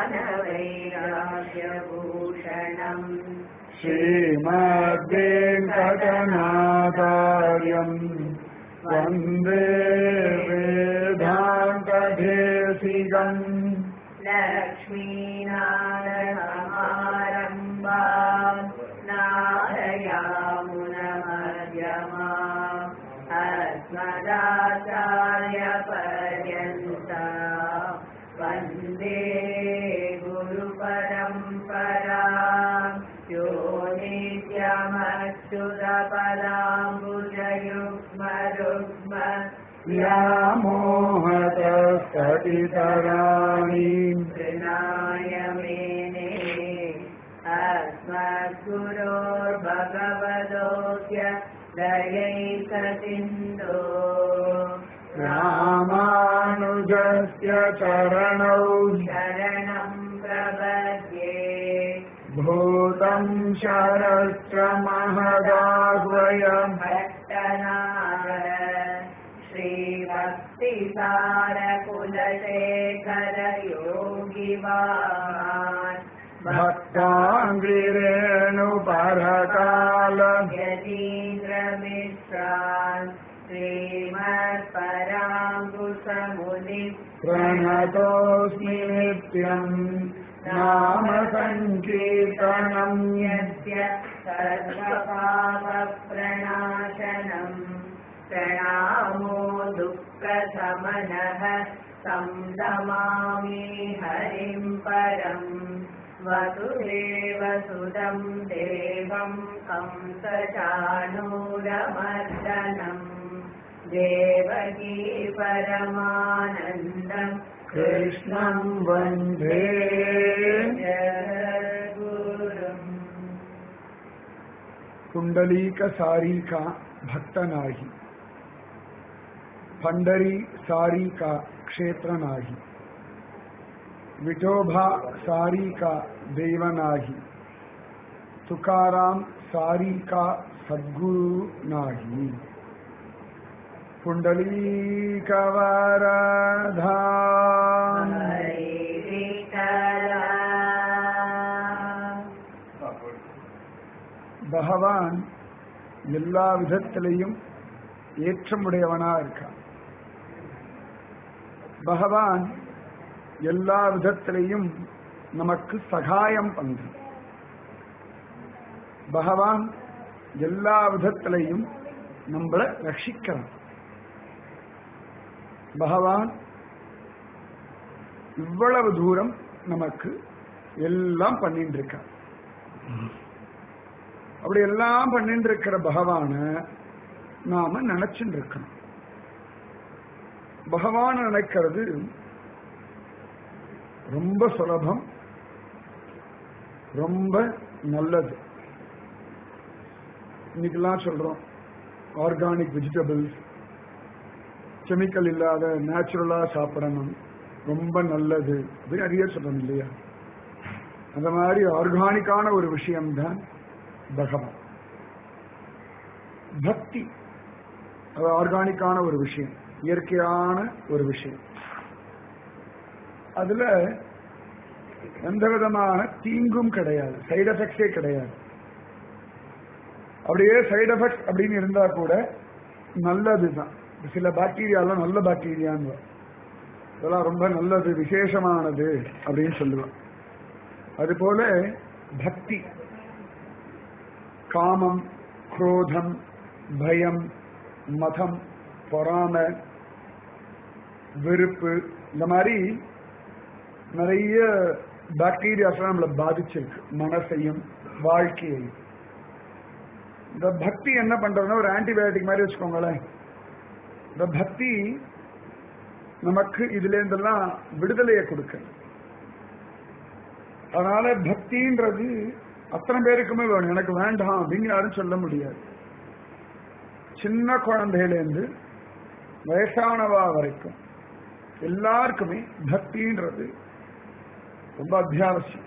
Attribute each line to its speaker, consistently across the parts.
Speaker 1: ज्ञानवैराग्यभूषणम्
Speaker 2: श्रीमद्वेङ्कटनाथार्यम् वन्दे वेदान्तदेशिकम्
Speaker 1: लक्ष्मीनाथसमारम्भाम् नारयामुनमध्यमाम् अस्मदाचार्यपर्यन्ताम् वन्दे गुरुपरम्पराम् यो नित्यमच्युतपदाम्बुजयुग्मरुग्म
Speaker 2: व्यामोहतस्ततितराणि
Speaker 1: तृणाय मेने अस्मद्गुरोर्भगवतोऽस्य दयैकसिन्धो
Speaker 2: रामानुजस्य चरणौ
Speaker 1: शरणं प्रपद्ये
Speaker 2: भूतं शरश्च महदाह्वयम्
Speaker 1: भट्टनाथ श्रीभक्तिसारकुलशेखर योगिवान्
Speaker 2: भक्ताङ्गिरेणुपरकाल
Speaker 1: यतीन्द्रमिश्रान् श्रीमत्पराङ्कुशमुनिम्
Speaker 2: प्रणतोऽस्मि नित्यम् नाम सङ्कीर्तनम्
Speaker 1: यस्य सर्वपापप्रणाशनम् प्रणामो दुःखशमनः तं नमामि हरिं परम् वसुदेवसुतं देवं कंसचाणूरमर्दनम् देवकी परमानन्दम्
Speaker 2: कृष्णं वन्दे
Speaker 1: जगद्गुरुम्
Speaker 2: कुंडलीक सारी का भक्त नाही पंढरी सारी का क्षेत्र नाही विठोबा सारी का देव नाही तुकाराम सारी का सद्गुरु नाही पुंडलीक वरदा பகவான் எல்லா விதத்திலையும் ஏற்றமுடையவனா இருக்கான். பகவான் எல்லா விதத்திலையும் நமக்கு சகாயம் பண்றான். பகவான் எல்லா விதத்திலையும் நம்மளை ரட்சிக்கிறான். பகவான் இவ்வளவு தூரம் நமக்கு எல்லாம் பண்ணிட்டு இருக்கான். அப்படி எல்லாம் பண்ணிட்டு இருக்கிற பகவான நாம நினைச்சுட்டு இருக்கணும். பகவான நினைக்கிறது ரொம்ப சுலபம், ரொம்ப நல்லது. இன்னைக்கெல்லாம் சொல்றோம் ஆர்கானிக் வெஜிடபிள்ஸ், கெமிக்கல் இல்லாத நேச்சுரலா சாப்பிடணும், ரொம்ப நல்லது அப்படின்னு நிறைய சொல்றோம் இல்லையா? அந்த மாதிரி ஆர்கானிக்கான ஒரு விஷயம்தான் பகவான். பக்தி அது ஆர்கானிக்கான ஒரு விஷயம், இயற்கையான ஒரு விஷயம். அதுல எந்த விதமான தீங்கும் கிடையாது, சைடு எஃபெக்ட்ஸே கிடையாது. அப்படியே சைடு எஃபெக்ட்ஸ் அப்படின்னு இருந்தா கூட நல்லதுதான். சில பாக்டீரியாலாம் நல்ல பாக்டீரியான்னு, இதெல்லாம் ரொம்ப நல்லது விசேஷமானது அப்படின்னு சொல்லுவான். அதுபோல பக்தி காமம், குரோதம், பயம், மதம், பொறாமை, வெறுப்பு, இந்த மாதிரி நிறைய பாக்டீரியாஸ் நம்மளை பாதிச்சிருக்கு, மனசையும் வாழ்க்கையையும். இந்த பக்தி என்ன பண்றதுன்னா ஒரு ஆன்டிபயோட்டிக் மாதிரி வச்சுக்கோங்களேன். இந்த பக்தி நமக்கு இதுல இருந்தெல்லாம் விடுதலையை கொடுக்க. அதனால பக்தின்றது அத்தனை பேருக்குமே வேணும். எனக்கு வேண்டாம் அப்படின்னு யாரும் சொல்ல முடியாது. சின்ன குழந்தையிலேருந்து வயசானவா வரைக்கும் எல்லாருக்குமே பக்தின்றது ரொம்ப அத்தியாவசியம்.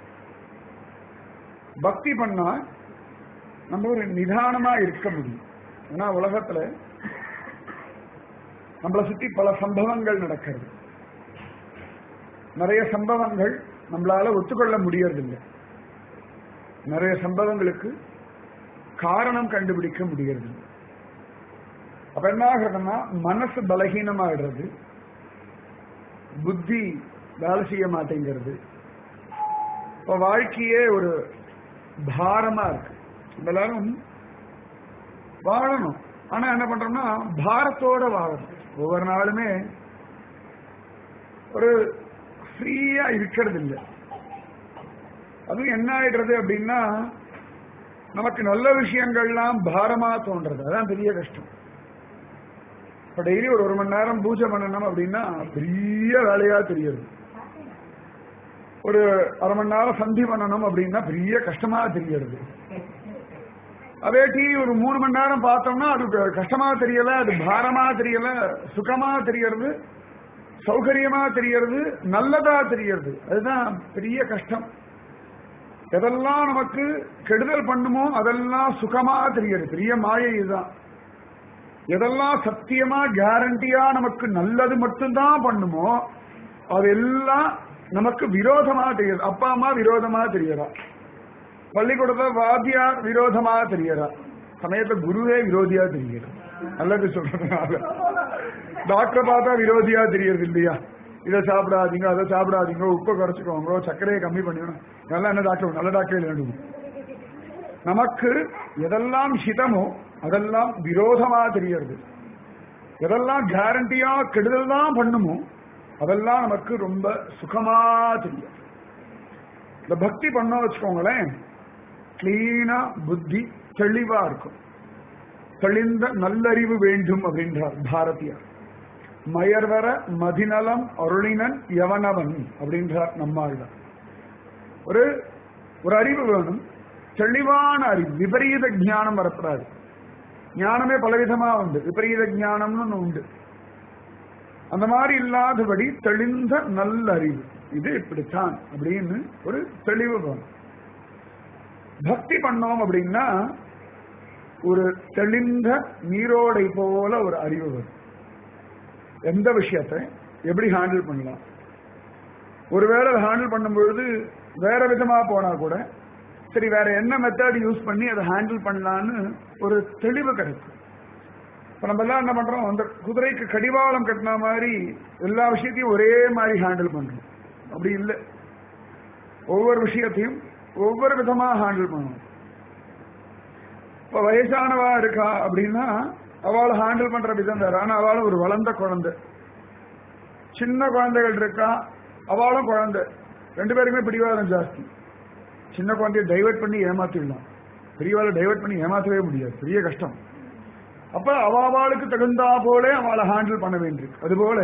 Speaker 2: பக்தி பண்ணா நம்ம ஒரு நிதானமா இருக்க முடியும். ஏன்னா உலகத்துல நம்மளை சுத்தி பல சம்பவங்கள் நடக்கிறது. நிறைய சம்பவங்கள் நம்மளால ஒத்துக்கொள்ள முடியறதில்லை. நிறைய சம்பவங்களுக்கு காரணம் கண்டுபிடிக்க முடியறதில்லை. அப்ப என்ன ஆகுறதுன்னா மனசு பலகீனமாயிடுறது, புத்தி வேலை செய்ய மாட்டேங்கிறது. இப்ப வாழ்க்கையே ஒரு பாரமா இருக்கு. எல்லாரும் வாழணும், ஆனா என்ன பண்றோம்னா பாரத்தோட வாழணும். ஒவ்வொரு நாளுமே ஒரு ஃப்ரீயா இருக்கிறது இல்லை. அதுவும் என்ன ஆயிடுறது அப்படின்னா நமக்கு நல்ல விஷயங்கள்லாம் பாரமா தோன்றது. அதான் பெரிய கஷ்டம். இப்ப டெய்லி ஒரு மணி நேரம் பூஜை பண்ணணும் அப்படின்னா பெரிய வேலையா தெரியுது. ஒரு அரை மணி நேரம் சந்தி பண்ணணும் அப்படின்னா பெரிய கஷ்டமா தெரியுது. அதே டிவி ஒரு 3 மணி நேரம் பார்த்தோம்னா அது கஷ்டமா தெரியல, அது பாரமா தெரியல, சுகமா தெரியறது, சௌகரியமா தெரியறது, நல்லதா தெரியறது. அதுதான் பெரிய கஷ்டம். எதெல்லாம் நமக்கு கெடுதல் பண்ணுமோ அதெல்லாம் சுகமா தெரியுது. பெரிய மாயை இதுதான். எதெல்லாம் சத்தியமா கேரண்டியா நமக்கு நல்லது மட்டும்தான் பண்ணுமோ அதெல்லாம் நமக்கு விரோதமா தெரியுது. அப்பா அம்மா விரோதமா தெரியறா, பள்ளிக்கூடத்துல வாத்தியார் விரோதமா தெரியறா, சமயத்துல குருவே விரோதியா தெரியுது. நல்லது சொல்றதுனால டாக்டர் பார்த்தா விரோதியா தெரியறது இல்லையா? இதை சாப்பிடாதீங்க, அதை சாப்பிடாதீங்க, உப்பை குறைச்சிக்கோங்க, சர்க்கரையை கம்மி பண்ணிக்கணும். நல்லா என்ன டாக்டர், நல்ல டாக்டரே வேண்டும். நமக்கு எதெல்லாம் ஹிதமோ அதெல்லாம் விரோதமா தெரியறது. எதெல்லாம் கேரண்டியா கெடுதல் தான் பண்ணுமோ அதெல்லாம் நமக்கு ரொம்ப சுகமா தெரியும். இந்த பக்தி பண்ண வச்சுக்கோங்களேன், கிளீனா புத்தி தெளிவா இருக்கும். தெளிந்த நல்லறிவு வேண்டும் அப்படின்றார் பாரதியார். மயர்வர மதிநலம் அருளினன் எவனவன் அப்படின்றார் நம்மாழ்வார். ஒரு அறிவு வேணும், தெளிவான அறிவு. விபரீத ஞானம் வரப்படாது. ஞானமே பலவிதமா உண்டு, விபரீத ஞானம்னு உண்டு. அந்த மாதிரி இல்லாதபடி தெளிந்த நல்ல அறிவு, இது இப்படித்தான் அப்படின்னு ஒரு தெளிவு வேணும். பக்தி பண்ணோம் அப்படின்னா ஒரு தெளிந்த நீரோடை போல ஒரு அறிவு வரும். எந்த விஷயத்தை எப்படி ஹேண்டில் பண்ணலாம், ஒருவேளை ஹேண்டில் பண்ணும்பொழுது வேற விதமா போனா கூட சரி வேற என்ன மெத்தட் யூஸ் பண்ணி அதை ஹேண்டில் பண்ணலான்னு ஒரு தெளிவு கிடைக்கும். இப்ப நம்ம எல்லாம் என்ன பண்றோம், அந்த குதிரைக்கு கடிவாளம் கட்டின மாதிரி எல்லா விஷயத்தையும் ஒரே மாதிரி ஹேண்டில் பண்றோம். அப்படி இல்லை, ஒவ்வொரு விஷயத்தையும் ஒவ்வொரு விதமா ஹேண்டில் பண்ணணும். இப்ப வயசானவா இருக்கா அப்படின்னா அவளை ஹேண்டில் பண்ற விதம் வேற. ஆனா அவளும் ஒரு வளர்ந்த குழந்தை. சின்ன குழந்தைகள் இருக்கா, அவளும் குழந்தை. 2 பேருக்குமே பிடிவாதம் ஜாஸ்தி. சின்ன குழந்தைய டைவர்ட் பண்ணி ஏமாத்திடலாம், பெரியவாளை டைவர்ட் பண்ணி ஏமாற்றவே முடியாது, பெரிய கஷ்டம். அப்ப அவளுக்கு தகுந்தா போல அவளை ஹேண்டில் பண்ண வேண்டியிருக்கு. அதுபோல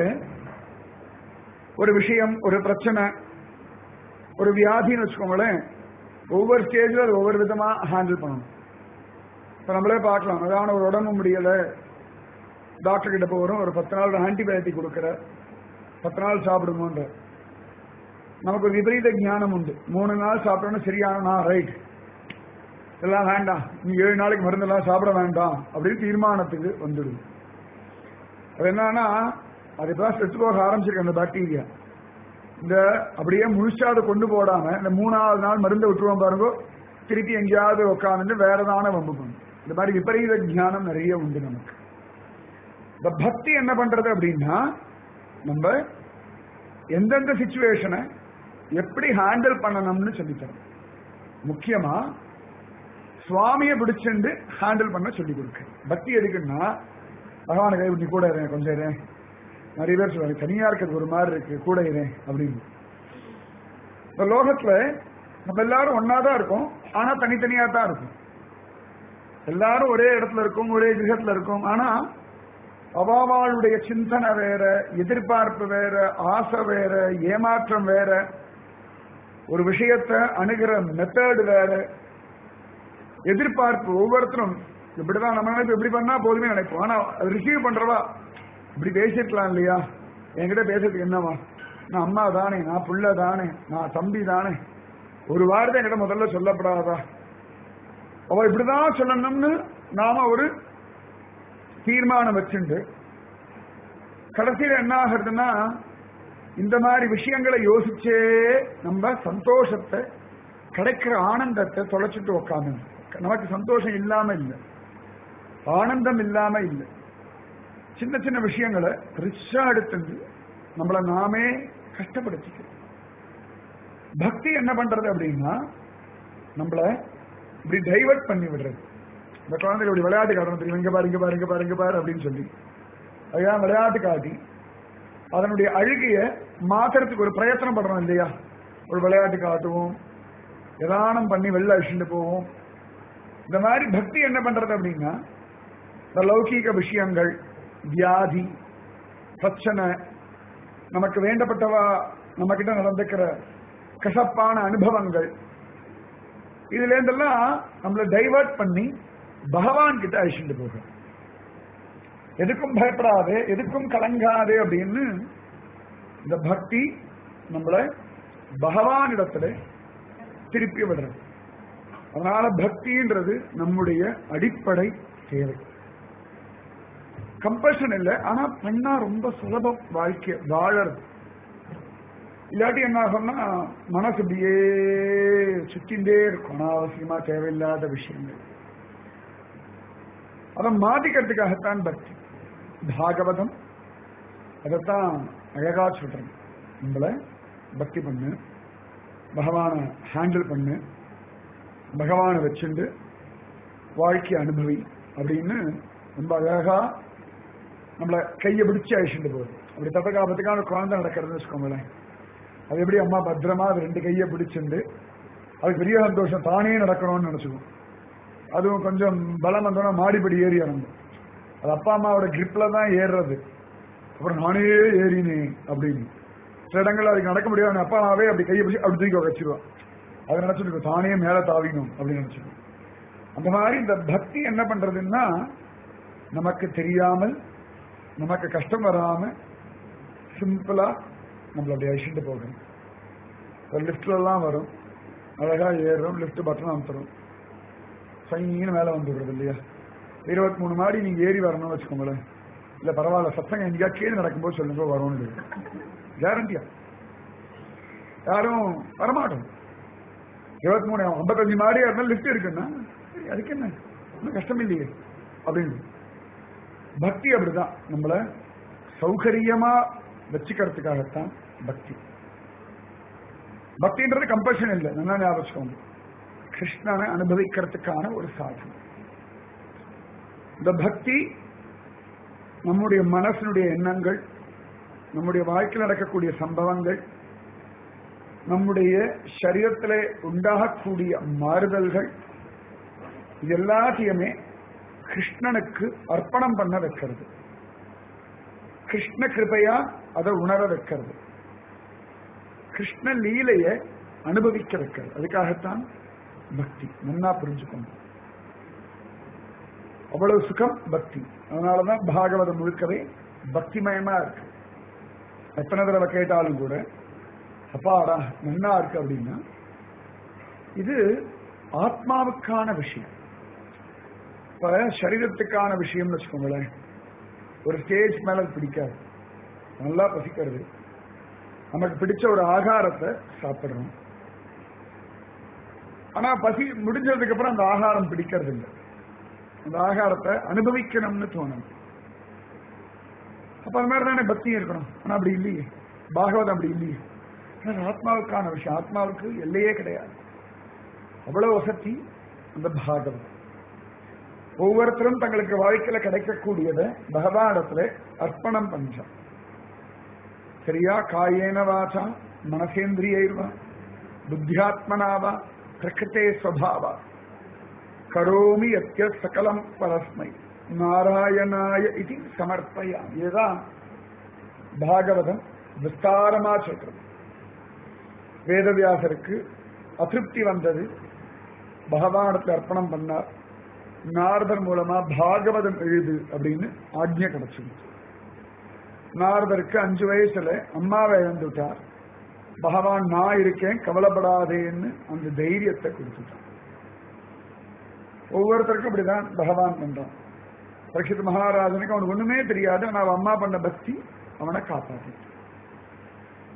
Speaker 2: ஒரு விஷயம், ஒரு பிரச்சனை, ஒரு வியாதின்னு வச்சுக்கோங்களேன், ஒவ்வொரு ஸ்டேஜ்ல அது ஒவ்வொரு விதமா ஹேண்டில் பண்ணணும். இப்ப நம்மளே பார்க்கலாம், அதான ஒரு உடம்பு முடியல, டாக்டர் கிட்ட போறோம், ஒரு 10 நாள் ஆன்டிபயோட்டிக் கொடுக்குற, 10 நாள் சாப்பிடுமோன்ற. நமக்கு ஒரு விபரீத ஞானம் உண்டு. 3 நாள் சாப்பிட்டோன்னு சரியானா ரைட், எல்லாம் வேண்டாம், நீ 7 நாளைக்கு மருந்தெல்லாம் சாப்பிட வேண்டாம் அப்படின்னு தீர்மானத்துக்கு வந்துடுது. அது என்னன்னா அது இப்பதான் செத்து போக ஆரம்பிச்சிருக்கு அந்த பாக்டீரியா. இந்த அப்படியே முழுசா அதை கொண்டு போடாம இந்த 3ஆவது நாள் மருந்தை விட்டுருவோம் பாருங்க, திருப்பி எங்கேயாவது உட்காந்து வேற தானே வம்பு பண்ணும். இந்த மாதிரி விபரீத ஞானம் நிறைய உண்டு நமக்கு. இந்த பக்தி என்ன பண்றது அப்படின்னா நம்ம எந்தெந்த சிச்சுவேஷனை எப்படி ஹேண்டில் பண்ணணும்னு சொல்லித்தரோம். முக்கியமா சுவாமியை பிடிச்சிருந்து ஹேண்டில் பண்ண சொல்லி கொடுக்க. பக்தி எதுக்குன்னா பகவான கை நீ கூட இருறேன், கொஞ்சம் இருறேன். நிறைய பேர் சொல்லுவாங்க தனியா இருக்கிறது ஒரு மாதிரி இருக்கு, கூட இருறேன் அப்படின்னு. இந்த லோகத்துல நம்ம எல்லாரும் ஒன்னாதான் இருக்கோம், ஆனா தனித்தனியா தான் இருக்கும். எல்லாரும் ஒரே இடத்துல இருக்கும், ஒரே கிரகத்துல இருக்கும். ஆனா அவாவாளுடைய சிந்தனை வேற, எதிர்பார்ப்பு வேற, ஆசை வேற, ஏமாற்றம் வேற, ஒரு விஷயத்தை அணுகிற மெத்தட் வேற, எதிர்பார்ப்பு. ஒவ்வொருத்தரும் இப்படிதான் நம்ம நினைப்பு, இப்படி பண்ணா போதுமே நினைப்போம். ஆனா அது ரிசீவ் பண்றவா இப்படி பேசிருக்கலாம் இல்லையா, என்கிட்ட பேசுறதுக்கு என்னவா, நான் அம்மா தானே, நான் புள்ள தானே, நான் தம்பி தானே, ஒரு வார்த்தை என்கிட்ட முதல்ல சொல்லப்படாதா, அவ இப்படிதான் சொல்லணும்னு நாம ஒரு தீர்மானம் வச்சுண்டு கடைசியில் என்ன ஆகுறதுன்னா இந்த மாதிரி விஷயங்களை யோசிச்சே நம்ம சந்தோஷத்தை, கிடைக்கிற ஆனந்தத்தை தொலைச்சிட்டு உட்காந்து, நமக்கு சந்தோஷம் இல்லாம இல்லை, ஆனந்தம் இல்லாம இல்லை. சின்ன சின்ன விஷயங்களை ரிச்சா எடுத்து நம்மளை நாமே கஷ்டப்படுத்திக்கிறோம். பக்தி என்ன பண்றது அப்படின்னா நம்மள இப்படி டைவர்ட் பண்ணி விடுறது. இந்த குழந்தைகள் இப்படி விளையாட்டு காட்டணும் தெரியும், இங்க பாரு இங்க பாரு இங்க பாரு இங்க பாரு அப்படின்னு சொல்லி அதையா விளையாட்டு காட்டி அதனுடைய அழுகைய மாத்துறதுக்கு ஒரு பிரயத்தனம் பண்றோம் இல்லையா? ஒரு விளையாட்டு காட்டுவோம், எதானம் பண்ணி வெளில அழிச்சுட்டு போவோம். இந்த மாதிரி பக்தி என்ன பண்றது அப்படின்னா இந்த லௌகீக விஷயங்கள், வியாதி, பிரச்சனை, நமக்கு வேண்டப்பட்டவா நம்ம கிட்ட நடந்துக்கிற கசப்பான அனுபவங்கள், இதுல இருந்தெல்லாம் நம்மளை டைவர்ட் பண்ணி பகவான் கிட்ட அழிச்சுட்டு போக, எதுக்கும் பயப்படாதே, எதுக்கும் கலங்காதே அப்படின்னு இந்த பக்தி நம்மளை பகவானிடத்துல திருப்பி விடுறது. அதனால பக்தின்றது நம்முடைய அடிப்படை தேவை. கம்பல்ஷன் இல்லை, ஆனா பண்ணா ரொம்ப சுலபம் வாழ்க்கை வாழறது. இல்லாட்டி என்ன ஆகும்னா மனசு இப்படியே சுத்தின்றே இருக்கும், அனாவசியமா தேவையில்லாத விஷயங்கள். அதை மாத்திக்கிறதுக்காகத்தான் பக்தி. பாகவதம் அதைத்தான் அழகா சொல்றேன். நம்மள பக்தி பண்ணு, பகவானை ஹேண்டில் பண்ணு, பகவானை வச்சுண்டு வாழ்க்கை அனுபவி அப்படின்னு ரொம்ப அழகா நம்மளை கையை பிடிச்சு அழிச்சுட்டு போகுது. அப்படி தப்பக்காபத்துக்கான குழந்தை நடக்கிறதுன்னு வச்சுக்கோங்களேன், அது எப்படி அம்மா பத்திரமா அது ரெண்டு கையை பிடிச்சிருந்து அதுக்கு பெரிய சந்தோஷம், தானே நடக்கணும்னு நினைச்சுக்கும். அதுவும் கொஞ்சம் பலம் வந்தோன்னா மாடிப்படி ஏறி இறங்கும். அது அப்பா அம்மாவோட கிரிப்ல தான் ஏறுறது. அப்புறம் நானே ஏறினேன் அப்படின்னு சில இடங்கள்ல அதுக்கு நடக்க முடியாது. அப்பா அம்மாவே அப்படி கையை பிடிச்சி அப்படி தூக்கி வச்சிருவான். அதை நினைச்சிட்டு தானே மேல தாவிணும் அப்படின்னு நினைச்சிருக்கோம். அந்த மாதிரி இந்த பக்தி என்ன பண்றதுன்னா நமக்கு தெரியாமல், நமக்கு கஷ்டம் வராம சிம்பிளா நம்மள அப்படி அழிச்சுட்டு போகணும். ஒரு லிப்ட்ல எல்லாம் வரும், அழகா ஏறுறோம், லிப்ட் பட்டன் அமுத்துறோம், சைன்னு மேல வந்துடுறது இல்லையா? 23 மாடி நீங்க ஏறி வரணும்னு வச்சுக்கோங்களேன். இல்ல பரவாயில்ல, சத்தங்க எங்கேயா கீழே நடக்கும்போது சொல்லுங்க வரும்னு கேரண்டியா யாரும் வரமாட்டோம். 23 55 மாடி இருந்தாலும் லிப்ட் இருக்குன்னா அதுக்கு என்ன, ஒன்றும் கஷ்டம் இல்லையே அப்படின்னு. பக்தி அப்படிதான், நம்மள சௌகரியமா வச்சுக்கிறதுக்காகத்தான் பக்தி. பக்தின்றது கம்பல்ஷன் இல்லை, நல்லா ஞாபகம். கிருஷ்ணனை அனுபவிக்கிறதுக்கான ஒரு சாதனம். இந்த பக்தி நம்முடைய மனசினுடைய எண்ணங்கள், நம்முடைய வாழ்க்கையில் நடக்கக்கூடிய சம்பவங்கள், நம்முடைய சரீரத்திலே உண்டாகக்கூடிய மாறுதல்கள், இது எல்லாத்தையுமே கிருஷ்ணனுக்கு அர்ப்பணம் பண்ண வைக்கிறது. கிருஷ்ண கிருபையா அதை உணர வைக்கிறது. கிருஷ்ண லீலைய அனுபவிக்க வைக்கிறது. அதுக்காகத்தான் பக்தி. நல்லா புரிஞ்சுக்கணும். அவ்வளவு சுகம் பக்தி. அதனாலதான் பாகவதம் முழுக்கவே பக்திமயமா இருக்கு. எத்தனை தடவை கேட்டாலும் கூட அப்பாடா நன்னா இருக்கு அப்படின்னா இது ஆத்மாவுக்கான விஷயம். இப்ப சரீரத்துக்கான விஷயம்னு வச்சுக்கோங்களேன், ஒரு ஸ்டேஜ் மேல பிடிக்காது, நல்லா பசிக்கிறது, நமக்கு பிடிச்ச ஒரு ஆகாரத்தை சாப்பிடுறோம். ஆனா பசி முடிஞ்சதுக்கு அப்புறம் அந்த ஆகாரம் பிடிக்கிறது இல்லை, அந்த ஆகாரத்தை அனுபவிக்கணும்னு தோணும். அப்ப அது மாதிரி தானே பக்தி இருக்கணும். ஆனா அப்படி இல்லையே, பாகவதம் அப்படி இல்லையே. ஆத்மாவுக்கான விஷயம், ஆத்மாவுக்கு எல்லையே கிடையாது, அவ்வளவு வசதி அந்த பாகவதம். ஒவ்வொருத்தரும் தங்களுக்கு வாழ்க்கையில கிடைக்கக்கூடியதை பகவானிடத்துல அர்ப்பணம் பண்றான். சரியா? காயேன வாசா மனசேந்திரியைர்வா புத்தியாத்மனாவா பிரகிருதே ஸ்வபாவா கரோமி யத்ய சகலம் பரஸ்மை நாராயணாய இது சமர்ப்பயா. இதுதான் பாகவதம் விஸ்தாரமா சொல்றது. வேதவியாசருக்கு அதிருப்தி வந்தது, பகவானிடத்தில் அர்ப்பணம் பண்ணார். நாரதர் மூலமா பாகவதம் எழுது அப்படின்னு ஆக்ஞை கிடைச்சது. நாரதருக்கு 5 வயசுல அம்மாவை இழந்துட்டார். பகவான் நான் இருக்கேன் கவலைப்படாதேன்னு அந்த தைரியத்தை கொடுத்துட்டான். ஒவ்வொருத்தருக்கும் அப்படிதான் பகவான் பண்றான். பரீட்சித் மகாராஜனுக்கு அவனுக்கு ஒண்ணுமே தெரியாது, ஆனா அவன் அம்மா பண்ண பக்தி அவனை காப்பாற்றி.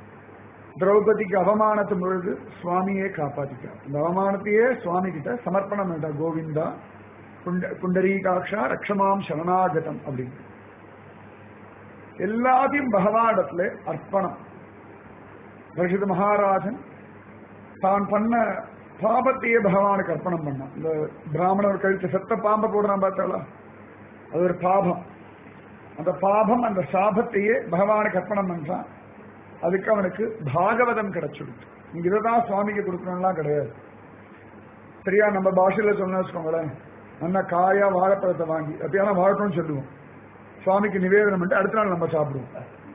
Speaker 2: திரௌபதிக்கு அவமானத்தின் பொழுது சுவாமியே காப்பாத்திட்டார். இந்த அவமானத்தையே சுவாமி கிட்ட சமர்ப்பணம் பண்ணிட்டா. கோவிந்தா புண்டரீகாட்சா ரக்ஷமாம் சரணாகதம் அப்படின்னு எல்லாத்தையும் பகவானிடத்துல அர்ப்பணம். பரிசுத்த மகாராஜன் தான் பண்ண பாபத்தையே பகவானுக்கு அர்ப்பணம் பண்ணான். இந்த பிராமணர் கழுத்து செத்த பாம்பை போடுறான் பார்த்தாளா, அது ஒரு பாபம். அந்த பாபம் அந்த சாபத்தையே பகவானுக்கு அர்ப்பணம் பண்றான். அதுக்கு அவனுக்கு பாகவதம் கிடைச்சிடுது. நீங்க இதைதான் சுவாமிக்கு கொடுக்கணும்லாம் கிடையாது. சரியா நம்ம பாஷையில சொன்ன வச்சுக்கோங்களேன், நல்லா காயா வாழைப்பழத்தை வாங்கி அப்படியான வாழைப்பழம் சொல்லுவோம், சுவாமிக்கு நிவேதனம் பண்ணிட்டு அடுத்த நாள் நம்ம சாப்பிடுவோம்.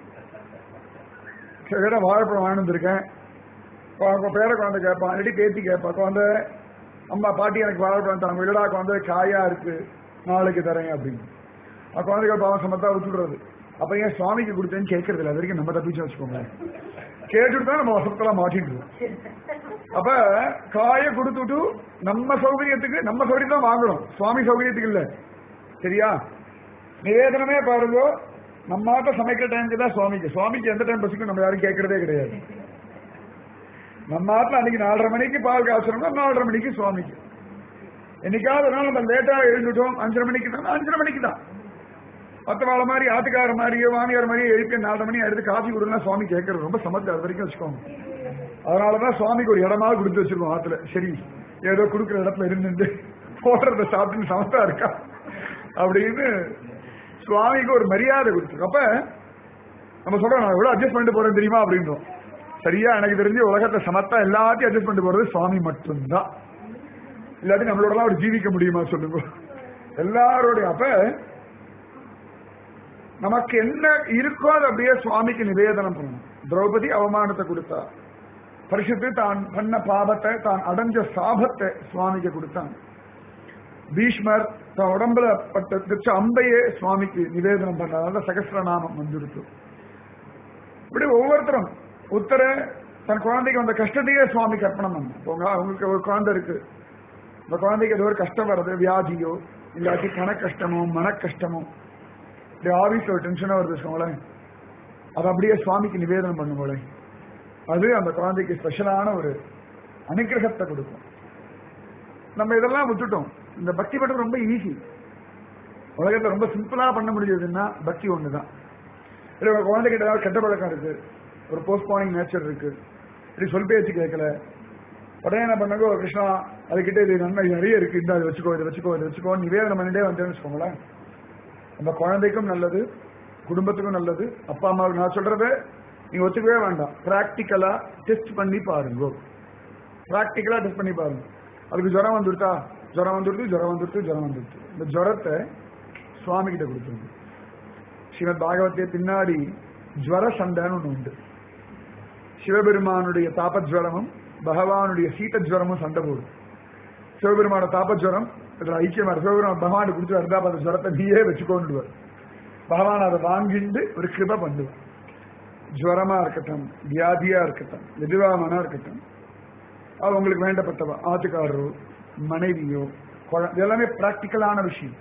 Speaker 2: சரி வாழைப்பழம் வாங்கி வந்திருக்கேன், பேர குழந்தை கேட்பான், இல்லாட்டி பேத்தி கேட்பா, குழந்தை அம்மா பாட்டி எனக்கு வாழைப்பழம் தாங்க, இல்லடா குழந்தை காயா இருக்கு நாளைக்கு தரேன் அப்படின்னு. குழந்தைகள் பாவம் சமத்தா விட்டுடுறது. அப்ப ஏன் சுவாமிக்கு கொடுத்தேன்னு கேட்கறது இல்லை. அது வரைக்கும் நம்ம தப்பிச்சு வச்சுக்கோங்க. கேட்டுட்டு தான் நம்ம வசத்தெல்லாம் மாட்டிடுவோம். அப்ப காய கொடுத்துட்டு நம்ம சௌகரியத்துக்கு நம்ம சௌகரியம் தான் வாங்கணும், சுவாமி சௌகரியத்துக்கு இல்ல. சரியா? நிவேதனமே பாருங்க, நம்மாட்ட சமைக்கிற டைமுக்கு தான் சுவாமிக்கு. சுவாமிக்கு எந்த டைம் பசிக்கும் நம்ம யாரும் கேட்கறதே கிடையாது. நம்ம ஆட்டில் அன்னைக்கு 4:30 மணிக்கு பால் காய்ச்சணும்னா 4:30 மணிக்கு சுவாமிக்கு. என்னைக்காவது ஒரு நாள் நம்ம லேட்டா எழுந்துட்டோம் 5:30 மணிக்கு தான் 5:30 மணிக்கு தான். மற்ற வாழை மாதிரி ஆத்துக்கார மாதிரியோ வாணியார் மாதிரியோ எழுப்பி 4:30 மணி எடுத்து காஃபி கொடுங்க சுவாமி கேட்கறது ரொம்ப சமத்து. அது வரைக்கும் வச்சுக்கோங்க. அதனாலதான் சுவாமிக்கு ஒரு இடமாவது கொடுத்து வச்சிருக்கோம் ஆத்துல. சரி ஏதோ கொடுக்குற இடத்துல இருந்து போடுறத சாப்பிட்டு சமத்தா இருக்கா அப்படின்னு சுவாமிக்கு ஒரு மரியாதை கொடுத்துருக்கோம். அப்ப நம்ம சொல்றோம் நான் எவ்வளவு அட்ஜஸ்ட் பண்ணிட்டு போறேன் தெரியுமா அப்படின்றோம். சரியா? எனக்கு தெரிஞ்சு உலகத்தை சமத்தா எல்லாத்தையும் அட்ஜஸ்ட் பண்ணிட்டு போறது சுவாமி மட்டும்தான். இல்லாட்டி நம்மளோட ஒரு ஜீவிக்க முடியுமா சொல்லுங்க எல்லாரோடைய. அப்ப நமக்கு என்ன இருக்கோ அது அப்படியே சுவாமிக்கு நிவேதனம் பண்ணணும். திரௌபதி அவமானத்தை கொடுத்தா, பரிசுத்து தான் பண்ண பாபத்தை தான் அடைஞ்ச சாபத்தை சுவாமிக்கு கொடுத்தான். பீஷ்மர் தன் உடம்புல பட்ட அம்பையே சுவாமிக்கு நிவேதனம் பண்ணாத சகஸ்ரநாமம் வந்துடுச்சு. இப்படி ஒவ்வொருத்தரும் உத்தர தன் குழந்தைக்கு வந்த கஷ்டத்தையே சுவாமிக்கு அர்ப்பணம் பண்ண. அவங்களுக்கு ஒரு குழந்தை இருக்கு, இந்த குழந்தைக்கு ஏதோ ஒரு கஷ்டம் வருது, வியாதியோ இல்லாட்டி கண கஷ்டமோ மன கஷ்டமோ, இப்படி ஆபீஸ்ல ஒரு டென்ஷனா வருது வச்சுக்கோங்களேன், அது அப்படியே சுவாமிக்கு நிவேதனம் பண்ணும்போது அது அந்த குழந்தைக்கு ஸ்பெஷலான ஒரு அனுகிரகத்தை கொடுக்கும். நம்ம இதெல்லாம் விட்டுட்டோம். இந்த பக்தி பண்றது ரொம்ப ஈஸி. உலகத்துல ரொம்ப சிம்பிளா பண்ண முடியுதுன்னா பக்தி ஒண்ணுதான். இல்ல ஒரு குழந்தைகிட்ட ஏதாவது கெட்ட பழக்கம் இருக்கு, ஒரு போஸ்ட்போனிங் நேச்சர் இருக்கு, இப்படி சொல் பேச்சு கேட்கல, உடனே என்ன பண்ணாங்க கிருஷ்ணா அதுக்கிட்ட இது நன்மை நிறைய இருக்கு, இந்த அதை வச்சுக்கோ இதை வச்சுக்கோ இதை வச்சுக்கோ நிவேதனம் பண்ணிட்டே வந்தேன்னு வச்சுக்கோங்களேன், அந்த குழந்தைக்கும் நல்லது, குடும்பத்துக்கும் நல்லது, அப்பா அம்மாவுக்கு. நான் சொல்றத நீங்க ஒத்துக்கவே வேண்டாம். பிராக்டிக்கலா டெஸ்ட் பண்ணி பாருங்க. பிராக்டிக்கலா டெஸ்ட் பண்ணி பாருங்க. அதுக்கு ஜுரம் வந்துருத்தா, ஜுரம் வந்துருது, ஜுரம் வந்துருது, ஜுரம் வந்துருது. இந்த ஜுரத்தை சுவாமி கிட்ட கொடுத்துருங்க. ஸ்ரீமத் பாகவத்திய பின்னாடி ஜுவர சண்டைன்னு ஒண்ணு உண்டு. சிவபெருமானுடைய தாபஜ்வரமும் பகவானுடைய சீதஜ்வரமும் சண்டை போடும். சிவபெருமான தாபஜ்வரம் இதுல ஐக்கியமா சிவபெருமான் பகவான் குடிச்சு வருதா அந்த ஜுவரத்தை நீயே வச்சுக்கொண்டுவர். பகவான் அதை வாங்கிட்டு ஒரு கிருபை பண்ணுவார். ஜுவரமா இருக்கட்டும், வியாதியா இருக்கட்டும், எதிர்வாமனா இருக்கட்டும், அது உங்களுக்கு வேண்டப்பட்டவா ஆத்துக்காரரோ மனைவியோ எல்லாமே பிராக்டிக்கலான விஷயம்.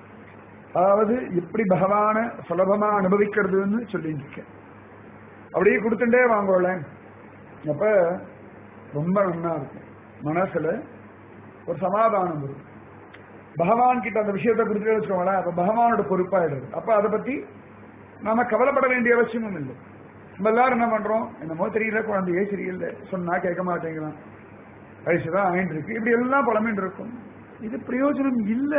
Speaker 2: அதாவது எப்படி பகவான சுலபமா அனுபவிக்கிறதுன்னு சொல்லிட்டு இருக்கேன். அப்படியே கொடுத்துட்டே வாங்கல. அப்ப ரொம்ப நல்லா இருக்கும். மனசுல ஒரு சமாதானம் வரும். பகவான் கிட்ட அந்த விஷயத்தை கொடுத்துட்டே வச்சுக்கோங்களேன், அப்ப பகவானோட பொறுப்பாயிடுது. அப்ப அதை பத்தி நாம கவலைப்பட வேண்டிய அவசியமும் இல்லை. நம்ம எல்லாரும் என்ன பண்றோம், என்னமோ தெரியல, குழந்தையே சரியில்லை, சொன்னா கேட்க மாட்டேங்கிறான், வயசுதான் ஆயிட்டு இருக்கு, இப்படி எல்லாம் பழமின்னு இருக்கும். இது பிரயோஜனம் இல்லை.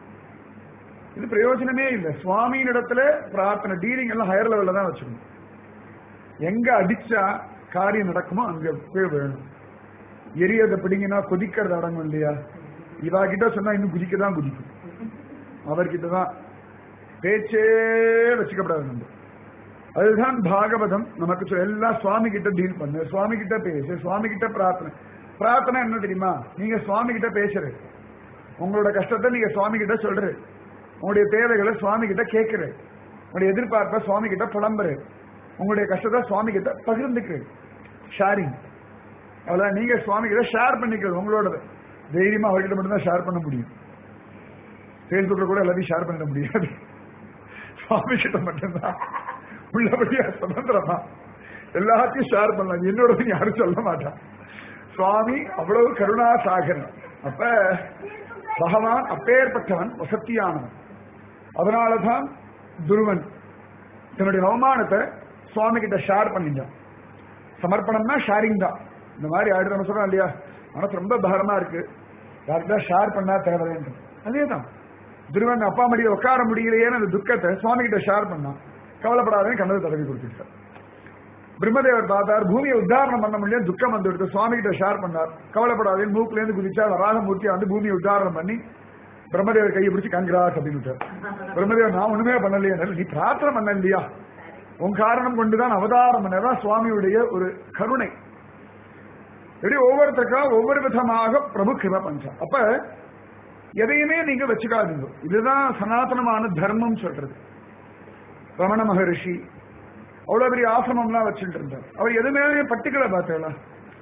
Speaker 2: இது பிரயோஜனமே இல்லை. சுவாமியின் இடத்துல பிரார்த்தனை டீலிங் எல்லாம் ஹையர் லெவல்ல தான் வச்சுக்கணும். எங்க அடிச்சா காரியம் நடக்குமோ அங்க போய் வேணும். எரியதை பிடிங்கன்னா கொதிக்கிறது அடங்கும் இல்லையா? இவா கிட்ட சொன்னா இன்னும் குதிக்கதான் குதிக்கும். அவர்கிட்டதான் பேச்சே வச்சுக்கப்படாது. நம்ம அதுதான் பாகவதம் நமக்கு எல்லாம் சுவாமி கிட்ட டீல் பண்ணு, சுவாமி கிட்ட பேசு, சுவாமி கிட்ட பிரார்த்தனை. பிரார்த்தனை என்ன தெரியுமா? நீங்க சுவாமி கிட்ட பேசுறது, உங்களோட கஷ்டத்தை நீங்க சுவாமி கிட்ட சொல்றது, உங்களுடைய தேவைகளை சுவாமி கிட்ட கேட்கிறது, உங்களுடைய எதிர்பார்ப்பை சுவாமி கிட்ட புலம்புறது, உங்களுடைய கஷ்டத்தை சுவாமி கிட்ட பகிர்ந்துக்கிறது. ஷேரிங். அவ்வளவுதான். நீங்க சுவாமி கிட்ட ஷேர் பண்ணிக்கிறது. உங்களோட தைரியமா அவர்கிட்ட மட்டும்தான் ஷேர் பண்ண முடியும். பேஸ்புக்ல கூட எல்லாத்தையும் ஷேர் பண்ண முடியாது. சுவாமி கிட்ட மட்டும்தான் உள்ளபடியா சுதந்திரமா எல்லாத்தையும் ஷேர் பண்ணலாம். என்னோட யாரும் சொல்ல மாட்டான். சுவாமி அவ்வளவு கருணா சாகரன். அப்ப பகவான் அப்பேற்பட்டவன், வசத்தியானவன். அதனாலதான் துருவன் தன்னுடைய அவமானத்தை சுவாமி கிட்ட ஷேர் பண்ணிட்டான். சமர்ப்பணம்னா ஷேரிங் தான். இந்த மாதிரி ஆயிடுது நம்ம சொல்றோம் இல்லையா, மனசு ரொம்ப பாரமா இருக்கு, யாருக்கிட்ட ஷேர் பண்ணா தேவையில்லை. அதேதான் துருவன் அப்பா மடியில் உட்கார முடியலையேன்னு அந்த துக்கத்தை சுவாமி கிட்ட ஷேர் பண்ணான். கவலைப்படாதேன்னு கண்ணது தடவி கொடுத்துட்டார். பிரம்மதேவர் பார்த்தார், பூமியை உத்தாரணம் பண்ண முடியாது, துக்கம் வந்து எடுத்து சுவாமி கிட்ட ஷேர் பண்ணார். கவலைப்படாதேன்னு மூக்குல இருந்து குதிச்சா வராகமூர்த்தியா வந்து பூமியை உத்தாரணம் பண்ணி பிரம்மதேவர் கையை பிடிச்சி கங்கிறாஸ் அப்படின்னு விட்டார். பிரம்மதேவர் நான் ஒண்ணுமே பண்ணலையே, நீ பிரார்த்தனை பண்ண இல்லையா, உன் காரணம் கொண்டுதான் அவதாரம் பண்ணதான் சுவாமியுடைய ஒரு கருணை. எப்படி ஒவ்வொருத்தருக்கா ஒவ்வொரு விதமாக பிரபு கிருப பஞ்சா. அப்ப எதையுமே நீங்க வச்சுக்காதீங்க. இதுதான் சனாதனமான தர்மம் சொல்றது. ரமண மகரிஷி அவ்வளவு பெரிய ஆசிரமம்லாம் வச்சுட்டு இருந்தார். அவர் எதுவுமே பர்டிகுலர் பார்த்தா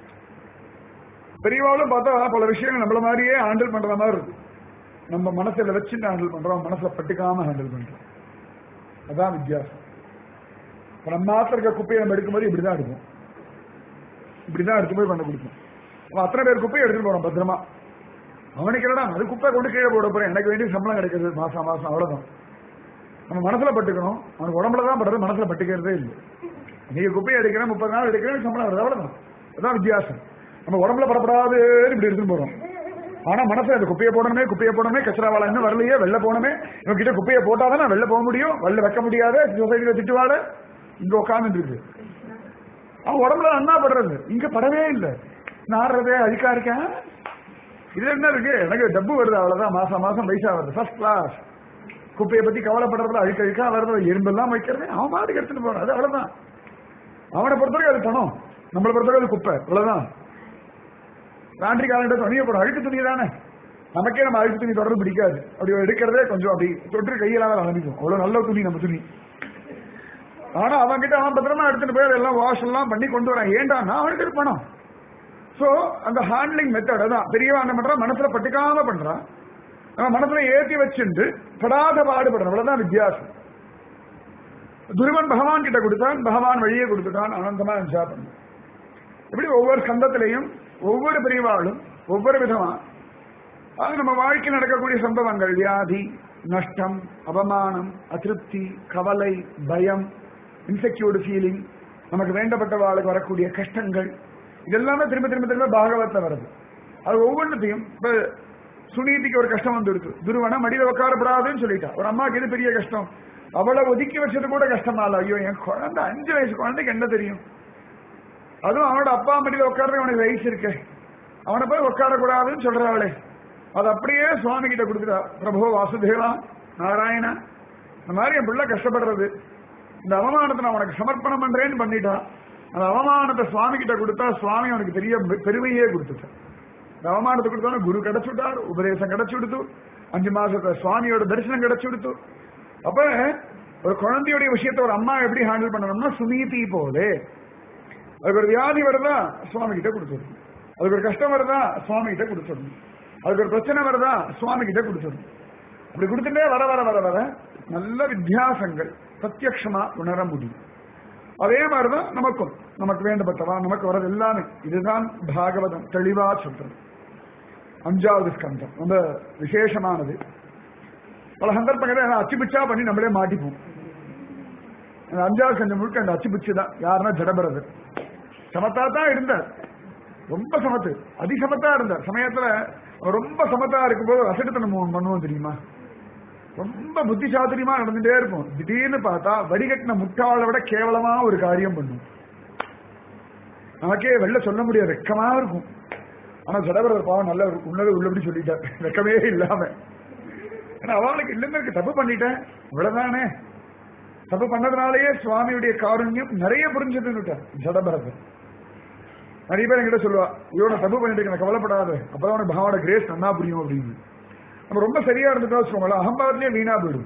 Speaker 2: பெரியவாளும் பார்த்தா பல விஷயங்கள் நம்மள மாதிரியே ஹேண்டில் பண்ற மாதிரி இருக்கு. நம்ம மனசுல வச்சுட்டு ஹேண்டில் பண்றோம், மனசுல பட்டுக்காம ஹேண்டில் பண்றோம். அதான் வித்தியாசம். நம்ம மாத்திர இருக்க குப்பையை நம்ம எடுக்கும்போது இப்படிதான் எடுக்கும், இப்படிதான் எடுத்து போய் பண்ண கொடுக்கும். அவன் அத்தனை பேர் குப்பையை எடுத்துட்டு போறான் பத்திரமா. அவனுக்கு என்னடா அது குப்பை கொண்டு கீழே போட போறேன், எனக்கு வேண்டிய சம்பளம் கிடைக்கிறது மாசம் மாசம், அவ்வளவுதான். நம்ம மனசுல பட்டுக்கணும், அவனுக்கு உடம்புலதான் படுறது, மனசுல பட்டுக்கிறதே இல்லை. நீங்க குப்பையை எடுக்கிறேன் 30 நாள் எடுக்கிறேன் சம்பளம் வருது, அவ்வளவுதான். அதான் வித்தியாசம். நம்ம உடம்புல படப்படாது இப்படி எடுத்துட்டு போறோம். ஆனா மனசுல அந்த குப்பையை போடணுமே, குப்பையை போடணுமே, கச்சராவாளா இன்னும் வரலையே, வெளில போனமே, இவங்க கிட்ட குப்பையை போட்டாதான் நான் வெளில போக முடியும், வெளில வைக்க முடியாது, சொசைட்டில திட்டுவாட இங்க உட்கார்ந்து இருக்கு. அவன் உடம்புல அண்ணா படுறது, இங்க படவே இல்லை. நாடுறதே அழுக்கா இருக்கேன். இதுல என்ன இருக்கு, எனக்கு டப்பு வருது, அவ்வளவுதான். மாசம் மாசம் பைசா வருது, ஃபர்ஸ்ட் கிளாஸ். குப்பையை பத்தி கவலைப்படுறதுல அழுக்க அழுக்கா வருது, எறும்பெல்லாம் வைக்கிறது, அவன் பாட்டுக்கு எடுத்துட்டு போறான், அது அவ்வளவுதான். அவனை பொறுத்தவரைக்கும் அது பணம், நம்மளை பொறுத்தவரை அது குப்பை, அவ்வளவுதான். லாண்ட்ரி காலண்ட துணியை போடும், அழுக்கு துணி தானே. நமக்கே நம்ம அழுக்கு துணி தொடர்ந்து பிடிக்காது, அப்படி எடுக்கிறதே கொஞ்சம் அப்படி தொட்டு கையெல்லாம் ஆரம்பிக்கும், அவ்வளவு நல்ல துணி நம்ம துணி. ஆனா அவன் கிட்ட அவன் பத்திரமா எடுத்துட்டு போய் அதெல்லாம் வாஷ் எல்லாம் பண்ணி கொண்டு வரான். ஏண்டான்னா அவனுக்கு பணம். சோ அந்த ஹேண்ட்லிங் மெத்தட் தான் பெரியவா என்ன பண்றான், மனசுல பட்டுக்காம பண்றான், நம்ம மனசுல ஏற்றி வச்சுட்டு படாத பாடுபடுறோம், அவ்வளவுதான் வித்தியாசம். துருவன் பகவான் கிட்ட கொடுத்தான், பகவான் வழியே கொடுத்துட்டான், ஆனந்தமா என்ஜாய் பண்ண. இப்படி ஒவ்வொரு ஸ்கந்தத்திலையும் ஒவ்வொரு பிரிவாலும் ஒவ்வொரு விதமா அது நம்ம வாழ்க்கையில் நடக்கக்கூடிய சம்பவங்கள், வியாதி, நஷ்டம், அவமானம், அதிருப்தி, கவலை, பயம், இன்செக்யூர்டு ஃபீலிங், நமக்கு வேண்டப்பட்ட வாழ்க்கை வரக்கூடிய கஷ்டங்கள், இதெல்லாமே திரும்ப திரும்ப திரும்ப பாகவத்துல வருது. அது ஒவ்வொன்றத்தையும் இப்ப சுனீதிக்கு ஒரு கஷ்டம் வந்து இருக்கு, துருவனை மடியில உட்காரப்படாதுன்னு சொல்லிட்டா. ஒரு அம்மாவுக்கு எது பெரிய கஷ்டம், அவளை ஒதுக்கி வச்சது கூட கஷ்டமா இல்ல. ஐயோ என் குழந்தை 5 வயசு குழந்தைக்கு என்ன தெரியும், அதுவும் அவனோட அப்பா மடியில உட்கார்றது அவனுக்கு வயசு இருக்கு, அவனை போய் உட்காரக்கூடாதுன்னு சொல்றாளே. அது அப்படியே சுவாமி கிட்ட கொடுத்துட்டா. பிரபு வாசுதேவா நாராயணா, இந்த மாதிரி என் பிள்ளை கஷ்டப்படுறது, இந்த அவமானத்தை நான் உனக்கு சமர்ப்பணம் பண்றேன்னு பண்ணிட்டான். அந்த அவமானத்தை சுவாமி கிட்ட கொடுத்தா சுவாமி அவனுக்கு பெரிய பெருமையே கொடுத்துட்டார். இந்த அவமானத்தை கொடுத்தோன்னு குரு கிடைச்சுட்டார், உபதேசம் கிடைச்சு கொடுத்து, 5 மாசத்துல சுவாமியோட தரிசனம் கிடைச்சு கொடுத்து. அப்ப ஒரு குழந்தையுடைய விஷயத்த ஒரு அம்மா எப்படி ஹேண்டில் பண்ணணும்னா சுனீதி போலே. அதுக்கு ஒரு வியாதி வருதா சுவாமி கிட்ட கொடுத்துடணும், அதுக்கு ஒரு கஷ்டம் வருதா சுவாமி கிட்ட கொடுத்துடணும், அதுக்கு ஒரு பிரச்சனை வருதா சுவாமி கிட்ட கொடுத்துடணும். அப்படி கொடுத்துட்டே வர வர வர வர நல்ல வித்தியாசங்கள் பிரத்யக்ஷமா உணர முடியும். அதே மாதிரிதான் நமக்கும், நமக்கு வேண்டப்பட்டவா நமக்கு வர்றது எல்லாமே. இதுதான் பாகவதம் தெளிவா சொல்றது. 5வது ஸ்கந்தம் ரொம்ப விசேஷமானது. பல சந்தர்ப்பங்களை அச்சுபிச்சா பண்ணி நம்மளே மாட்டிப்போம். 5வது ஸ்கந்தம் முழுக்க அந்த அச்சுபிச்சு தான். யாருன்னா ஜடபரதர் சமத்தா தான் இருந்தார், ரொம்ப சமத்து, அதிசமத்தா இருந்தார். சமயத்துல ரொம்ப சமத்தா இருக்கும்போது அசட்டுத்தனம் பண்ணுவோம் தெரியுமா, ரொம்ப புத்தி சாதுரியமா நடந்துட்டே இருக்கும். திடீர்னு பார்த்தா வடிகட்டின முட்டாளை விட கேவலமா ஒரு காரியம் பண்ணும். நமக்கே வெளில சொல்ல முடியாது, வெக்கமா இருக்கும். ஆனா ஜடபரதர் பாவம் நல்ல உள்ளது உள்ளபடி சொல்லிட்டார், வெக்கமே இல்லாம. ஏன்னா அவளுக்கு இல்லைன்னு தப்பு பண்ணிட்டேன், இவ்வளவுதானே. தப்பு பண்ணதுனாலேயே சுவாமியுடைய காருண்யம் நிறைய புரிஞ்சுட்டு ஜடபரதர். நிறைய பேர் என்கிட்ட சொல்லுவா, இவனை தப்பு பண்ணிட்டு எனக்கு கவலைப்படாது, அப்பதான் அவனுக்கு பகவானோட கிரேஸ் நல்லா புரியும் அப்படின்னு. நம்ம ரொம்ப சரியா இருந்துட்டா வச்சுக்கோங்களேன், அகம்பாவத்திலேயே வீணா போயிடும்.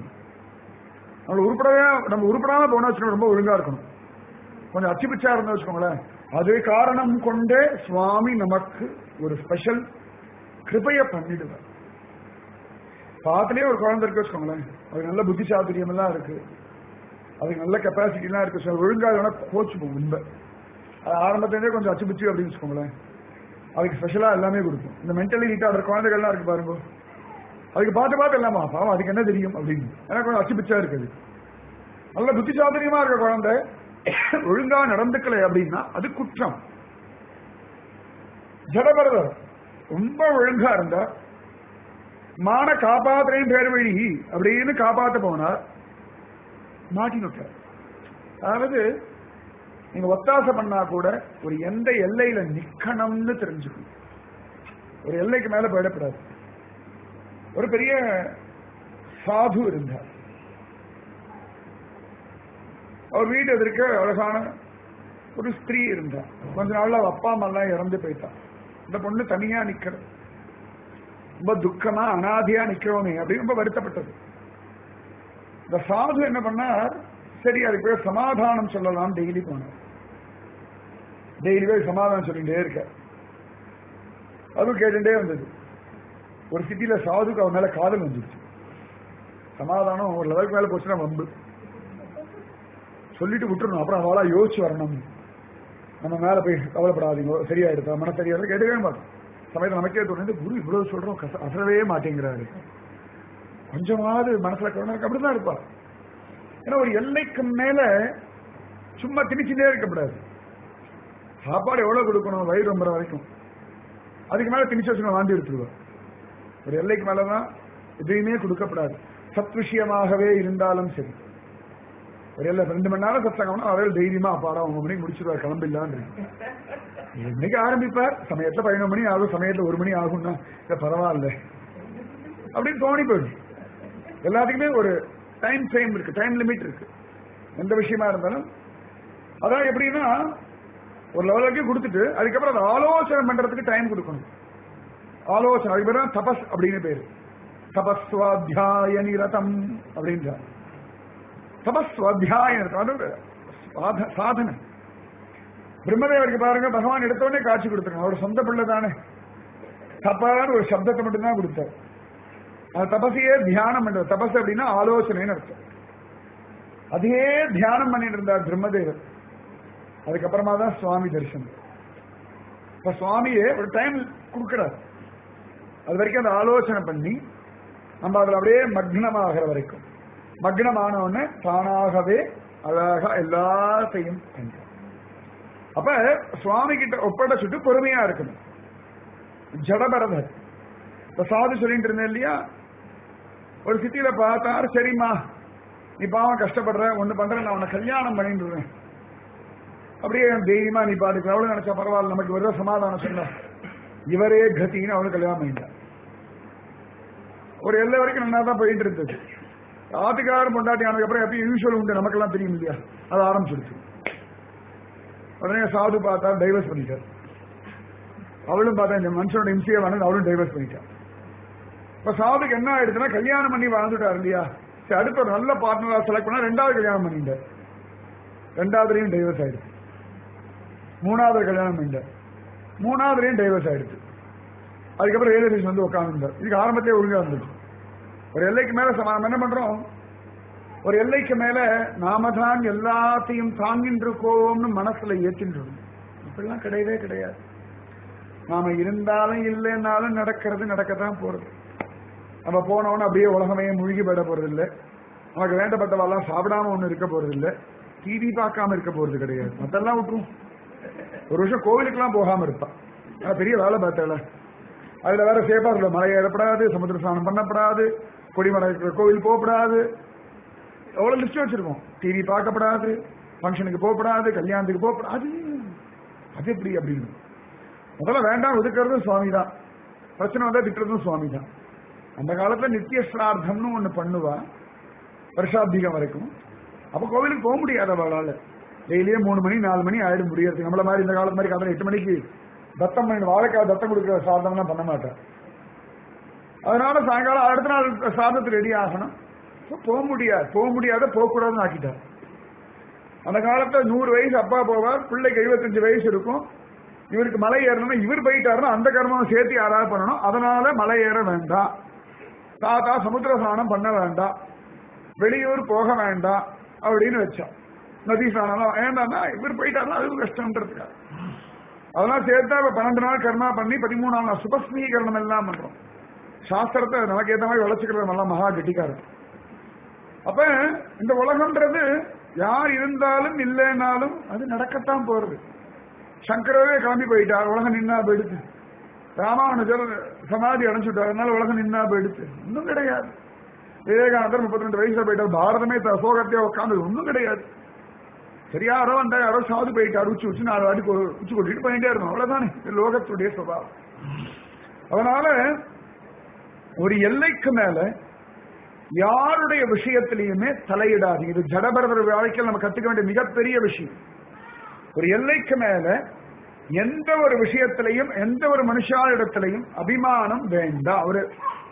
Speaker 2: நம்ம உருப்படாம போனா வச்சுக்கோங்க, ரொம்ப ஒழுங்கா இருக்கணும். கொஞ்சம் அச்சுபிச்சா இருந்தா வச்சுக்கோங்களேன், அது காரணம் கொண்டே சுவாமி நமக்கு ஒரு ஸ்பெஷல் கிருபைய பண்ணிடுவார். பாத்திலே ஒரு குழந்தை இருக்கு வச்சுக்கோங்களேன், அதுக்கு நல்ல புத்தி சாதுரியம் எல்லாம் இருக்கு, அதுக்கு நல்ல கெப்பாசிட்டி எல்லாம் இருக்கு, ஒழுங்கா இல்லைன்னா கோச்சு போகும். ஆரம்பத்திலேருந்தே கொஞ்சம் அச்சுபிச்சு அப்படின்னு வச்சுக்கோங்களேன். அதுக்கு ஸ்பெஷலா எல்லாமே கொடுக்கும். இந்த மென்டலி ரீட்டார்டர் குழந்தைகள்லாம் இருக்கு பாருங்க, அதுக்கு பார்த்து பார்த்து எல்லாமா பாவம் அதுக்கு என்ன தெரியும் அப்படின்னு எனக்கு கொஞ்சம் அச்சுபிச்சா இருக்குது. நல்ல புத்தி சாதுரியமா இருக்க குழந்தை ஒழுங்கா நடந்துக்கலை அப்படின்னா அது குற்றம். ஜடபரதர் ரொம்ப ஒழுங்கா இருந்தா மான காப்பாத்துறேன் பேர் வழி அப்படின்னு காப்பாத்த போனார், மாட்டினுட்டார். அதாவது நீங்க ஒத்தாசை பண்ணா கூட ஒரு எந்த எல்லையில நிக்கணும்னு தெரிஞ்சுக்கணும். ஒரு எல்லைக்கு மேல போயிடக்கூடாது. ஒரு பெரிய சாது இருந்தார். அவர் வீடு எதிர்க்க அழகான ஒரு ஸ்திரீ இருந்தார். கொஞ்ச நாள்ல அவ அப்பா அம்மா எல்லாம் இறந்து போயிட்டான். இந்த பொண்ணு தனியா நிக்கிறது, ரொம்ப துக்கமா அனாதையா நிக்கிறோமே அப்படின்னு ரொம்ப வருத்தப்பட்டது. இந்த சாது என்ன பண்ணார், சரி அதுக்கு போய் சமாதானம் சொல்லலாம் டெய்லி போனார். டெய்லி போய் சமாதானம் சொல்லிட்டே இருக்க, அதுவும் கேட்டுட்டே வந்தது. ஒரு சிட்டியில சாதுக்கு அவன் மேல காதல் வந்துருச்சு. சமாதானம் ஒரு லெவலுக்கு மேல போச்சுன்னா வம்பு சொல்லிட்டு விட்டுறணும். அப்புறம் அவளா யோசிச்சு வரணும், நம்ம மேல போய் கவலைப்படாதீங்க சரியாயிடுதா மன சரியாயிடும் கேட்டுக்கவே மாட்டோம். சமயத்தில் நமக்கே தோணுது, குரு இவ்வளவு சொல்றோம் அசரவே மாட்டேங்கிறாரு, கொஞ்சமாவது மனசுல கவனம் அப்படிதான் இருப்பா. ஏன்னா ஒரு எல்லைக்கு மேல சும்மா திணிச்சுட்டே இருக்கக்கூடாது. சாப்பாடு எவ்வளவு கொடுக்கணும், வயிறு ரொம்ப வரைக்கும், அதுக்கு மேல திணிச்சு வச்சு வாந்தி எடுத்துருவோம். ஒரு எல்லைக்கு மேலதான் எதையுமே கொடுக்கப்படாது. சத் விஷயமாகவே இருந்தாலும் சரி. ஒரு எல்லை 2 மணி நேரம் சத்தங்கம்னா அவர்கள் தைரியமா அப்பாடா 9 மணிக்கு முடிச்சிருவார் கிளம்பிடலான்னு. 7 மணிக்கு ஆரம்பிப்பார், சமயத்துல 11 மணி ஆகும், சமயத்துல 1 மணி ஆகும்னா பரவாயில்ல அப்படின்னு தோணி போயிடும். எல்லாத்துக்குமே ஒரு டைம் ஃப்ரேம் இருக்கு, டைம் லிமிட் இருக்கு எந்த விஷயமா இருந்தாலும். அதான் எப்படின்னா ஒரு லெவல் வரைக்கும் கொடுத்துட்டு அதுக்கப்புறம் அதை ஆலோசனை பண்றதுக்கு டைம் கொடுக்கணும். ஆலோசனை, அதுக்கு பேர் தான் தபஸ் அப்படின்னு பேரு. தபஸ்வாத்தியாய நிரதம் அப்படின்றார். தபஸ்வாத்தியாயம் அது சாதனை. பிரம்மதேவருக்கு பாருங்க, பகவான் எடுத்தோடனே காட்சி கொடுத்துருங்க. அவர் சொந்த பிள்ளை தானே, தப்பான ஒரு சப்தத்தை மட்டும்தான் கொடுத்தார். அது தபசையே தியானம் பண்றது. தபஸ் அப்படின்னா ஆலோசனைன்னு அர்த்தம். அதையே தியானம் பண்ணிட்டு இருந்தார் பிரம்மதேவர். அதுக்கப்புறமா தான் சுவாமி தரிசனம். இப்ப சுவாமியே ஒரு டைம் கொடுக்கிறார், அது வரைக்கும் அந்த ஆலோசனை பண்ணி நம்ம அதுல அப்படியே மக்னமாகிற வரைக்கும். மக்னமான உடனே தானாகவே அழகா எல்லாத்தையும் பண்ற. அப்ப சுவாமி கிட்ட ஒப்படைச்சுட்டு பொறுமையா இருக்கணும். ஜடபரதர் இப்ப சாது சொல்லிட்டு இருந்தேன் இல்லையா, ஒரு சிட்டியில பார்த்தாரு, சரிம்மா நீ பாவம் கஷ்டப்படுற, ஒண்ணு பண்ற, நான் உன்னை கல்யாணம் பண்ணிட்டு அப்படியே தைரியமா நீ பாத்துக்கலாம். அவளும் நினைச்சா பரவாயில்ல, நமக்கு ஒரு சமாதானம் சொன்ன இவரே கத்தின்னு அவனுக்கு கல்யாணம் பண்ணிட்டான். ஒரு எல்லை வரைக்கும் நல்லா தான் போயிட்டு இருந்தது. ஆத்துக்காரன் பொண்டாட்டி ஆனதுக்கு அப்புறம் எப்பயும் யூஸ்வல் உண்டு, நமக்கெல்லாம் தெரியும் இல்லையா, அது ஆரம்பிச்சிருச்சு. உடனே சாது பார்த்தா டைவர்ஸ் பண்ணிட்டார். அவளும் பார்த்தா இந்த மனுஷனோட இம்சையை வாழ்ந்து அவளும் டைவர்ஸ் பண்ணிட்டார். இப்ப சாதுக்கு என்ன ஆயிடுச்சுன்னா, கல்யாணம் பண்ணி வாழ்ந்துட்டார் இல்லையா, சரி அடுத்த ஒரு நல்ல பார்ட்னரா செலக்ட் பண்ணா 2வது கல்யாணம் பண்ணிட்டார். 2வதுலையும் டைவர்ஸ் ஆயிடுச்சு. 3வது கல்யாணம் பண்ணிட்டார். 3வதுலையும் டைவர்ஸ் ஆயிடுச்சு. அதுக்கப்புறம் ரியலைசேஷன் வந்து உட்காந்துட்டார். இதுக்கு ஆரம்பத்திலே ஒழுங்கா இருந்துச்சு. ஒரு எல்லைக்கு மேல நம்ம என்ன பண்றோம், ஒரு எல்லைக்கு மேல நாம தான் எல்லாத்தையும் தாங்கிட்டு இருக்கோம்னு மனசுல ஏற்றின்றோம். இப்படிலாம் கிடையவே கிடையாது. நாம இருந்தாலும் இல்லைன்னாலும் நடக்கத்தான் போறது. நம்ம போனோன்னு அப்படியே உலகமே மூழ்கி போயிட போறது இல்லை. நமக்கு வேண்டப்பட்டவெல்லாம் சாப்பிடாம ஒண்ணு இருக்க போறது இல்லை. டிவி பார்க்காம இருக்க போறது கிடையாது. மத்தெல்லாம் விட்டுரும். ஒரு வருஷம் கோவிலுக்கெல்லாம் போகாம இருப்பான், பெரிய வேலை பார்த்தால. அதுல வேற சேஃபா சொல்ல, மலை ஏறப்படாது, சமுத்திர ஸ்நானம் பண்ணப்படாது, கொடிமலை கோவில் போகப்படாது, எவ்வளவு லிஸ்ட் வச்சிருக்கோம். டிவி பார்க்கப்படாது, ஃபங்க்ஷனுக்கு போகப்படாது, கல்யாணத்துக்கு போகப்படாது. அது எப்படி அப்படின்னு முதல்ல வேண்டாம் ஒதுக்கிறதும் சுவாமி தான், பிரச்சனை வந்தா திட்டுறதும் சுவாமி தான். அந்த காலத்துல நித்திய ஸ்ரார்த்தம்னு ஒண்ணு பண்ணுவா, வருஷாபிகம் வரைக்கும். அப்ப கோவிலுக்கு போக முடியாது அவளால. டெய்லியே 3 மணி 4 மணி ஆயிடும் முடியறதுக்கு. நம்மள மாதிரி இந்த காலத்து மாதிரி காலையில் 8 மணிக்கு தத்தம் பண்ணி வாழைக்காய் தத்தம் கொடுக்குற சாதம்லாம் பண்ண மாட்டேன். அதனால சாயங்காலம் அடுத்த நாள் சாதத்துக்கு ரெடி ஆகணும். போக முடியாத போகக்கூடாதுன்னு ஆக்கிட்டார். அந்த காலத்துல 100 வயசு அப்பா போவார், பிள்ளைக்கு 75 வயசு இருக்கும். இவருக்கு மலை ஏறணும்னா இவர் போயிட்டாருன்னா அந்த கர்மம் சேர்த்து யாராவது பண்ணணும். அதனால மலை ஏற வேண்டாம், தாத்தா சமுத்திர ஸ்நானம் பண்ண வேண்டாம், வெளியூர் போக வேண்டாம் அப்படின்னு வச்சான். நதி ஸ்நானம் ஏன்னா இவர் போயிட்டாருன்னா அது கஷ்டம்ன்றதுக்காக அதெல்லாம் சேர்த்தா 12 நாள் கர்மா பண்ணி 13ஆம் நாள் சுபஸ்மீகரணம் எல்லாம் பண்றோம். சாஸ்திரத்தை நமக்கு ஏற்ற மாதிரி வளர்ச்சிக்கிறது நல்லா மகா கெட்டிக்காரன். அப்ப இந்த உலகம்ன்றது யார் இருந்தாலும் இல்லைனாலும் அது நடக்கத்தான் போறது. சங்கரவே கிளம்பி போயிட்டார், உலகம் நின்னா போயிடுச்சு. ராமானுஜர் சமாதி அடைஞ்சுட்டார், அதனால உலகம் நின்னா போயிடுச்சு. ஒன்றும் கிடையாது. விவேகானந்தர் 32 வயசுல போயிட்டார், பாரதமே சோகத்தையா உட்காந்து ஒன்றும் கிடையாது. சரியா யாரோ வந்தா யாரோ சாது போயிட்டார், உச்சு 4 வாட்டி உச்சு கொட்டிட்டு போயிட்டே இருக்கும். அவ்வளவுதானே லோகத்துடைய சுபாவம். அதனால ஒரு எல்லைக்கு மேல யாருடைய விஷயத்திலையுமே தலையிடாது. இது ஜடபரதர் வாழ்க்கையில் நம்ம கத்துக்க வேண்டிய மிகப்பெரிய விஷயம். ஒரு எல்லைக்கு மேல எந்த ஒரு விஷயத்திலையும் எந்த ஒரு மனுஷாரிடத்திலையும் அபிமானம் வேண்டாம். ஒரு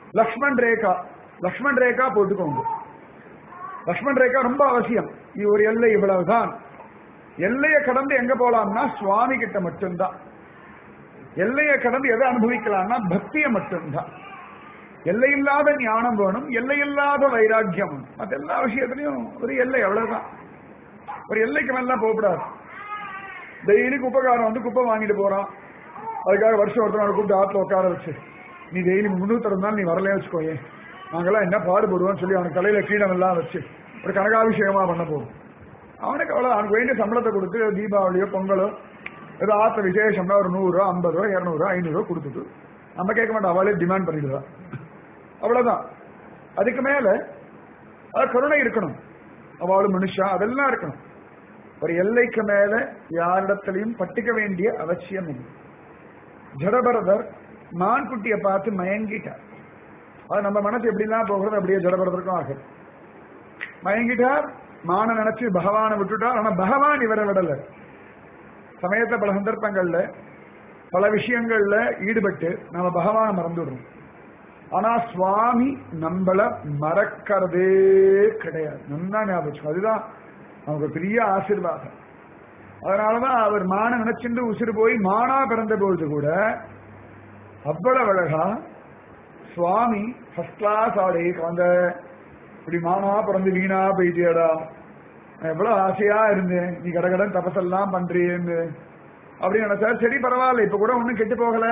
Speaker 2: லக்ஷ்மண் ரேகா போட்டுக்கோங்க. லக்ஷ்மண் ரேகா ரொம்ப அவசியம். இது ஒரு எல்லை, இவ்வளவுதான். எல்லையை கடந்து எங்க போலாம்னா சுவாமி கிட்ட மட்டும்தான். எல்லையை கடந்து எதை அனுபவிக்கலாம்னா பக்தியை மட்டும்தான். எல்லையில்லாத ஞானம் வேணும், எல்லையில்லாத வைராக்கியம். மற்ற எல்லா விஷயத்திலையும் ஒரு எல்லை, அவ்வளவுதான். ஒரு எல்லைக்கு மேல போகக்கூடாது. டெய்லி குப்பைக்காரன் வந்து குப்பை வாங்கிட்டு போறான், அதுக்காக வருஷம் ஒருத்தர் கூப்பிட்டு ஆத்துல உட்கார வச்சு நீ டெய்லி 360 நாள் நீ வரலையே வச்சுக்கோயே, நாங்கெல்லாம் என்ன பாடுபடுவோம்னு சொல்லி அவனுக்கு தலையில கீழம் எல்லாம் வச்சு ஒரு கனகாபிஷேகமா பண்ண போகும். அவனுக்கு அவ்வளவு அவனுக்கு வேண்டிய சம்பளத்தை கொடுத்து தீபாவளியோ பொங்கலோ ஏதோ ஆத்த விசேஷம்னா ஒரு 100 ரூபா 50 ரூபா 200 ரூபா 500 ரூபா கொடுத்துட்டு நம்ம கேட்க மாட்டோம், அவளே டிமாண்ட் பண்ணிடுவா. அவ்வளவுதான். அதுக்கு மேல கருணை இருக்கணும், அவளும் மனுஷா அதெல்லாம் இருக்கணும். ஒரு எல்லைக்கு மேல யாரிடத்திலையும் பட்டுக்க வேண்டிய அவசியம் இல்லை. ஜடபரதர் மான்குட்டியை பார்த்து மயங்கிட்டார். அது நம்ம மனசு எப்படிலாம் போகிறது அப்படியே ஜடபரதற்கும் ஆகுது. மயங்கிட்டார், மான நினைச்சு பகவானை விட்டுட்டார். ஆனா பகவான் இவரை விடல. சமயத்தை பல சந்தர்ப்பங்கள்ல பல விஷயங்கள்ல ஈடுபட்டு நம்ம பகவானை மறந்துடுறோம். ஆனா சுவாமி நம்மள மறக்கிறதே கிடையாது. நல்லா ஞாபகம், அதுதான் நமக்கு பெரிய ஆசீர்வாதம். அதனாலதான் அவர் மான நினைச்சுட்டு உசிறு போய் மானா பிறந்த பொழுது கூட அவ்வளவு அழகா சுவாமி ஃபர்ஸ்ட் கிளாஸ் ஆடே கலந்த இப்படி மானா பிறந்து வீணா போயிட்டியடா, எவ்வளவு ஆசையா இருந்தேன், நீ கடகடன் தபசெல்லாம் பண்றியேன்னு அப்படின்னு நினைச்சார். சரி பரவாயில்ல, இப்ப கூட ஒன்னும் கெட்டு போகல,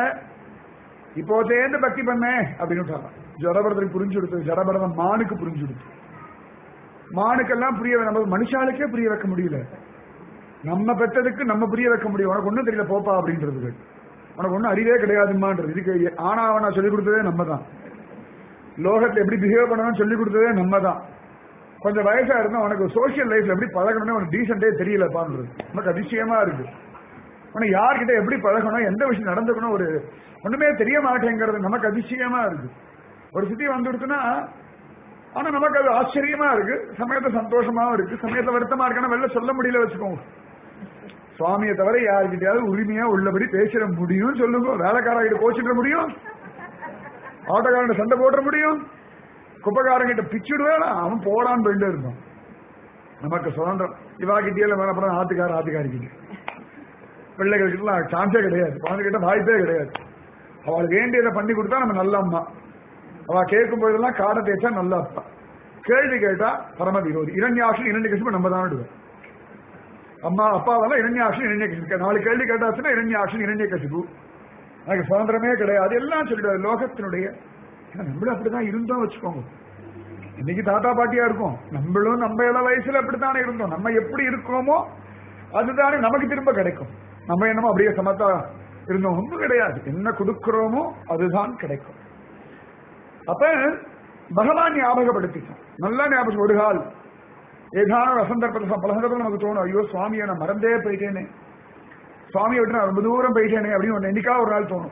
Speaker 2: இப்போ சேர்ந்து பக்தி பண்ணே அப்படின்னு ஜடபரதற்கு புரிஞ்சு கொடுத்து. ஜடபரதம் மானுக்கு புரிஞ்சு கொடுத்து. மானுக்கெல்லாம் புரிய, நம்ம மனுஷாளுக்கே புரிய வைக்க முடியல. நம்ம பெற்றதுக்கு நம்ம புரிய வைக்க முடியும். உனக்கு ஒன்னும் தெரியல போப்பா அப்படின்றது, உனக்கு ஒன்னும் அறிவே கிடையாதுமான்றது. இதுக்கு ஆனாவனா சொல்லிக் கொடுத்ததே நம்ம தான். லோகத்துல எப்படி பிஹேவ் பண்ணணும்னு சொல்லிக் கொடுத்ததே நம்ம தான். கொஞ்சம் வயசா இருந்தா உனக்கு சோசியல் லைஃப்ல எப்படி பழகணும்னு உனக்கு டீசென்டே தெரியலப்பான்றது நமக்கு அதிசயமா இருக்கு. உனக்கு யார்கிட்ட எப்படி பழகணும், எந்த விஷயம் நடந்துக்கணும், ஒரு ஒண்ணுமே தெரிய மாட்டேங்கிறது நமக்கு அதிசயமா இருக்கு. ஒரு சித்தி வந்துடுச்சுன்னா ஆனா நமக்கு அது ஆச்சரியமா இருக்கு, சமயத்தை சந்தோஷமாவும் இருக்கு, சமயத்தை வருத்தமா இருக்குன்னா வெளில சொல்ல முடியல வச்சுக்கோங்க. சுவாமியை தவிர யாருக்கிட்டையாவது உரிமையா உள்ளபடி பேசிட முடியும் சொல்லுங்க. வேலைக்காரங்கிட்ட கோச்சிட முடியும், ஆட்டோக்காரன் சண்டை போட முடியும், குப்பைக்காரங்கிட்ட பிச்சுடுவேன், அவன் போடான்னு போயிட்டு இருப்பான். நமக்கு சுதந்திரம். இவாகிட்டே அப்புறம் ஆத்துக்காரிக்கிட்ட பிள்ளைகளுக்கு சான்ஸே கிடையாது, குழந்தைகிட்ட வாய்ப்பே கிடையாது. அவளுக்கு வேண்டியதை பண்ணி கொடுத்தா நம்ம நல்ல அம்மா, அவ கேட்கும் போதெல்லாம் காடை தேய்ச்சா நல்ல அப்பா, கேள்வி கேட்டா பரம விரோதி. இரண்யாட்சம் 2 கசிப்பு நம்ம தான் விடுவோம். அம்மா அப்பாவெல்லாம் இரண்யாட்சம் 2 கசிப்பு, 4 கேள்வி கேட்டாச்சுன்னா இரண்யாட்சம் 2 கசிப்பு. எனக்கு சுதந்திரமே கிடையாது எல்லாம் சொல்லிடுவாரு லோகத்தினுடைய. நம்மளும் அப்படிதான் இருந்தோம் வச்சுக்கோங்க. இன்னைக்கு தாத்தா பாட்டியா இருக்கும், நம்மளும் நம்ம இள வயசுல அப்படித்தானே இருந்தோம். நம்ம எப்படி இருக்கோமோ அதுதானே நமக்கு திரும்ப கிடைக்கும். நம்ம என்னமோ அப்படியே சமத்தா இருந்தோம், ஒன்றும் கிடையாது. என்ன கொடுக்கிறோமோ அதுதான் கிடைக்கும். அப்ப பகவான் ஞாபகப்படுத்திட்டோம், நல்லா ஞாபகம். ஒரு கால் ஏதான பல சந்தர்ப்பத்தில் நமக்கு தோணும், ஐயோ சுவாமியை நான் மறந்தே போயிட்டேனே, சுவாமியை விட்டு நான் ரொம்ப தூரம் போயிட்டேனே அப்படின்னு என்னைக்கா ஒரு நாள் தோணும்.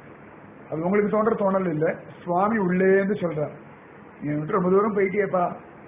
Speaker 2: அது உங்களுக்கு தோன்ற தோணல் இல்லை, சுவாமி உள்ளேந்து சொல்றார், நீ விட்டு ரொம்ப தூரம் போயிட்டியேப்பா,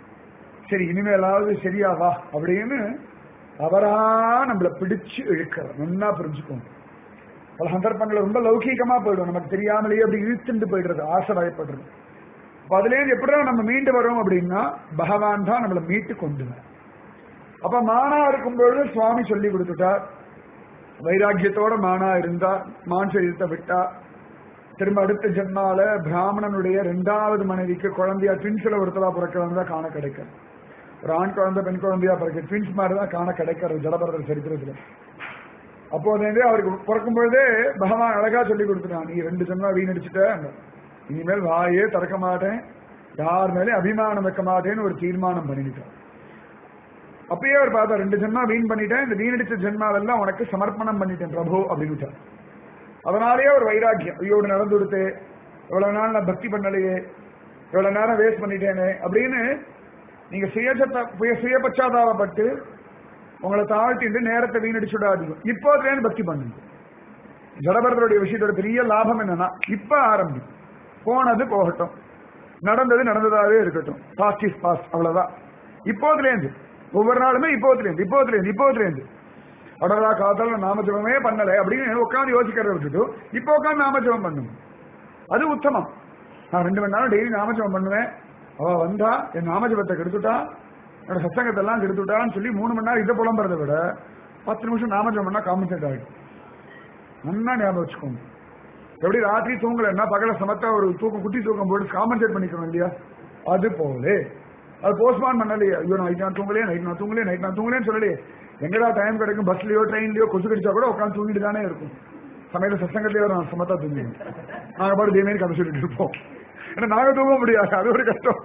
Speaker 2: சரி இனிமேலாவது சரியாவா அப்படின்னு அவரா நம்மளை பிடிச்சு இழுக்கிறார். நல்லா புரிஞ்சுக்கோங்க. பல சந்தர்ப்பங்கள் ரொம்ப லௌகீகமா போயிடும், நமக்கு தெரியாமலேயே அப்படி இழுத்துட்டு போயிடுறது, ஆசை பயப்படுறது. அதுலேருந்து எப்படிதான் நம்ம மீண்டு வரோம் அப்படின்னா பகவான் தான் நம்மளை மீட்டு கொண்டு வர. அப்ப மானா இருக்கும்பொழுது சுவாமி சொல்லி கொடுத்துட்டார். வைராக்கியத்தோட மானா இருந்தா, மான் சரீரத்தை விட்டா, திரும்ப அடுத்த ஜென்மால பிராமணனுடைய 2வது மனைவிக்கு குழந்தையா ட்வின்ஸ்ல ஒருத்தலா பிறக்கிறதா காண கிடைக்கும். ஒரு ஆண் குழந்தை பெண் குழந்தையா பிறகு ட்வின்ஸ் மாதிரி தான் காண கிடைக்கிறது ஜடபரதர் சரித்திரத்துல. அப்போதே அவருக்கு பிறக்கும் பொழுதே பகவான் அழகா சொல்லி கொடுத்துட்டான், நீ 2 ஜென்மா வீணடிச்சுட்ட, இனிமேல் வாயே திறக்க மாட்டேன், யார் மேலே அபிமானம் வைக்க மாட்டேன்னு ஒரு தீர்மானம் பண்ணிட்டான். அப்பயே அவர் பார்த்தா 2 ஜென்மா வீண் பண்ணிட்டேன், இந்த வீணடிச்ச ஜென்மாவெல்லாம் உனக்கு சமர்ப்பணம் பண்ணிட்டேன் பிரபு அப்படின்னு. அதனாலேயே ஒரு வைராக்கியம், ஐயோ நடந்து கொடுத்து எவ்வளவு நாள் நான் பக்தி பண்ணலையே, எவ்வளவு நேரம் வேஸ்ட் பண்ணிட்டேனே அப்படின்னு நீங்க சுய பச்சாதாபப்பட்டு உங்களை தாழ்த்திட்டு நேரத்தை வீணடிச்சுடாதீங்க. இப்போதுலேருந்து பக்தி பண்ணுங்க. ஜடபரதருடைய விஷயத்தோட பெரிய லாபம் என்னன்னா, இப்ப ஆரம்பி, போனது போகட்டும், நடந்தது நடந்ததாவே இருக்கட்டும், பாஸ்ட் இஸ் பாஸ்ட், அவ்வளவுதான். இப்போதுலேருந்து ஒவ்வொரு நாளுமே இப்போதுலேருந்து அடரா காலத்தால நாமஜபமே பண்ணல அப்படின்னு உட்காந்து யோசிக்கிறத விட்டுட்டு இப்போ உட்காந்து நாமஜபம் பண்ணுங்க. அது உத்தமம். நான் 2 மணி நேரம் டெய்லி நாமஜபம் பண்ணுவேன், அவ வந்தா என் நாமஜபத்தை கெடுத்துட்டா, என்னோட சத்தங்கத்தை எல்லாம் கெடுத்துட்டான்னு சொல்லி 3 மணி நேரம் இதை புலம்புறதை விட 10 நிமிஷம் நாமஜபம் பண்ணா காம்பன்சேட் ஆகிடும். நல்லா ஞாபகம் வச்சுக்கோங்க. எப்படி ராத்திரி தூங்கலன்னா பகல சமத்தா ஒரு குட்டி தூக்கம் போட்டு காம்பன்சேட் பண்ணிக்கணும் இல்லையா, அது போல அது போஸ்ட்மான் பண்ணலையே, ஐயோ நைட் நான் தூங்கலேன்னு சொல்லலையே. எங்கடா டைம் கிடைக்கும், பஸ்லயோ ட்ரெயின்லயோ கொசு கடிச்சா கூட உட்காந்து தூங்கிட்டு தானே இருக்கும். சமையல சசங்கத்திலேயே நான் சமத்தா தூங்கிடுவோம். நாங்க பாட்டு தேவையான கதை சொல்லிட்டு இருப்போம். ஏன்னா நாங்க தூங்க முடியாது, அது ஒரு கஷ்டம்.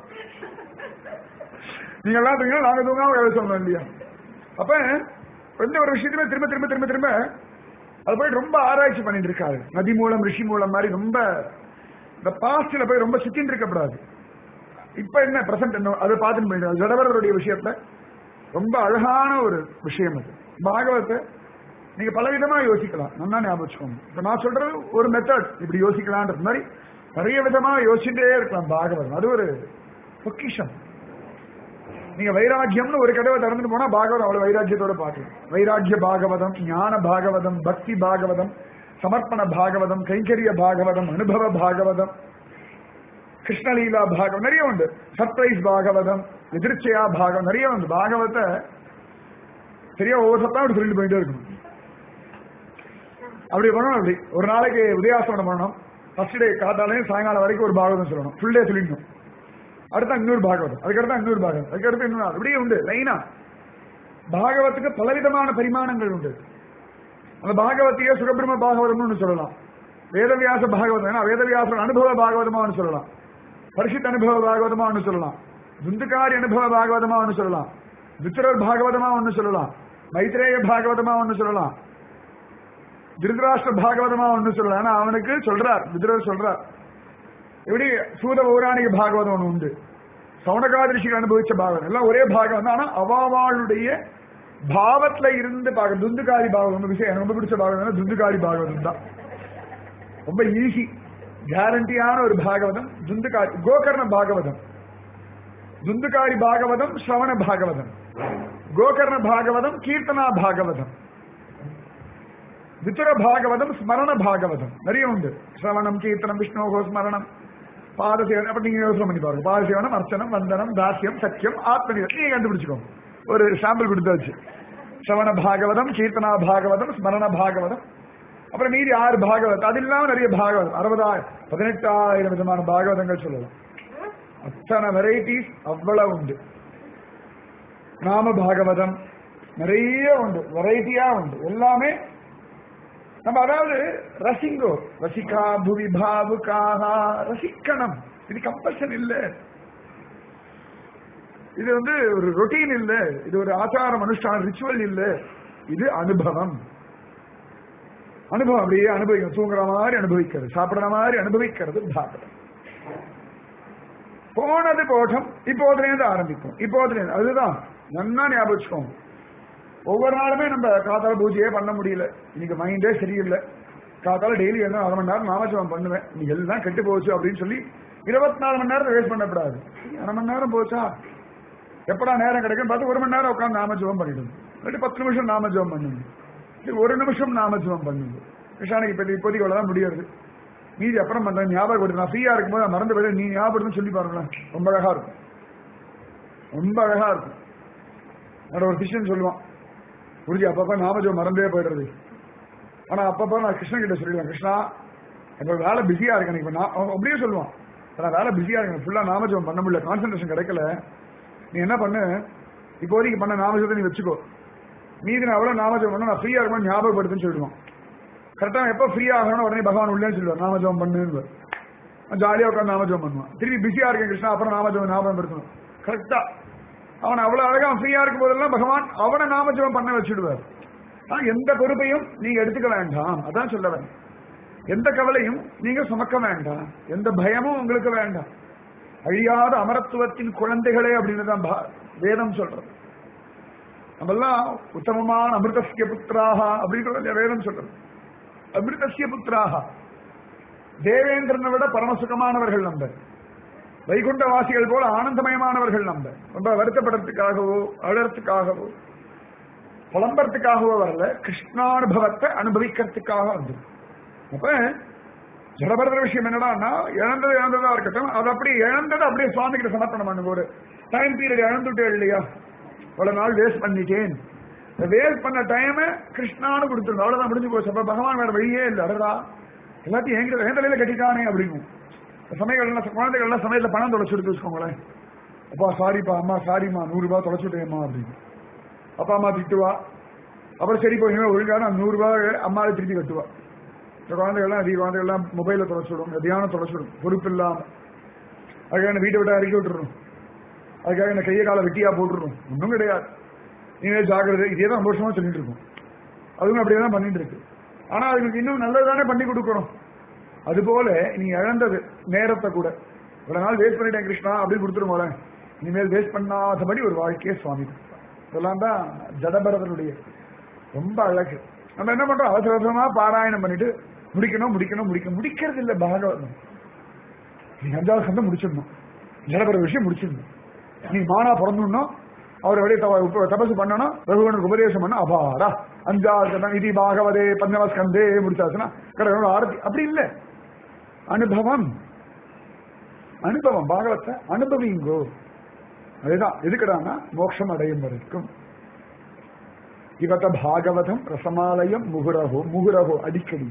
Speaker 2: நீங்க எல்லாம் தூங்கினா நாங்க தூங்காம வேலை சொல்லணும் இல்லையா. அப்ப எந்த ஒரு விஷயத்தையுமே திரும்ப திரும்ப திரும்ப திரும்ப அது போய் ரொம்ப ஆராய்ச்சி பண்ணிட்டு இருக்காரு. நதி மூலம் ரிஷி மூலம் மாதிரி ரொம்ப இந்த பாஸ்ட்ல போய் ரொம்ப சுத்தின்னு இருக்கக்கூடாது. இப்ப என்ன பிரசன்ட் என்ன அதை பார்த்துட்டு போயிட்டு ஜடவரருடைய விஷயத்துல ரொம்ப அழகான ஒரு விஷயம் அது. பாகவத்தை நீங்க பலவிதமா யோசிக்கலாம், நல்லா ஞாபகம் வச்சுக்கோங்க. இப்ப நான் சொல்றது ஒரு மெத்தட், இப்படி யோசிக்கலான்றது மாதிரி நிறைய விதமா யோசிச்சுட்டே இருக்கலாம் பாகவதம். அது ஒரு பொக்கிஷம். நீங்க வைராக்கியம்னு ஒரு கதவை திறந்துட்டு போனா பாகவதம் அவ்வளவு வைராக்கியத்தோட பார்க்கலாம். வைராக்கிய பாகவதம், ஞான பாகவதம், பக்தி பாகவதம், சமர்ப்பண பாகவதம், கைங்கரிய பாகவதம், அனுபவ பாகவதம், கிருஷ்ணலீலா பாகவதம் நிறைய உண்டு. சர்ப்ரைஸ் பாகவதம், எதிர்ச்சையா பாகவதம் நிறைய உண்டு. பாகவத்தை சரியா ஒவ்வொரு சத்தம் அப்படி சொல்லிட்டு போயிட்டே இருக்கணும். அப்படி பண்ணணும். அப்படி ஒரு நாளைக்கு உதயாசனம் பண்ணணும். ஃபர்ஸ்ட் டே காத்தாலையும் சாயங்காலம் வரைக்கும் ஒரு பாகவதம் சொல்லணும், ஃபுல் டே சொல்லிடணும். அடுத்த இன்னொரு பாகவதம், அதுக்கடுத்து இன்னொரு பாகவதம், அதுக்கடுத்து இன்னொரு, அப்படியே உண்டு லைனா. பாகவத்துக்கு பலவிதமான பரிமாணங்கள் உண்டு. அந்த பாகவத்தையே சுகபிரம பாகவதம்னு சொல்லலாம், வேதவியாச பாகவதம் வேதவியாச அனுபவ பாகவதமா சொல்லலாம், பரிசுத்த அனுபவ பாகவதமா சொல்லலாம், துந்துகாரி அனுபவ பாகவதமா சொல்லலாம், வித்திரர் பாகவதமா சொல்லலாம், மைத்ரேய பாகவதமா சொல்லலாம், திருதராஷ்டிர பாகவதமா சொல்லலாம். ஆனா அவனுக்கு சொல்றார், வித்திரர் சொல்றார். எப்படி சூத பௌராணிக பாகவதம் ஒன்று உண்டு, சவுனகாதிரிஷிகள் அனுபவிச்ச பாகவதம், எல்லாம் ஒரே பாகவதம் தான். ஆனா அவாவாளுடைய பாவத்துல இருந்து பார்க்க துந்துகாரி பாகவதம் விஷயம் எனக்கு ரொம்ப பிடிச்ச பாகவதம் துந்துகாரி பாகவதம் தான். ரொம்ப ஈஸி கேரண்டியான ஒரு பாகவதம் துந்துகாரி. கோகர்ண பாகவதம், துந்துகாரி பாகவதம், ஸ்ரவண பாகவதம், கோகர்ண பாகவதம், கீர்த்தனா பாகவதம், வித்துர பாகவதம், ஸ்மரண பாகவதம் நிறைய உண்டு. ஸ்ரவணம், கீர்த்தனம், விஷ்ணோகோ ஸ்மரணம், பாதசேவனம். அப்ப நீங்க யோசனை பண்ணி பாருங்க. பாதசேவனம், அர்ச்சனம், வந்தனம், தாசியம், சத்தியம், ஆத்மனியம் நீங்க கண்டுபிடிச்சுக்கோங்க. ஒரு சாம்பிள் கொடுத்தாச்சு. ஸ்ரவண பாகவதம், கீர்த்தனா பாகவதம், ஸ்மரண பாகவதம், அப்புறம் மீதி 6 பாகவதம். அது இல்லாம நிறைய பாகவதம் 60,000 18,000 விதமான பாகவதங்கள் சொல்லலாம். அத்தனை வெரைட்டிஸ் அவ்வளவு உண்டு. நாம பாகவதம் நிறைய உண்டு, வெரைட்டியா உண்டு. எல்லாமே நம்ம அதாவது ரசிங்கோ, ரசிகா புவி பாவுக்காக ரசிக்கணும். இது கம்பல்ஷன் இல்ல, இது ஒரு ரொட்டீன் இல்ல, இது ஒரு ஆச்சாரம் அனுஷ்டான ரிச்சுவல் இல்ல, இது அனுபவம். அனுபவம் அப்படியே அனுபவிக்கணும். தூங்குற மாதிரி அனுபவிக்கிறது, சாப்பிடுற மாதிரி அனுபவிக்கிறது பாகவதம். போனது போட்டம், இப்போதுலேருந்து ஆரம்பிக்கும். இப்போதுலேருந்து அதுதான் நல்லா ஞாபகம் வச்சுக்கோங்க. ஒவ்வொரு நாளுமே நம்ம காத்தால பூஜையே பண்ண முடியல, இன்னைக்கு மைண்டே சரியில்லை, காத்தால டெய்லி என்ன 1/2 மணி நேரம் நாமஜபம் பண்ணுவேன், இன்னைக்கு எல்லாம் கெட்டு போச்சு அப்படின்னு சொல்லி 24 மணி நேரத்தை வேஸ்ட் பண்ணக்கூடாது. 1/2 மணி நேரம் போச்சா, எப்படா நேரம் கிடைக்கும் பார்த்து 1 மணி நேரம் உட்காந்து நாமஜபம் பண்ணிடுங்க. 10 நிமிஷம் நாமஜபம் பண்ணுங்க, 1 நிமிஷம் நாமஜபம் பண்ணுங்க. கிருஷ்ணானிக்கு இப்போதைக்கு அவ்வளவுதான் முடியாது, மீதி அப்புறம் பண்றேன். ஞாபகம் நான் ஃப்ரீயா இருக்கும்போது மறந்து போய் நீ ஞாபகம் சொல்லி பாருங்களேன், ரொம்ப அழகா இருக்கும், ரொம்ப அழகா இருக்கும். ஒரு சிஷ்யன் சொல்லுவான், குருஜி அப்பப்ப நாமஜபம் மறந்தே போயிடுறது, ஆனா அப்பப்ப நான் கிருஷ்ணன் கிட்ட சொல்லிடுவேன், கிருஷ்ணா இப்ப வேலை பிஸியா இருக்கேன், இப்ப நான் அப்படியே சொல்லுவான், நான் வேலை பிஸியா இருக்கேன், ஃபுல்லா நாமஜபம் பண்ண முடியல, கான்சென்ட்ரேஷன் கிடைக்கல, நீ என்ன பண்ணு இப்போதைக்கு பண்ண நாமஜபத்தை நீ வச்சுக்கோ, மீதி நான் அவ்வளவு நாமஜபம் பண்ண நான் ஃப்ரீயா இருக்கணும் ஞாபகப்படுத்துன்னு சொல்லிடுவோம். கரெக்டா எப்ப ஃப்ரீ ஆகணும் உடனே பகவான் உள்ளே சொல்லுவார் நாமஜபம் பண்ணுன்னு. ஜாலியா உட்காந்து நாமஜபம் பண்ணுவான். திருப்பி பிஸியா இருக்கேன் கிருஷ்ணா அப்புறம் நாமஜபம் ஞாபகப்படுத்தணும். கரெக்டா அவன் அவ்வளவு அழகா ஃப்ரீயா இருக்கும் போதெல்லாம் பகவான் அவனை நாமஜபம் பண்ண வச்சுடுவார். எந்த பொறுப்பையும் நீங்க எடுத்துக்க வேண்டாம், அதான் சொல்ல வேண்டாம். எந்த கவலையும் நீங்க சுமக்க வேண்டாம், எந்த பயமும் உங்களுக்கு வேண்டாம். அழியாத அமரத்துவத்தின் குழந்தைகளே அப்படின்னு தான் வேதம் சொல்றது. நம்மெல்லாம் உத்தமமான அமிர்தசிய புத்திராக அப்படின்ற வேதம் சொல்றது. அமிர்தசிய புத்திராக தேவேந்திரனை விட பரமசுகமானவர்கள் நம்ம, வைகுண்ட வாசிகள் போல ஆனந்தமயமானவர்கள் நம்ம. ரொம்ப வருத்தப்படுறதுக்காகவோ அழறதுக்காகவோ புலம்புறதுக்காகவோ வரல, கிருஷ்ணானுபவத்தை அனுபவிக்கிறதுக்காக வந்து. அப்ப ஜடபரத விஷயம் என்னடான்னா இழந்ததா இருக்கட்டும், அது அப்படி இழந்தது அப்படியே சுவாமி கிட்ட சமர்ப்பணம் பண்ணுங்க. ஒரு டைம் பீரியட் இழந்துட்டே இல்லையா, இவ்வளவு நாள் வேஸ்ட் பண்ணிட்டேன், வேஸ்ட் பண்ண டைம் கிருஷ்ணானு கொடுத்துருந்தோம், அவ்வளவுதான் முடிஞ்சு போச்சு. அப்ப பகவான் வேற வழியே இல்லை, அடடா எல்லாத்தையும் எங்க தலையில கட்டிட்டானே அப்படின்னு. சமயங்கள் குழந்தைகள்லாம் சமயத்துல பணம் தொலைச்சுட்டு வச்சுக்கோங்களேன், அப்பா சாரிப்பா அம்மா சாரிம்மா 100 ரூபாய் தொலைச்சுட்டேம்மா அப்படின்னு. அப்பா அம்மா திட்டுவா, அப்புறம் சரி போய் ஒழுங்கான 100 ரூபாய் அம்மாவை திருப்பி கட்டுவா. குழந்தைகள்லாம் மொபைல தொலைச்சுடும், தியானம் தொலைச்சுடும், பொறுப்பு இல்லாம. அதுக்காக என்ன வீட்டை விட்டு இறக்கி விட்டுறோம், அதுக்காக என்ன கையை காலை வெட்டியா போட்டுருணும், ஒன்றும் கிடையாது. நீங்களே ஜாக்கிரதை, இதே தான் 5 வருஷமா சொல்லிட்டு இருக்கோம். அதுவும் அப்படியே தான் பண்ணிட்டு இருக்கு. ஆனா அதுக்கு இன்னும் நல்லதானே பண்ணி கொடுக்கணும். அதுபோல நீ இழந்தது நேரத்தை கூட இவ்வளவு நாள் வேஸ்ட் பண்ணிட்டேன் கிருஷ்ணா அப்படின்னு கொடுத்துருவோல, இனிமேல் வேஸ்ட் பண்ணாதபடி ஒரு வாழ்க்கையை சுவாமி கொடுத்தார். இதெல்லாம் தான் ஜடபரதனுடைய ரொம்ப அழகு. நம்ம என்ன பண்றோம், அவசர அவசரமா பாராயணம் பண்ணிட்டு முடிக்கிறது இல்ல. பாகவதம் நீ 5வது சந்தம் முடிச்சிடணும், ஜடபர விஷயம் முடிச்சிடணும். நீ மானா பிறந்துடணும், அவர் வெளியே தபசு பண்ணணும், ரகுவனுக்கு உபதேசம் பண்ண அபாரா 5வது சந்தம் இது பாகவதே 15వ ஸ்கந்தே முடிச்சாச்சுன்னா கடவுளோட ஆரத்தி. அப்படி இல்லை, அனுபவம் பாகவத்தை அனுபவிங்கோ. அதுதான் எதுக்கடானா மோட்சம் அடையும் வரைக்கும். இவத்த பாகவதம் ரசமாலயம் முகுரகோ அடிக்கடி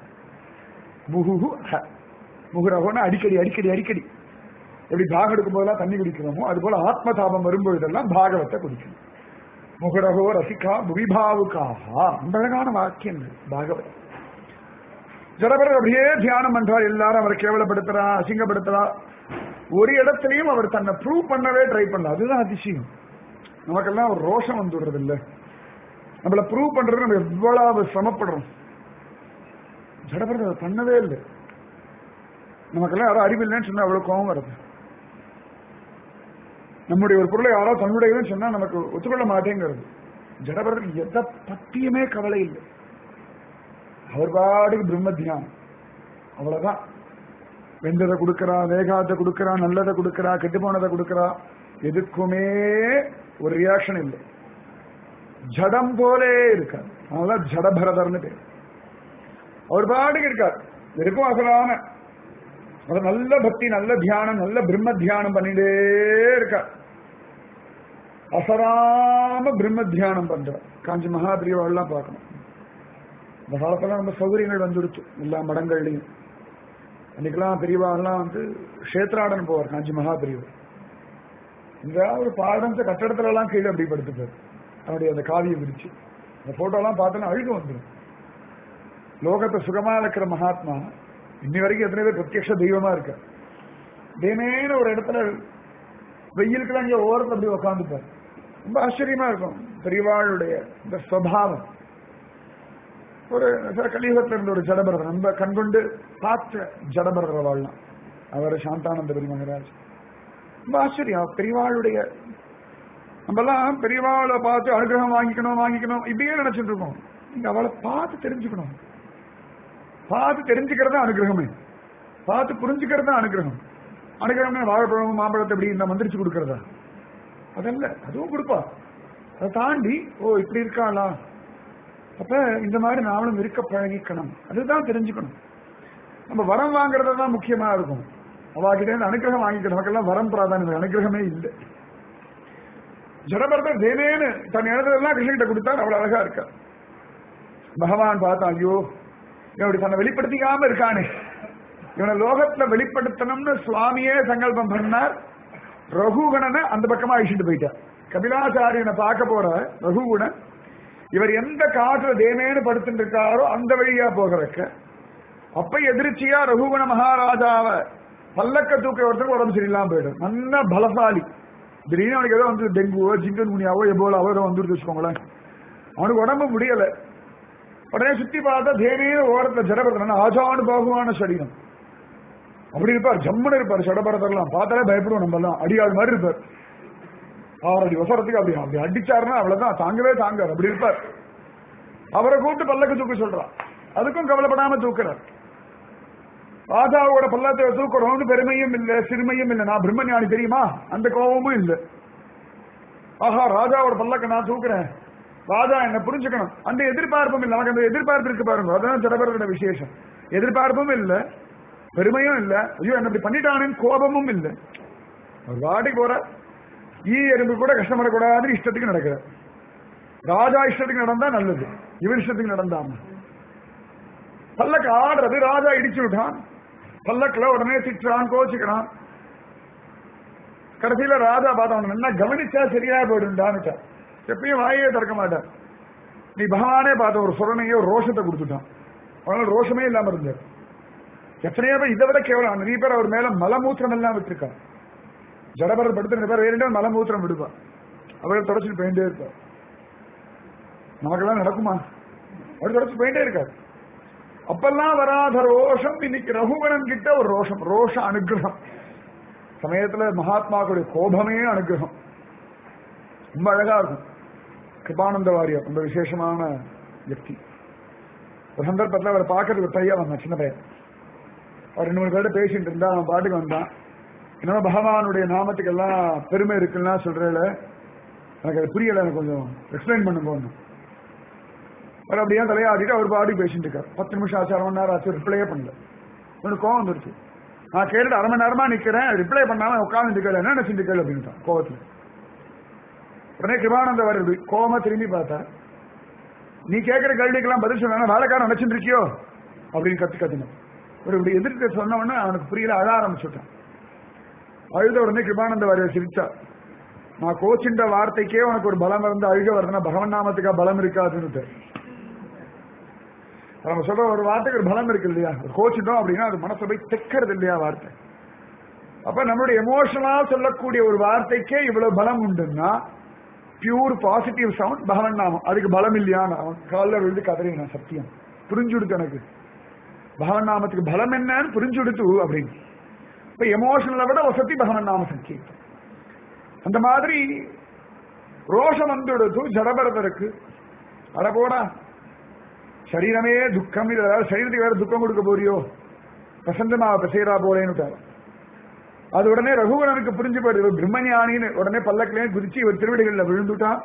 Speaker 2: முகுரகோன்னா அடிக்கடி எப்படி தாகம் எடுக்கும் போதெல்லாம் தண்ணி குடிக்கிறோமோ அது போல ஆத்மதாபம் வரும்பொழுதெல்லாம் பாகவத்தை குடிக்கணும். முகுரகோ ரசிகா புவிபாவுக்காக, அந்த அழகான வாக்கியங்கள் பாகவத். ஜடபரர் அப்படியே தியானம் பண்றார், எல்லாரும் அவரை கேவலப்படுத்துறா, அசிங்கப்படுத்துறா. ஒரு இடத்துலயும் அவர் தன்னை ப்ரூவ் பண்ணவே ட்ரை பண்ணல. அதுதான் அதிசயம். நமக்கெல்லாம் ஒரு ரோஷம் வந்துடுறது இல்லை, நம்மள ப்ரூவ் பண்றது நம்ம எவ்வளவு சிரமப்படுறோம். ஜடபரர் அதை பண்ணவே இல்லை. நமக்கெல்லாம் யாரும் அறிவில்லைன்னு சொன்னா அவ்வளவு கோபம் வருது. நம்முடைய ஒரு பொருளை யாரோ தன்னுடையதுன்னு சொன்னா நமக்கு ஒத்துக்கொள்ள மாட்டேங்கிறது. ஜடபரருக்கு எதை பத்தியுமே கவலை இல்லை. அவர் பாட்டுக்கு பிரம்ம தியானம், அவ்வளவுதான். வெந்ததை கொடுக்கறா, வேகாத்தை கொடுக்கறா, நல்லதை கொடுக்கறா, கெட்டு போனதை கொடுக்கறா, எதுக்குமே ஒரு ரியாக்ஷன் இல்லை. ஜடம் போலே இருக்கார், அதனால ஜடபரதர்னு பேர். அவர் பாட்டுக்கு இருக்கார், எதுக்கும் அசலான நல்ல பக்தி, நல்ல தியானம், நல்ல பிரம்ம தியானம் பண்ணிட்டே இருக்கார். அசராம பிரம்ம தியானம் பண்றார். காஞ்சி மகாபிரிவாள்லாம் பார்க்கணும். இந்த காலத்துல நம்ம சௌகரியங்கள் வந்துடுச்சு எல்லா மடங்கள்லையும். அன்னைக்கெல்லாம் பெரியவாள்லாம் கஷேத்ராடன் போவார் காஞ்சி மகாபிரிவர். இந்த ஒரு பாடந்த கட்டடத்துல எல்லாம் கீழே அப்படி படுத்துப்பார், அவருடைய அந்த காவியை விரிச்சு. அந்த போட்டோ எல்லாம் பார்த்தோன்னா அழுக வந்துடும். லோகத்தை சுகமா இருக்கிற மகாத்மா இன்னி வரைக்கும் எத்தனை பேர் பிரத்யக்ஷ தெய்வமா இருக்க. தினேன ஒரு இடத்துல வெயிலுக்குலாம் இங்க ஓரத்தில் அப்படி உக்காந்துப்பார். ரொம்ப ஆச்சரியமா இருக்கும் பெரியவாளுடைய இந்த சுவாவம். ஒரு கலியுகத்துல இருந்த ஒரு ஜடபரதர், நம்ம கண்கொண்டு பார்த்த ஜடபரதர் வாழலாம். அவர் சாந்தானந்த பெரிய மகராஜ். ரொம்ப ஆச்சரியம் பெரியவாளுடைய. நம்மெல்லாம் பெரியவாளை பார்த்து அனுகிரகம் வாங்கிக்கணும் இப்படியே நினைச்சிட்டு இருக்கோம். நீங்க அவளை பார்த்து தெரிஞ்சுக்கணும். பார்த்து தெரிஞ்சுக்கிறதா அனுகிரகமே, பார்த்து புரிஞ்சுக்கிறதா அனுகிரகம். அனுகிரகம் வாழைப்பழம் மாம்பழத்தை இப்படி இந்த மந்திரிச்சு கொடுக்கறதா? அதல்ல, அதுவும் கொடுப்பா. அதை தாண்டி ஓ இப்படி இருக்காளா, அப்ப இந்த மாதிரி நாமளும் இருக்க பழகிக்கணும், அதுதான் தெரிஞ்சுக்கணும். நம்ம வரம் வாங்குறத தான் முக்கியமா இருக்கும். அவாகிட்ட அனுகிரகம் வாங்கிக்கணும். நமக்கெல்லாம் வரம் பிராதானியம், அனுகிரகமே இல்லை. ஜடபரதர் தேனேன்னு தன் இடத்துலாம் கிருஷ்ணகிட்ட கொடுத்தார். அவ்வளவு அழகா இருக்கா. பகவான் பார்த்தா, ஐயோ இவனுடைய தன்னை வெளிப்படுத்திக்காம இருக்கானே, இவனை லோகத்துல வெளிப்படுத்தணும்னு சுவாமியே சங்கல்பம் பண்ணார். ரகுகணனை அந்த பக்கமா அழிச்சுட்டு போயிட்டார். கபிலாச்சாரியனை பார்க்க போற ரகுகுணன் இவர் எந்த காட்டுல தேமேனு படுத்துட்டு இருக்காரோ அந்த வழியா போக வைக்க, அப்ப எதிர்ச்சியா ரகுகுண மகாராஜாவை பல்லக்க தூக்க ஒருத்தருக்கு உடம்பு சரியில்லாம போயிடும். நல்ல பலசாலி. திடீர்னு அவனுக்கு ஏதோ வந்து டெங்குவோ சிக்கன் குனியாவோ எபோலாவோ ஏதோ வந்துட்டு வச்சுக்கோங்களேன். அவனுக்கு உடம்பு முடியல. உடனே சுத்தி பார்த்தா தேவையே ஓரத்துல ஜடபரதன் ஆஜானு பாகுவான சரீரம். அப்படி இருப்பார், ஜம்முன்னு இருப்பார். ஜடபரதெல்லாம் பார்த்தாலே பயப்படுவோம். நம்ம எல்லாம் அடியாள் மாதிரி இருப்பார். 6 அடி வசரத்துக்கு அப்படி அப்படி அடிச்சாருன்னா அவ்வளவுதான், தாங்கவே தாங்கார். அப்படி இருப்பார். அவரை கூப்பிட்டு பல்லக்கு தூக்க சொல்றான். அதுக்கும் கவலைப்படாம தூக்குறார். ராஜாவோட பல்லத்தை தூக்கணும்னு பெருமையும் இல்லை, சிறுமையும் இல்லை. நான் பிரம்மஞானி தெரியுமா, அந்த கோபமும் இல்லை. ஆஹா, ராஜாவோட பல்லக்க நான் தூக்குறேன், ராஜா என்ன புரிஞ்சுக்கணும், அந்த எதிர்பார்ப்பும் இல்லை. நமக்கு அந்த எதிர்பார்ப்பு இருக்கு பாருங்க, அதான் ஜடபரதோட விசேஷம். எதிர்பார்ப்பும் இல்லை, பெருமையும் இல்லை, ஐயோ என்ன இப்படி பண்ணிட்டானேன்னு கோபமும் இல்லை. ஒரு வாடிக்கு போற ஈ எறும்பு கூட கஷ்டம் வரக்கூடாது, இஷ்டத்துக்கு நடக்கிற. ராஜா இஷ்டத்துக்கு நடந்தா நல்லது, இவன் இஷ்டத்துக்கு நடந்தாம பல்லக்கு ஆடுறது. ராஜா இடிச்சு விட்டான் பல்லக்குல. உடனே திட்டுறான், கோச்சுக்கிறான். கடைசியில ராஜா பார்த்தவன் என்ன கவனிச்சா சரியா போயிடுண்டான்னு எப்பயும் வாயே திறக்க மாட்டான். நீ பகவானே பார்த்த ஒரு சுரணையோ ரோஷத்தை கொடுத்துட்டான். அவனால ரோஷமே இல்லாம இருந்தார். எத்தனையோ பேர் இதை விட கேவலம் நிறைய பேர் அவர் மேல மலமூத்திரம் எல்லாம் விட்டுருக்கான். ஜடபரர் படுத்து பேர் வேற மலமூத்திரம் விடுவான். அவர்கள் தொடச்சிட்டு போயிட்டே இருப்பார். நமக்கெல்லாம் நடக்குமா? அவர் தொடச்சு போயிட்டே இருக்காரு. அப்பெல்லாம் வராத ரோஷம் இன்னைக்கு ரகுகணன் கிட்ட ஒரு ரோஷம். ரோஷ அனுகிரகம். சமயத்துல மகாத்மாக்களுடைய கோபமே அனுகிரகம். ரொம்ப அழகா இருக்கும். கிருபானந்த வாரியார் ரொம்ப விசேஷமான व्यक्ति. ஒரு சந்தர்ப்பத்தில் அவரை பார்க்கறதுக்கு ஒரு பையன் வந்தான், சின்ன பையன். அவர் 2-3 பேர்ட்ட பேசிட்டு இருந்தா அவன் பாட்டுக்கு வந்தான். என்னன்னா பகவானுடைய நாமத்துக்கு எல்லாம் பெருமை இருக்குன்னா சொல்றேன், எனக்கு அது புரியல, எனக்கு கொஞ்சம் எக்ஸ்பிளைன் பண்ணுங்க. அவர் அப்படியே தலையாடிட்டு அவர் பாட்டுக்கு பேசிட்டு இருக்காரு. 10 நிமிஷம் ஆச்சு, 1/2 மணி நேரம் ஆச்சு, ரிப்ளையே பண்ணல. உனக்கு கோவம் வந்துருச்சு. நான் கேட்டுட்டு 1/2 மணி நேரமா நிக்கிறேன், ரிப்ளை பண்ணாம உட்கார்ந்து கேளு, என்ன நினைச்சிட்டு கேளு அப்படின்ட்டான் கோவத்துல. உடனே கிருபானந்த வருது, கோவமா திரும்பி பார்த்தா, நீ கேட்கிற கேள்விக்கெல்லாம் பதில் சொன்னா வேலைக்காரன் நினைச்சிட்டு இருக்கியோ அப்படின்னு கத்துனோம். ஒரு இப்படி எதிர்த்து சொன்ன உடனே அவனுக்கு புரியல, அழ ஆரம்பிச்சுட்டான். அழுத உடனே கிருபானந்த வாரியர் சிரிச்சா, நான் கோச்சின்ற வார்த்தைக்கே உனக்கு ஒரு பலம் இருந்து அழுக வருதுன்னா பகவன் நாமத்துக்கா பலம் இருக்காதுன்னு. நம்ம சொல்ற ஒரு வார்த்தைக்கு ஒரு பலம் இருக்கு இல்லையா? கோச்சிட்டோம் அப்படின்னா அது மனசை போய் தைக்கிறது இல்லையா வார்த்தை. அப்ப நம்மளுடைய எமோஷனலா சொல்லக்கூடிய ஒரு வார்த்தைக்கே இவ்வளவு பலம் உண்டுன்னா பியூர் பாசிட்டிவ் சவுண்ட் பகவன் நாமம். அதுக்கு பலம் இல்லையான்னு அவன் காலில் விழுந்து கதறினான். சத்தியம் புரிஞ்சுடுத்து எனக்கு, பகவன் நாமத்துக்கு பலம் என்னன்னு புரிஞ்சுடுத்து அப்படின்னு. இப்ப எமோஷனலை விட வசதி பகவன் நாம சங்கீதம். அந்த மாதிரி ரோஷம் வந்துடுத்து ஜடபரதருக்கு. அட போடா, சரீரமே துக்கம், இது அதாவது சரீரத்துக்கு வேற துக்கம் கொடுக்க போறியோ, பிரசந்தமா செய்யறா போலேன்னு. அது உடனே ரகுகணனுக்கு புரிஞ்சு போயிடுது, பிரம்மஞானின்னு. உடனே பல்லக்கிலேயே குதிச்சு இவர் திருவிடிகள்ல விழுந்துட்டான்.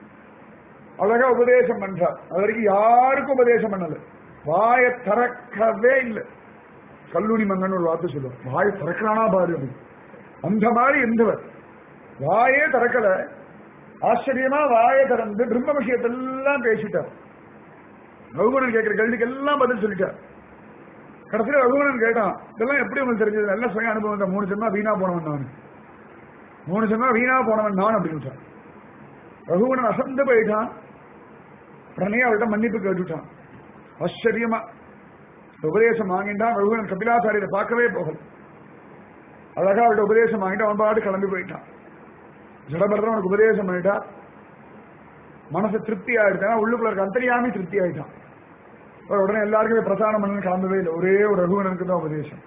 Speaker 2: அழகா உபதேசம் பண்றார். அது வரைக்கும் யாருக்கும் உபதேசம் பண்ணல, வாயை திறக்கவே இல்லை. கல்லூரி மங்கன்னு ஒரு வார்த்தை சொல்லுவார், வாயை திறக்கிறானா பாரு அப்படி. அந்த மாதிரி இருந்தவர் வாயே திறக்கல. ஆச்சரியமா வாயை திறந்து பிரம்ம விஷயத்தெல்லாம் பேசிட்டார். ரகுகணன் கேட்கிற கேள்விக்கு எல்லாம் பதில் சொல்லிட்டார். கடைசியில் ரகுகணன் கேட்டான், இதெல்லாம் எப்படி உங்களுக்கு தெரிஞ்சது? நல்ல சுய அனுபவம் தான். 3 ஜென்மா வீணா போனவன் நான், 3 ஜென்மா வீணா போனவன் நான் அப்படின்னு. ரகுகணன் அசந்து போயிட்டான். உடனே அவர்கிட்ட மன்னிப்பு கேட்டுட்டான். ஆச்சரியமா உபதேசம் வாங்கிட்டான். ரகுகணன் கபிலாச்சாரியரை பார்க்கவே போகல. அழகா அவர்கிட்ட உபதேசம் வாங்கிட்டு அவன் பாட்டு கிளம்பி போயிட்டான். ஜடபரதன் அவனுக்கு உபதேசம் பண்ணிட்டா. மனசு திருப்தி ஆயிட்டான். உள்ளுக்குள்ள இருக்க அந்தரியாமி திருப்தி ஆயிட்டான். உடனே எல்லாருக்குமே பிரசாரம் பண்ணு கிளம்பவே இல்லை. ஒரே ஒரு ரகுகணனுக்கு தான் உபதேசம்.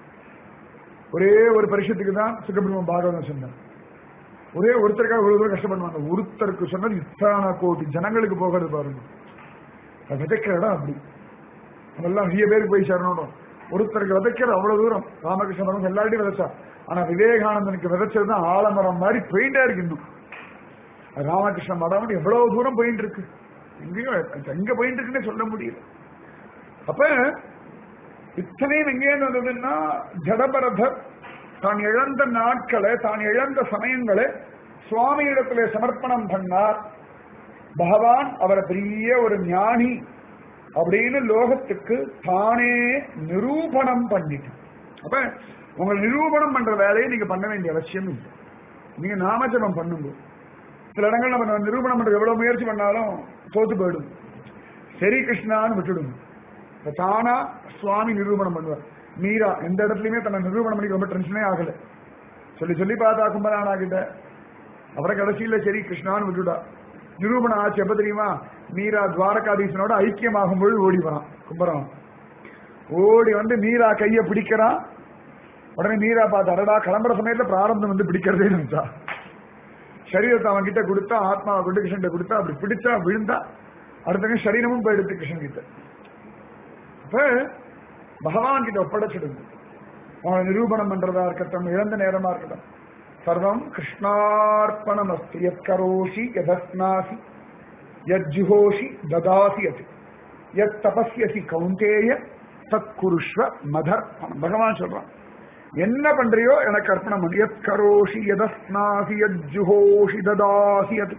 Speaker 2: ஒரே ஒரு பரிஷத்துக்கு தான் சுகபிரம்ம பாகவதம் சொன்னார். ஒரே ஒருத்தருக்காக இவ்வளவு தூரம் கஷ்டப்படுவாங்க. ஒருத்தருக்கு சொன்னது இத்தனை கோடி ஜனங்களுக்கு போகிறது பாருங்க. அது விதைக்கிற இடம் அப்படி. அதெல்லாம் நிறைய பேருக்கு போய் சேரணும். ஒருத்தருக்கு விதைக்கிற அவ்வளவு தூரம். ராமகிருஷ்ணன் எல்லார்ட்டையும் விதைச்சா. ஆனா விவேகானந்தனுக்கு விதைச்சதுதான் ஆலமரம் மாதிரி போயிட்டே இருக்கு. இன்னும் ராமகிருஷ்ண மடம் எவ்வளவு தூரம் போயிட்டு இருக்கு. எங்கேயும் எங்க போயிட்டு இருக்குன்னு சொல்ல முடியல. அப்ப இத்தனையும் எங்கேன்னு வந்ததுன்னா ஜடபரதர் தான் இழந்த நாட்களை, தான் இழந்த சமயங்களை சுவாமி இடத்துல சமர்ப்பணம் பண்ணார். பகவான் அவரை பெரிய ஒரு ஞானி அப்படின்னு லோகத்துக்கு தானே நிரூபணம் பண்ணிட்டார். அப்ப உங்களை நிரூபணம் பண்ற வேலையை நீங்க பண்ண வேண்டிய அவசியம் இல்லை. நீங்க நாமஜபம் பண்ணுங்க. சில இடங்கள் நம்ம நிரூபணம் பண்றது எவ்வளவு முயற்சி பண்ணாலும் தோத்து போயிடும். சரி கிருஷ்ணான்னு விட்டுடும். தானா சுவாமி நிரூபணம் பண்ணுவார். மீரா எந்த இடத்துலயுமே தன்னை நிரூபணம் பண்ணி ரொம்ப டென்ஷனே ஆகல. சொல்லி சொல்லி பார்த்தா கும்பலானா கிட்ட, அப்புறம் கடைசியில சரி கிருஷ்ணான்னு விட்டுட்டா. நிரூபணம் ஆச்சு எப்ப தெரியுமா? மீரா துவாரகாதீசனோட ஐக்கியமாகும் பொழுது ஓடி வரான் கும்பரம். ஓடி வந்து மீரா கைய பிடிக்கிறான். உடனே மீரா பார்த்து, அடடா கிளம்புற சமயத்துல பிராரம்பம் வந்து பிடிக்கிறதே நினைச்சா. சரீரத்தை அவன் கிட்ட கொடுத்தா, ஆத்மாவை கொண்டு கிருஷ்ணன் கொடுத்தா, அப்படி பிடிச்சா விழுந்தா, அடுத்த சரீரமும் போயிடுத்து கிருஷ்ணன் கிட்ட. அப்ப பகவான் கிட்ட ஒப்படைச்சிடுது. அவனை நிரூபணம் பண்றதா இருக்கட்டும், இழந்த நேரமா இருக்கட்டும், சர்வம் கிருஷ்ணார்ப்பணம் அஸ்தி. யத் கரோஷி யதஸ்நாசி யஜ்ஜுஹோஷி ததாசி அதி யத் தபஸ்யசி கௌந்தேய தத் குருஷ்வ மதர்ப்பணம். பகவான் சொல்றான், என்ன பண்றியோ எனக்கு அர்ப்பணம் பண்ணு. யத் கரோஷி யதஸ்நாசி யஜ்ஜுஹோஷி ததாசி அதி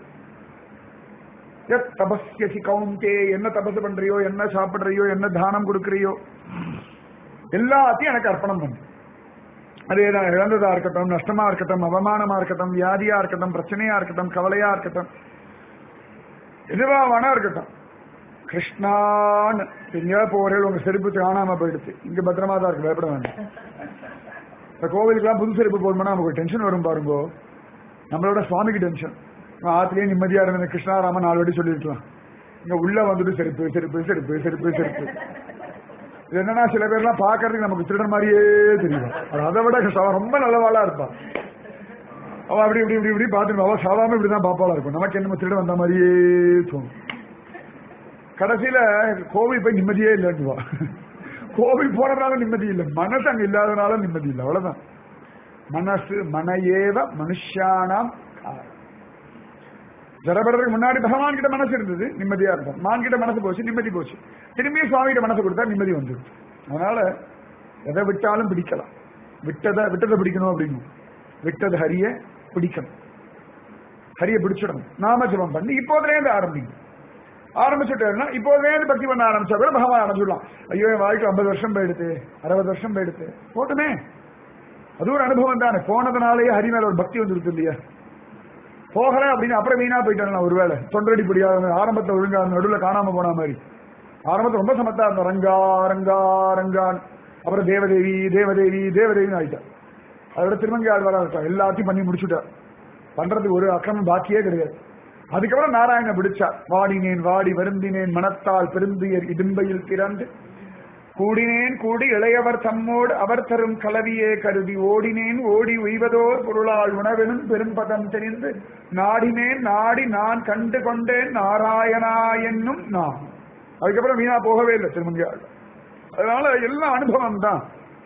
Speaker 2: யத் தபஸ்யசி கௌந்தே. என்ன தபசு பண்றியோ, என்ன சாப்பிடுறியோ, என்ன தானம் கொடுக்கறியோ, எல்லாத்தையும் எனக்கு அர்ப்பணம் பண்ணு. அதேதான் இழந்ததா இருக்கட்டும், நஷ்டமா இருக்கட்டும், அவமானமா இருக்கட்டும், வியாதியா இருக்கட்டும், பிரச்சனையா இருக்கட்டும், கவலையா இருக்கட்டும், எதுவா வேணா இருக்கட்டும், கிருஷ்ணான்னு எங்கேயா போறேன் உங்க செருப்பு காணாம போயிடுச்சு, இங்க பத்திரமா தான் இருக்கு, பயப்பட வேண்டாம். இந்த கோவிலுக்கெல்லாம் புது செருப்பு போடணும்னா நமக்கு டென்ஷன் வரும் பாருங்கோ. நம்மளோட சுவாமிக்கு டென்ஷன். ஆத்திலேயே நிம்மதியா இருந்த கிருஷ்ணாராமன் 4 வாட்டி சொல்லிருக்கலாம். இங்க உள்ள வந்துட்டு செருப்பு செருப்பு செருப்பு செருப்பு செருப்பு. இது என்னன்னா சில பேர்லாம் பாக்குறதுக்கு நமக்கு திருடன் மாதிரியே தெரியும். அதை விட ரொம்ப நல்லவாளா இருப்பான். அவன் அப்படி இப்படி இப்படி இப்படி பார்த்துட்டு அவன் சாதாரண இப்படிதான் பாப்பாளா இருக்கும். நமக்கு என்ன திருடன் வந்த மாதிரியே தோணும். கடைசியில கோவில் போய் நிம்மதியே இல்லைன்னுவா. கோவில் போனதுனால நிம்மதி இல்லை, மனசு அங்க இல்லாதனால நிம்மதி இல்லை, அவ்வளவுதான். மனசு மனையேவ மனுஷானாம். ஜடபடுறதுக்கு முன்னாடி பகவான் கிட்ட மனசு இருந்தது, நிம்மதியா இருந்தான். மான் கிட்ட மனசு போச்சு, நிம்மதி போச்சு. திரும்பி சுவாமி கிட்ட மனசு கொடுத்தா நிம்மதி வந்துடுச்சு. அதனால எதை விட்டாலும் பிடிக்கலாம். விட்டதை பிடிக்கணும் அப்படின்னு, விட்டது ஹரிய பிடிக்கணும், ஹரிய பிடிச்சிடணும். நாம ஜபம் பண்ணி இப்போதுலேருந்து ஆரம்பிங்க. ஆரம்பிச்சுட்டேன்னா இப்போதுலேருந்து பக்தி பண்ண ஆரம்பிச்சா கூட பகவான் அடைஞ்சிடலாம். ஐயோ என் வாழ்க்கை 50 வருஷம் போயிடுத்து, 60 வருஷம் போயிடுத்து, போட்டுமே, அது ஒரு அனுபவம் தானே. போனதுனாலேயே ஹரி மேல ஒரு பக்தி வந்துருக்கு இல்லையா? போகல அப்படின்னு அப்புறம் வீணா போயிட்டாங்க. ஒருவேளை தொண்டடி பிடியாத ஆரம்பத்தை ஒழுங்கா நடுவில் காணாம போன மாதிரி. ஆரம்பத்தை ரொம்ப சமத்தா இருந்த ரங்கா ரங்கா ரங்கான், அப்புறம் தேவதேவி தேவதேவி தேவதேவின்னு ஆயிட்டார். அதோட திருமங்கை ஆழ்வாரா இருக்கார், எல்லாத்தையும் பண்ணி முடிச்சுட்டார். பண்றதுக்கு ஒரு அக்கிரமம் பாக்கியே கிடையாது. அதுக்கப்புறம் நாராயண பிடிச்சார். வாடினேன் வாடி வருந்தினேன் மனத்தால் பெருந்தியர் இடும்பையில் பிறந்து கூடினேன் கூடி இளையவர் தம்மோடு அவர் தரும் கலவியே கருதி ஓடினேன் ஓடி உய்வதோர் பொருளால் உணவெனும் பெரும்பதம் தெரிந்து நாடினேன் நாடி நான் கண்டு கொண்டேன் நாராயணா என்னும் நான். அதுக்கப்புறம் வீணா போகவே இல்லை திருமங்கையாள். அதனால எல்லாம் அனுபவம் தான்,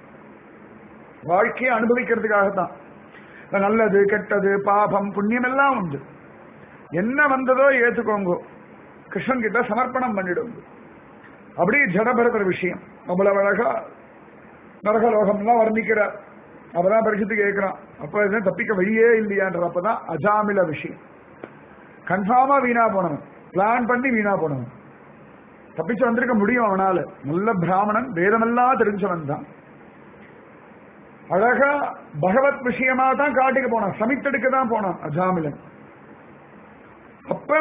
Speaker 2: வாழ்க்கையை அனுபவிக்கிறதுக்காகத்தான். நல்லது கெட்டது பாபம் புண்ணியம் எல்லாம் உண்டு. என்ன வந்ததோ ஏத்துக்கோங்க, கிருஷ்ணன் கிட்ட சமர்ப்பணம் பண்ணிடுங்க. அப்படி ஜடபரதர் விஷயம் அவ்வளவு அழகா நரகலோகம்லாம் வர்ணிக்கிறார். அப்பதான் பரிசுத்து கேட்கிறான், அப்ப இது தப்பிக்க வழியே இல்லையான்ற. அப்பதான் அஜாமில விஷயம். கன்ஃபார்மா வீணா போனவன், பிளான் பண்ணி வீணா போனவன், தப்பிச்சு வந்திருக்க முடியும் அவனால. நல்ல பிராமணன், வேதமெல்லாம் தெரிஞ்சவன் தான். அழகா பகவத் விஷயமா தான் காட்டுக்கு போனான், சமித்தெடுக்க தான் போனான் அஜாமிலன். அப்ப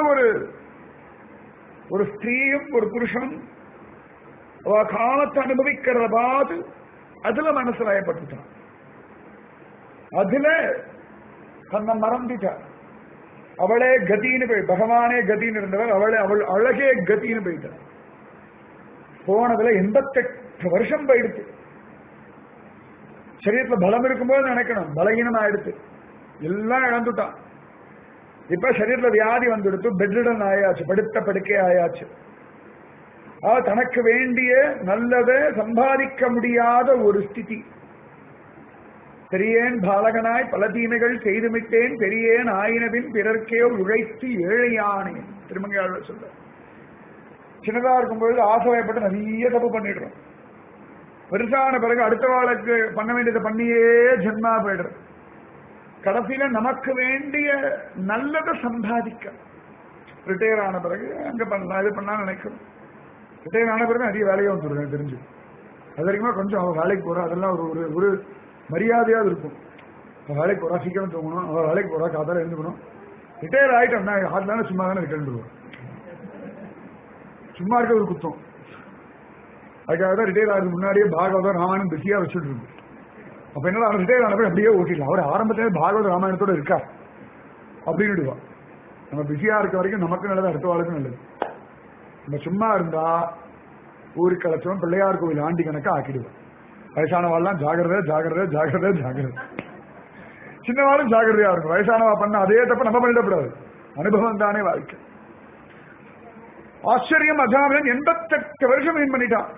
Speaker 2: ஒரு ஸ்திரீயும் ஒரு புருஷனும் காலத்தை அனுபவிக்கிறத பார்த்து அதுல மனசு வயப்பட்டுட்டான். அதுல தன்னை மறந்துட்டார். அவளே கதின்னு போய், பகவானே கதின்னு இருந்தவர், அவள் அழகே கதின்னு போயிட்டார். போனதுல 88 வருஷம் போயிடுச்சு. சரீரத்துல பலம் இருக்கும்போது நினைக்கணும், பலகீனம் ஆயிடுச்சு, எல்லாம் இழந்துட்டான். இப்ப சரீரத்துல வியாதி வந்துடுத்து, பெட்ரிடன் ஆயாச்சு, படுத்த படுக்கை ஆயாச்சு. தனக்கு வேண்டிய நல்லதை சம்பாதிக்க முடியாத ஒரு ஸ்திதி. பெரியேன் பாலகனாய் பல தீமைகள் செய்துவிட்டேன், பெரியேன் ஆயினவின் பிறர்க்கே உழைத்து ஏழையானேன். திருமங்கையாளர் சொல்ற. சின்னதா இருக்கும்போது ஆசைப்பட்டு நிறைய தப்பு பண்ணிடுறோம். பெருசான பிறகு அடுத்த வாழ்க்கை பண்ண வேண்டியதை பண்ணியே ஜென்மா போயிடுறது. கடைசியில நமக்கு வேண்டிய நல்லதை சம்பாதிக்க ரிட்டையர் ஆன பிறகு அங்க பண்ணலாம், இது பண்ணலாம் நினைக்கிறோம். ரிட்டையர் ஆன பிறகு நிறைய வேலையை வந்துடும் எனக்கு தெரிஞ்சு. அது வரைக்குமா கொஞ்சம் அவன் வேலைக்கு போறா, அதெல்லாம் ஒரு மரியாதையாவது இருக்கும். அவன் வேலைக்கு போறா, சீக்கிரம் தூங்கணும், அவன் வேலைக்கு போறா, காதால எழுந்துக்கணும், ரிட்டையர் ஆயிட்டோம்னா ஆட்லான சும்மா தானே இருக்கேன், சும்மா இருக்க ஒரு குத்தம். அதுக்காக தான் ரிட்டையர் ஆகிறது முன்னாடியே பாகவதம் ராமாயணம் பிஸியா வச்சுட்டு இருக்கு. அப்ப என்ன ரிட்டையர் ஆனப்ப அப்படியே ஓட்டிடலாம், அவர் ஆரம்பத்திலே பாகவத ராமாயணத்தோட இருக்கா அப்படின்னு. நம்ம பிஸியா இருக்க வரைக்கும் நமக்கு நல்லது, அடுத்த வாழ்க்கும் நல்லது. நம்ம சும்மா இருந்தா ஊருக்கு கலச்சவன் பிள்ளையார் கோவில் ஆண்டி கணக்கா ஆக்கிடுவோம். வயசானவாள்லாம் ஜாகிரதை ஜாகிரதை ஜாகிரதை ஜாகிரதை, சின்னவாளும் ஜாகிரதையா இருக்கும். வயசானவா பண்ண அதே தப்ப நம்ம பண்ணிடக்கூடாது, அனுபவம் தானே வாழ்க்கை. ஆச்சரியம், அஜாமிலன் 88 வருஷம் மீன் பண்ணிட்டான்.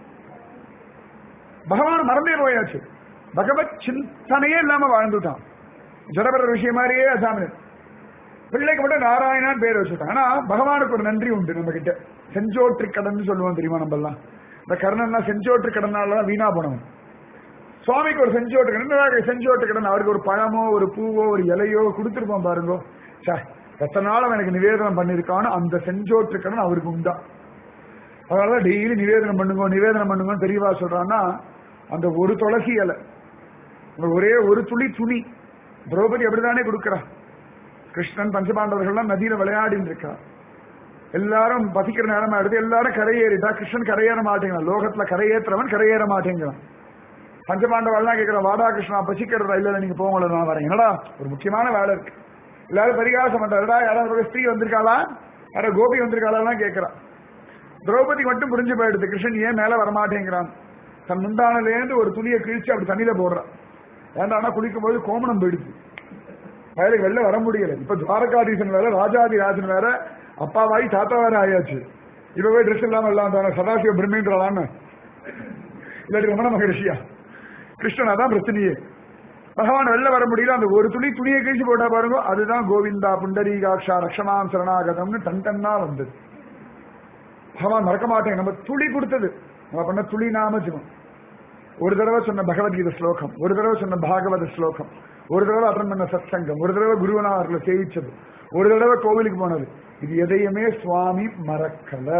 Speaker 2: பகவான் மறந்தே போயாச்சு, பகவத் சிந்தனையே இல்லாம வாழ்ந்துட்டான். ஜடபர விஷயம் மாதிரியே அஜாமிலன். பிள்ளைக்கு மட்டும் நாராயணான்னு பேர் வச்சுட்டான். ஆனா பகவானுக்கு ஒரு நன்றி உண்டு நம்ம கிட்ட. செஞ்சோற்று கடன் சொல்லுவோம் தெரியுமா, நம்ம எல்லாம் இந்த கர்ணன்லாம் செஞ்சோற்று கடனால வீணா போனவன். சுவாமிக்கு ஒரு செஞ்சோற்று கடன், செஞ்சோற்று கடன் அவருக்கு ஒரு பழமோ ஒரு பூவோ ஒரு இலையோ கொடுத்துருப்போம் பாருங்க. எத்தனை நாள் எனக்கு நிவேதனம் பண்ணிருக்கானோ அந்த செஞ்சோற்று கடன் அவருக்கு உண்டா. அதனாலதான் டெய்லி நிவேதனம் பண்ணுங்க நிவேதனம் பண்ணுங்கன்னு தெரியவா சொல்றான்னா, அந்த ஒரு துளசி இலை, ஒரே ஒரு துளி துணி திரௌபதி அப்படித்தானே கொடுக்கிறா. கிருஷ்ணன் பஞ்சபாண்டவர்கள்லாம் நதியில விளையாடின்னு இருக்கா. எல்லாரும் பசிக்கிற நேரமா எடுத்து எல்லாரும் கரையேறிட்டா, கிருஷ்ணன் கரையேற மாட்டேங்கிறான். லோகத்துல கரையேற்றவன் கரையேற மாட்டேங்கிறான். பஞ்சபாண்டவெல்லாம் கேட்கிற, வாடா கிருஷ்ணா பசிக்கிறதா? இல்ல நீங்க போங்கள, நான் வரேன். என்னடா ஒரு முக்கியமான வேலை இருக்கு. எல்லாரும் பரிகாசம் பண்றாருடா, யாராவது ஸ்திரீ வந்திருக்காளா, யாரோ கோபி வந்திருக்காளான்னு கேட்கிறான். திரௌபதி மட்டும் புரிஞ்சு போயிடுது, கிருஷ்ணன் ஏன் மேல வரமாட்டேங்கிறான். தன் முந்தானிலேருந்து ஒரு துணியை கிழிச்சு அப்படி தண்ணியில போடுறான். ஏன்டானா குளிக்கும் போது கோமணம் போயிடுச்சு, வயலுக்கு வெளில வர முடியல. இப்ப துவாரகாதீசன் வேற, ராஜாதி ராஜன் வேற, அப்பாவாயி தாத்தா வேற ஆயாச்சு. இப்பவே ட்ரெஸ் இல்லாம எல்லாம் தானே சதாசிவ பிரம்மேந்திரலான்னு, இல்லாட்டி ரமண மகரிஷியா. கிருஷ்ணன் அதான் பிரச்சனையே. பகவான் வெளில வர முடியல, அந்த ஒரு துணி துணியை கிழிச்சு போட்டா பாருங்க, அதுதான் கோவிந்தா புண்டரீகாட்சா ரக்ஷமாம் சரணாகதம்னு டன் டன்னா வந்தது. பகவான் மறக்க மாட்டேன், நம்ம துளி கொடுத்தது, நம்ம பண்ண துளி நாம ஜபம். ஒரு தடவை சொன்ன பகவத்கீதை ஸ்லோகம், ஒரு தடவை சொன்ன பாகவத ஸ்லோகம், ஒரு தடவை அட்டன் பண்ண சத்சங்கம், ஒரு தடவை குருவனார்களை சேவிச்சது, ஒரு தடவை கோவிலுக்கு போனது, இது எதையுமே சுவாமி மறக்கல.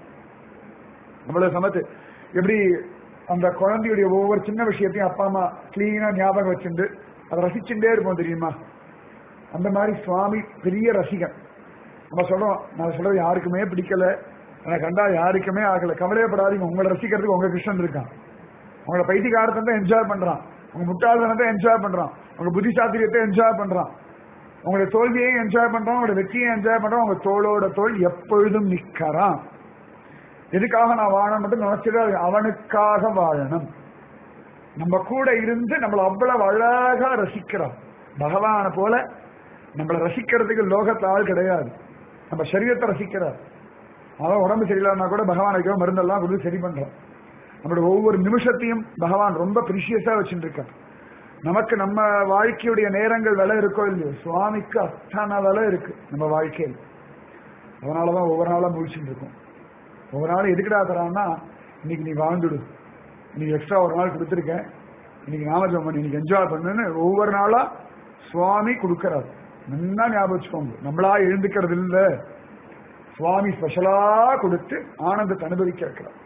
Speaker 2: நம்மள சமத்து எப்படி அந்த குழந்தையுடைய ஒவ்வொரு சின்ன விஷயத்தையும் அப்பா அம்மா கிளீனா ஞாபகம் வச்சுட்டு அதை ரசிச்சுட்டே இருப்போம் தெரியுமா, அந்த மாதிரி சுவாமி பெரிய ரசிகன். நம்ம சொல்றோம், நான் சொல்றது யாருக்குமே பிடிக்கல, எனக்கு கண்டா யாருக்குமே ஆகல, கவலையப்படாதீங்க, உங்களை ரசிக்கிறதுக்கு உங்க கிருஷ்ணன் இருக்கான். உங்களோட பைத்தியகாரத்தை தான் என்ஜாய் பண்றான், உங்க முட்டாள்தனத்தை என்ஜாய் பண்றான், உங்க புத்திசாத்திரியத்தை என்ஜாய் பண்றான், உங்களுடைய தோல்வியையும் என்ஜாய் பண்றான், உங்களுடைய வெற்றியை என்ஜாய் பண்றான். உங்க தோளோட தோல் எப்பொழுதும் நிற்கிறான். எதுக்காக நான் வாழணும் மட்டும் நினைச்சிடாது, அவனுக்காக வாழணும். நம்ம கூட இருந்து நம்மள அவ்வளவு அழகா ரசிக்கிறான். பகவான போல நம்மளை ரசிக்கிறதுக்கு லோகத்து ஆள் கிடையாது. நம்ம சரீரத்தை ரசிக்கிறார். அவன் உடம்பு சரியில்லைன்னா கூட பகவான் வைக்க மருந்தெல்லாம் கொடுத்து சரி பண்றான். நம்மளோட ஒவ்வொரு நிமிஷத்தையும் பகவான் ரொம்ப பிரிஷியஸா வச்சுட்டு இருக்கான். நமக்கு நம்ம வாழ்க்கையுடைய நேரங்கள் விலை இருக்கோ இல்லையோ, சுவாமிக்கு அத்தனை விலை இருக்கு நம்ம வாழ்க்கையில். அதனாலதான் ஒவ்வொரு நாளா முழிச்சுட்டு இருக்கோம். ஒவ்வொரு நாளும் எதுக்குடா தரான்னா, இன்னைக்கு நீ வாழ்ந்துடு, இன்னைக்கு எக்ஸ்ட்ரா ஒரு நாள் கொடுத்துருக்கேன், இன்னைக்கு நாமஜபம் பண்ணி இன்னைக்கு என்ஜாய் பண்ணுன்னு ஒவ்வொரு நாளா சுவாமி கொடுக்கறாரு. நல்லா ஞாபகம் வச்சுக்கோங்க, நம்மளா எழுந்துக்கிறது இல்ல, சுவாமி ஸ்பெஷலா கொடுத்து ஆனந்தத்தை அனுபவிக்க இருக்கிறார்.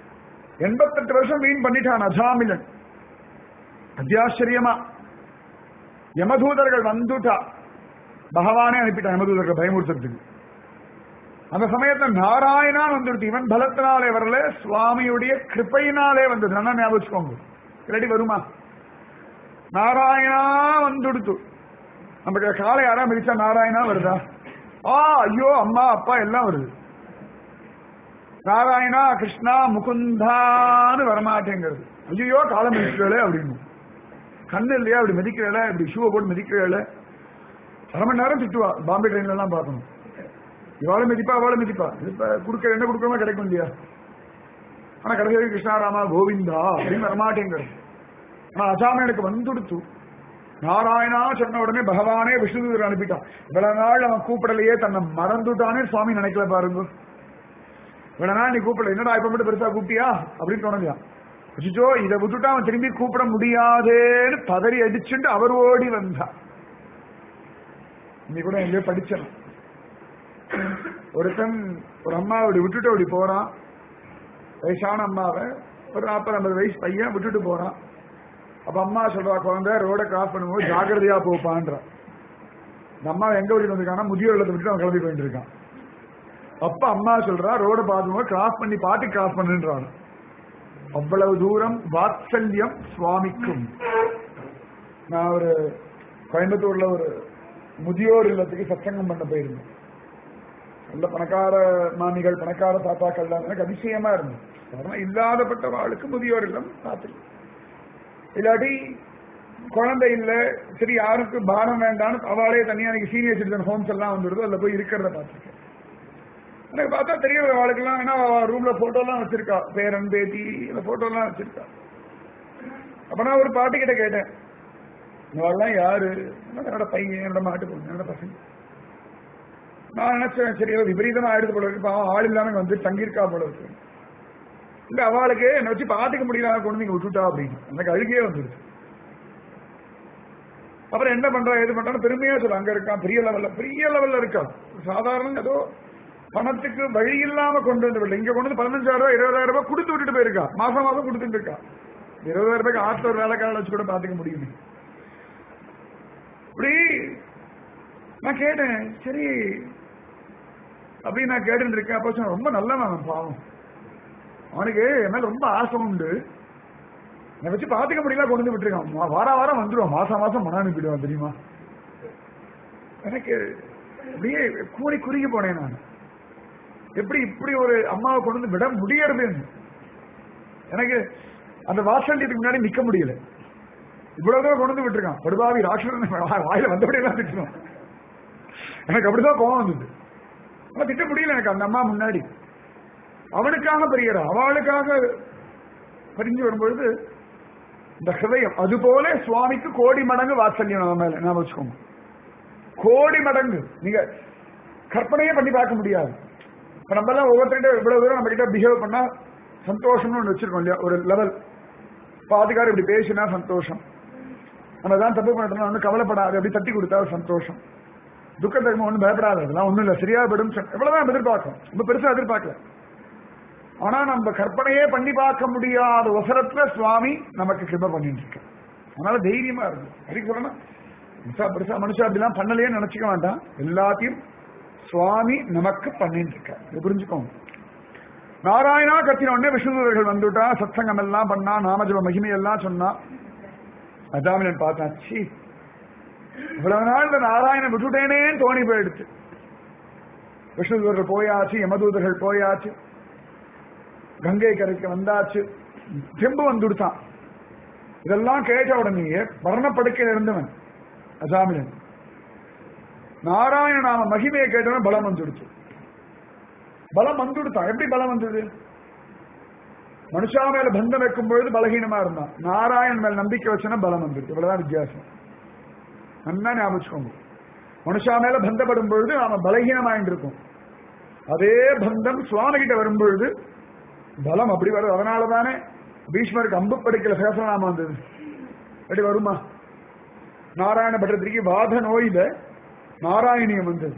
Speaker 2: 88 வருஷம் வீண் பண்ணிட்டான் அஜாமிலன். அத்தியாச்சரியமா யமதூதர்கள் வந்துட்டா, பகவானே அனுப்பிட்டான் யமதூதர்கள் பயமுறுத்துறதுக்கு. அந்த சமயத்துல நாராயணா வந்துடுது. இவன் பலத்தினாலே வரல, சுவாமியுடைய கிருப்பையினாலே வந்தது. நல்லா ஞாபகம் வச்சுக்கோங்க, இல்லாட்டி வருமா? நாராயணா வந்துடுத்து. நமக்கு காலை யாரா மிதிச்சா நாராயணா வருதா? ஐயோ அம்மா அப்பா எல்லாம் வருது. நாராயணா கிருஷ்ணா முகுந்தான்னு வரமாட்டேங்கிறது. ஐயோ காலம் மிதிக்கிறே அப்படின்னு, கண்ணு இல்லையா அப்படி மிதிக்கிறல, இப்படி ஷூவை போட்டு மிதிக்கிறல, அரை மணி நேரம் திட்டுவா. பாம்பே ட்ரெயின்ல எல்லாம் பார்க்கணும், இவாளும் மிதிப்பா அவளும் மிதிப்பா. இப்ப கொடுக்க என்ன கொடுக்கணுமோ கிடைக்கும் இல்லையா? ஆனா கடைசி கிருஷ்ணாராமா கோவிந்தா அப்படின்னு வரமாட்டேங்கிறது. ஆனா அஜாமிலனுக்கு வந்துடுத்து. நாராயணா சொன்ன உடனே பகவானே விஷ்ணுதூதர் அனுப்பிட்டான். இவ்வளவு நாள் அவன் கூப்பிடலையே, தன்னை மறந்துட்டானே சுவாமி நினைக்கல பாருங்க. இவ்வளவு நாள் நீ கூப்பிடல, என்னடா இப்ப மட்டும் பெருசா கூப்பிட்டியா அப்படின்னு தோணுதியா? அச்சோ இதை விட்டுட்டு அவன் திரும்பி கூப்பிட முடியாதேன்னு பதறி அடிச்சுட்டு அவர் ஓடி வந்தான். இன்னைக்கு கூட எங்கேயோ படிச்சேன், ஒருத்தன் ஒரு அம்மாவை விட்டுட்டு அப்படி போறான். வயசான அம்மாவை, ஒரு 40-50 வயசு பையன் விட்டுட்டு போறான். அப்ப அம்மா சொல்றா, குழந்தை ரோட கிராஸ் பண்ணும்போது ஜாகிரதையா போப்பான்ற. இந்த அம்மா எங்க வரைக்கும் வந்திருக்காங்கன்னா முதியோர் இல்லத்தை விட்டு அவன் கிளம்பி போயிட்டு இருக்கான். அப்ப அம்மா சொல்றா ரோட பார்த்து கிராஸ் பண்ணி பாட்டு கிராஸ் பண்ணுன்றான். அவ்வளவு தூரம் வாத்சல்யம் சுவாமிக்கும். நான் ஒரு கோயம்புத்தூர்ல ஒரு முதியோர் இல்லத்துக்கு சத்சங்கம் பண்ண போயிருந்தேன். நல்ல பணக்கார மாமிகள் பணக்கார தாத்தாக்கள் தான். எனக்கு அதிசயமா இருந்தது. காரணம் இல்லாதப்பட்ட வாழ்க்கை முதியோர் இல்லம் பார்த்து இல்லாட்டி குழந்தை இல்லை சரி யாருக்கு பாரம் வேண்டாம்னு அவளே தனியா எனக்கு சீனியர் சிட்டிசன் ஹோம்ஸ் எல்லாம் வந்துடுதோ அதுல போய் இருக்கிறத பார்த்துருக்கேன். எனக்கு பார்த்தா தெரியல அவளுக்கெல்லாம் ஏன்னா ரூம்ல போட்டோ எல்லாம் வச்சிருக்கா, பேரன் பேத்தி இந்த போட்டோ எல்லாம் வச்சிருக்கா. அப்ப நான் ஒரு பாட்டி கிட்ட கேட்டேன், இவெல்லாம் யாரு? என்னோட பையன், என்னோட மாட்டு பொண்ணு, என்னோட பசங்க. நான் நினைச்சேன் சரி விபரீதமா ஆயிடுது போல இருக்கு, பாவம் ஆள் இல்லாம வந்து தங்கியிருக்கா போல இருக்கு. இல்ல அவளுக்கு என்னை வச்சு பாத்துக்க முடியல கொண்டு நீங்க விட்டுட்டா அப்படின்னு எனக்கு அழுகையே வந்துருச்சு. அப்புறம் என்ன பண்றா எது பண்றான்னு பெருமையா சொல்ல அங்க இருக்கான், பெரிய லெவல்ல இருக்கா. சாதாரண ஏதோ பணத்துக்கு வழி இல்லாம கொண்டு வந்து இங்க கொண்டு வந்து 15,000 ரூபாய் 20,000 ரூபாய் கொடுத்து விட்டுட்டு போயிருக்கா. மாசம் மாசம் கொடுத்துட்டு இருக்கா. 20,000 ரூபாய்க்கு ஆத்துல ஒரு வேலைக்காரன் வச்சு கூட பாத்துக்க முடியுமே. இப்படி நான் கேட்டேன் சரி அப்படின்னு நான் கேட்டு இருக்கேன். அப்போ சொன்ன ரொம்ப நல்லவன் பாவம், அவனுக்கு என் மேல ரொம்ப ஆசை உண்டு, என்னை வச்சு பாத்துக்க முடியல கொண்டு வந்து விட்டுருக்கான். வாரம் வந்துடுவான், மாசம் மாசம் மன அனுப்பிடுவான் தெரியுமா. எனக்கு அப்படியே கூறி குறுகி போனேன் நான். எப்படி இப்படி ஒரு அம்மாவை கொண்டு வந்து விட முடியறதுன்னு எனக்கு அந்த வாசல்யத்துக்கு முன்னாடி நிக்க முடியல. இவ்வளவுதான் கொண்டு வந்து விட்டுருக்கான். படுபாவி ராட்சசன் வாயில வந்தபடியெல்லாம் திட்டணும். எனக்கு அப்படிதான் கோவம் வந்தது. ஆனா திட்ட முடியல எனக்கு அந்த அம்மா முன்னாடி. அவனுக்காக பெரியரா அவளுக்காக பறிஞ்சு வரும்பொழுது இந்த ஹிருதயம் அதுபோல சுவாமிக்கு கோடி மடங்கு வாத்சல்யம் நம்ம மேல. நான் வச்சுக்கோங்க, கோடி மடங்கு நீங்க கற்பனையே பண்ணி பார்க்க முடியாது. இப்ப நம்ம எல்லாம் ஒவ்வொருத்தருக்கிட்ட இவ்வளவு தூரம் நம்ம கிட்ட பிஹேவ் பண்ணா சந்தோஷம்னு ஒன்று வச்சிருக்கோம் இல்லையா, ஒரு லெவல். பாதுகாரு இப்படி பேசினா சந்தோஷம், நம்ம தான் தப்பு பண்ணிட்டோம்னா ஒன்றும் கவலைப்படாது அப்படி தட்டி கொடுத்தா சந்தோஷம், துக்கத்துக்கு ஒன்றும் பயப்படாது அதெல்லாம் ஒன்றும் இல்லை சரியா போயிடும் எவ்வளவுதான் எதிர்பார்க்கும், ரொம்ப பெருசா எதிர்பார்க்கல. ஆனா நம்ம கற்பனையே பண்ணி பார்க்க முடியாத அவசரத்துல சுவாமி நமக்கு கிருபை பண்ணிட்டு இருக்க. அதனால தைரியமா இருக்கும். அதுக்கு சொல்லணும் பெருசா மனுஷா அப்படிலாம் பண்ணலையே நினைச்சுக்க வேண்டாம். எல்லாத்தையும் சுவாமி நமக்கு பண்ணிட்டு இருக்க, இது புரிஞ்சுக்கோங்க. நாராயணா கத்தின உடனே விஷ்ணுதர்கள் வந்துட்டா, சத்சங்கம் எல்லாம் பண்ணா, நாமஜப மகிமையெல்லாம் சொன்னா. அதாமிலன் பார்த்தாச்சு, இவ்வளவு நாள் இந்த நாராயணன் விட்டுட்டேனேன்னு தோணி போயிடுச்சு. விஷ்ணுதூதர்கள் போயாச்சு, யமதூதர்கள் போயாச்சு, கங்கை கரைக்கு வந்தாச்சு, தெம்பு வந்துடுத்தான். இதெல்லாம் கேட்ட உடனேயே மரணப்படுக்கையில் இருந்தவன் அஜாமிலன் நாராயண நாம மகிமையை கேட்டவன் பலம் வந்துடுச்சு. பலம் வந்துடுத்தான். எப்படி பலம் வந்தது? மனுஷா மேல பந்தம் வைக்கும் பொழுது பலகீனமா இருந்தான், நாராயணன் மேல நம்பிக்கை வச்சனா பலம் வந்துடுச்சு. இவ்வளவுதான் வித்தியாசம். நல்லா ஞாபகம். மனுஷா மேல பந்தப்படும் பொழுது நாம பலகீனமாயிட்டு இருக்கும். அதே பந்தம் சுவாமி கிட்ட வரும்பொழுது பலம் அப்படி வருது. அதனாலதானே பீஷ்மருக்கு அம்பு படுக்கல சேசநாமம் வந்தது. எப்படி வருமா? நாராயண பட்டத்திற்கு வாத நோயில நாராயணியம் வந்தது.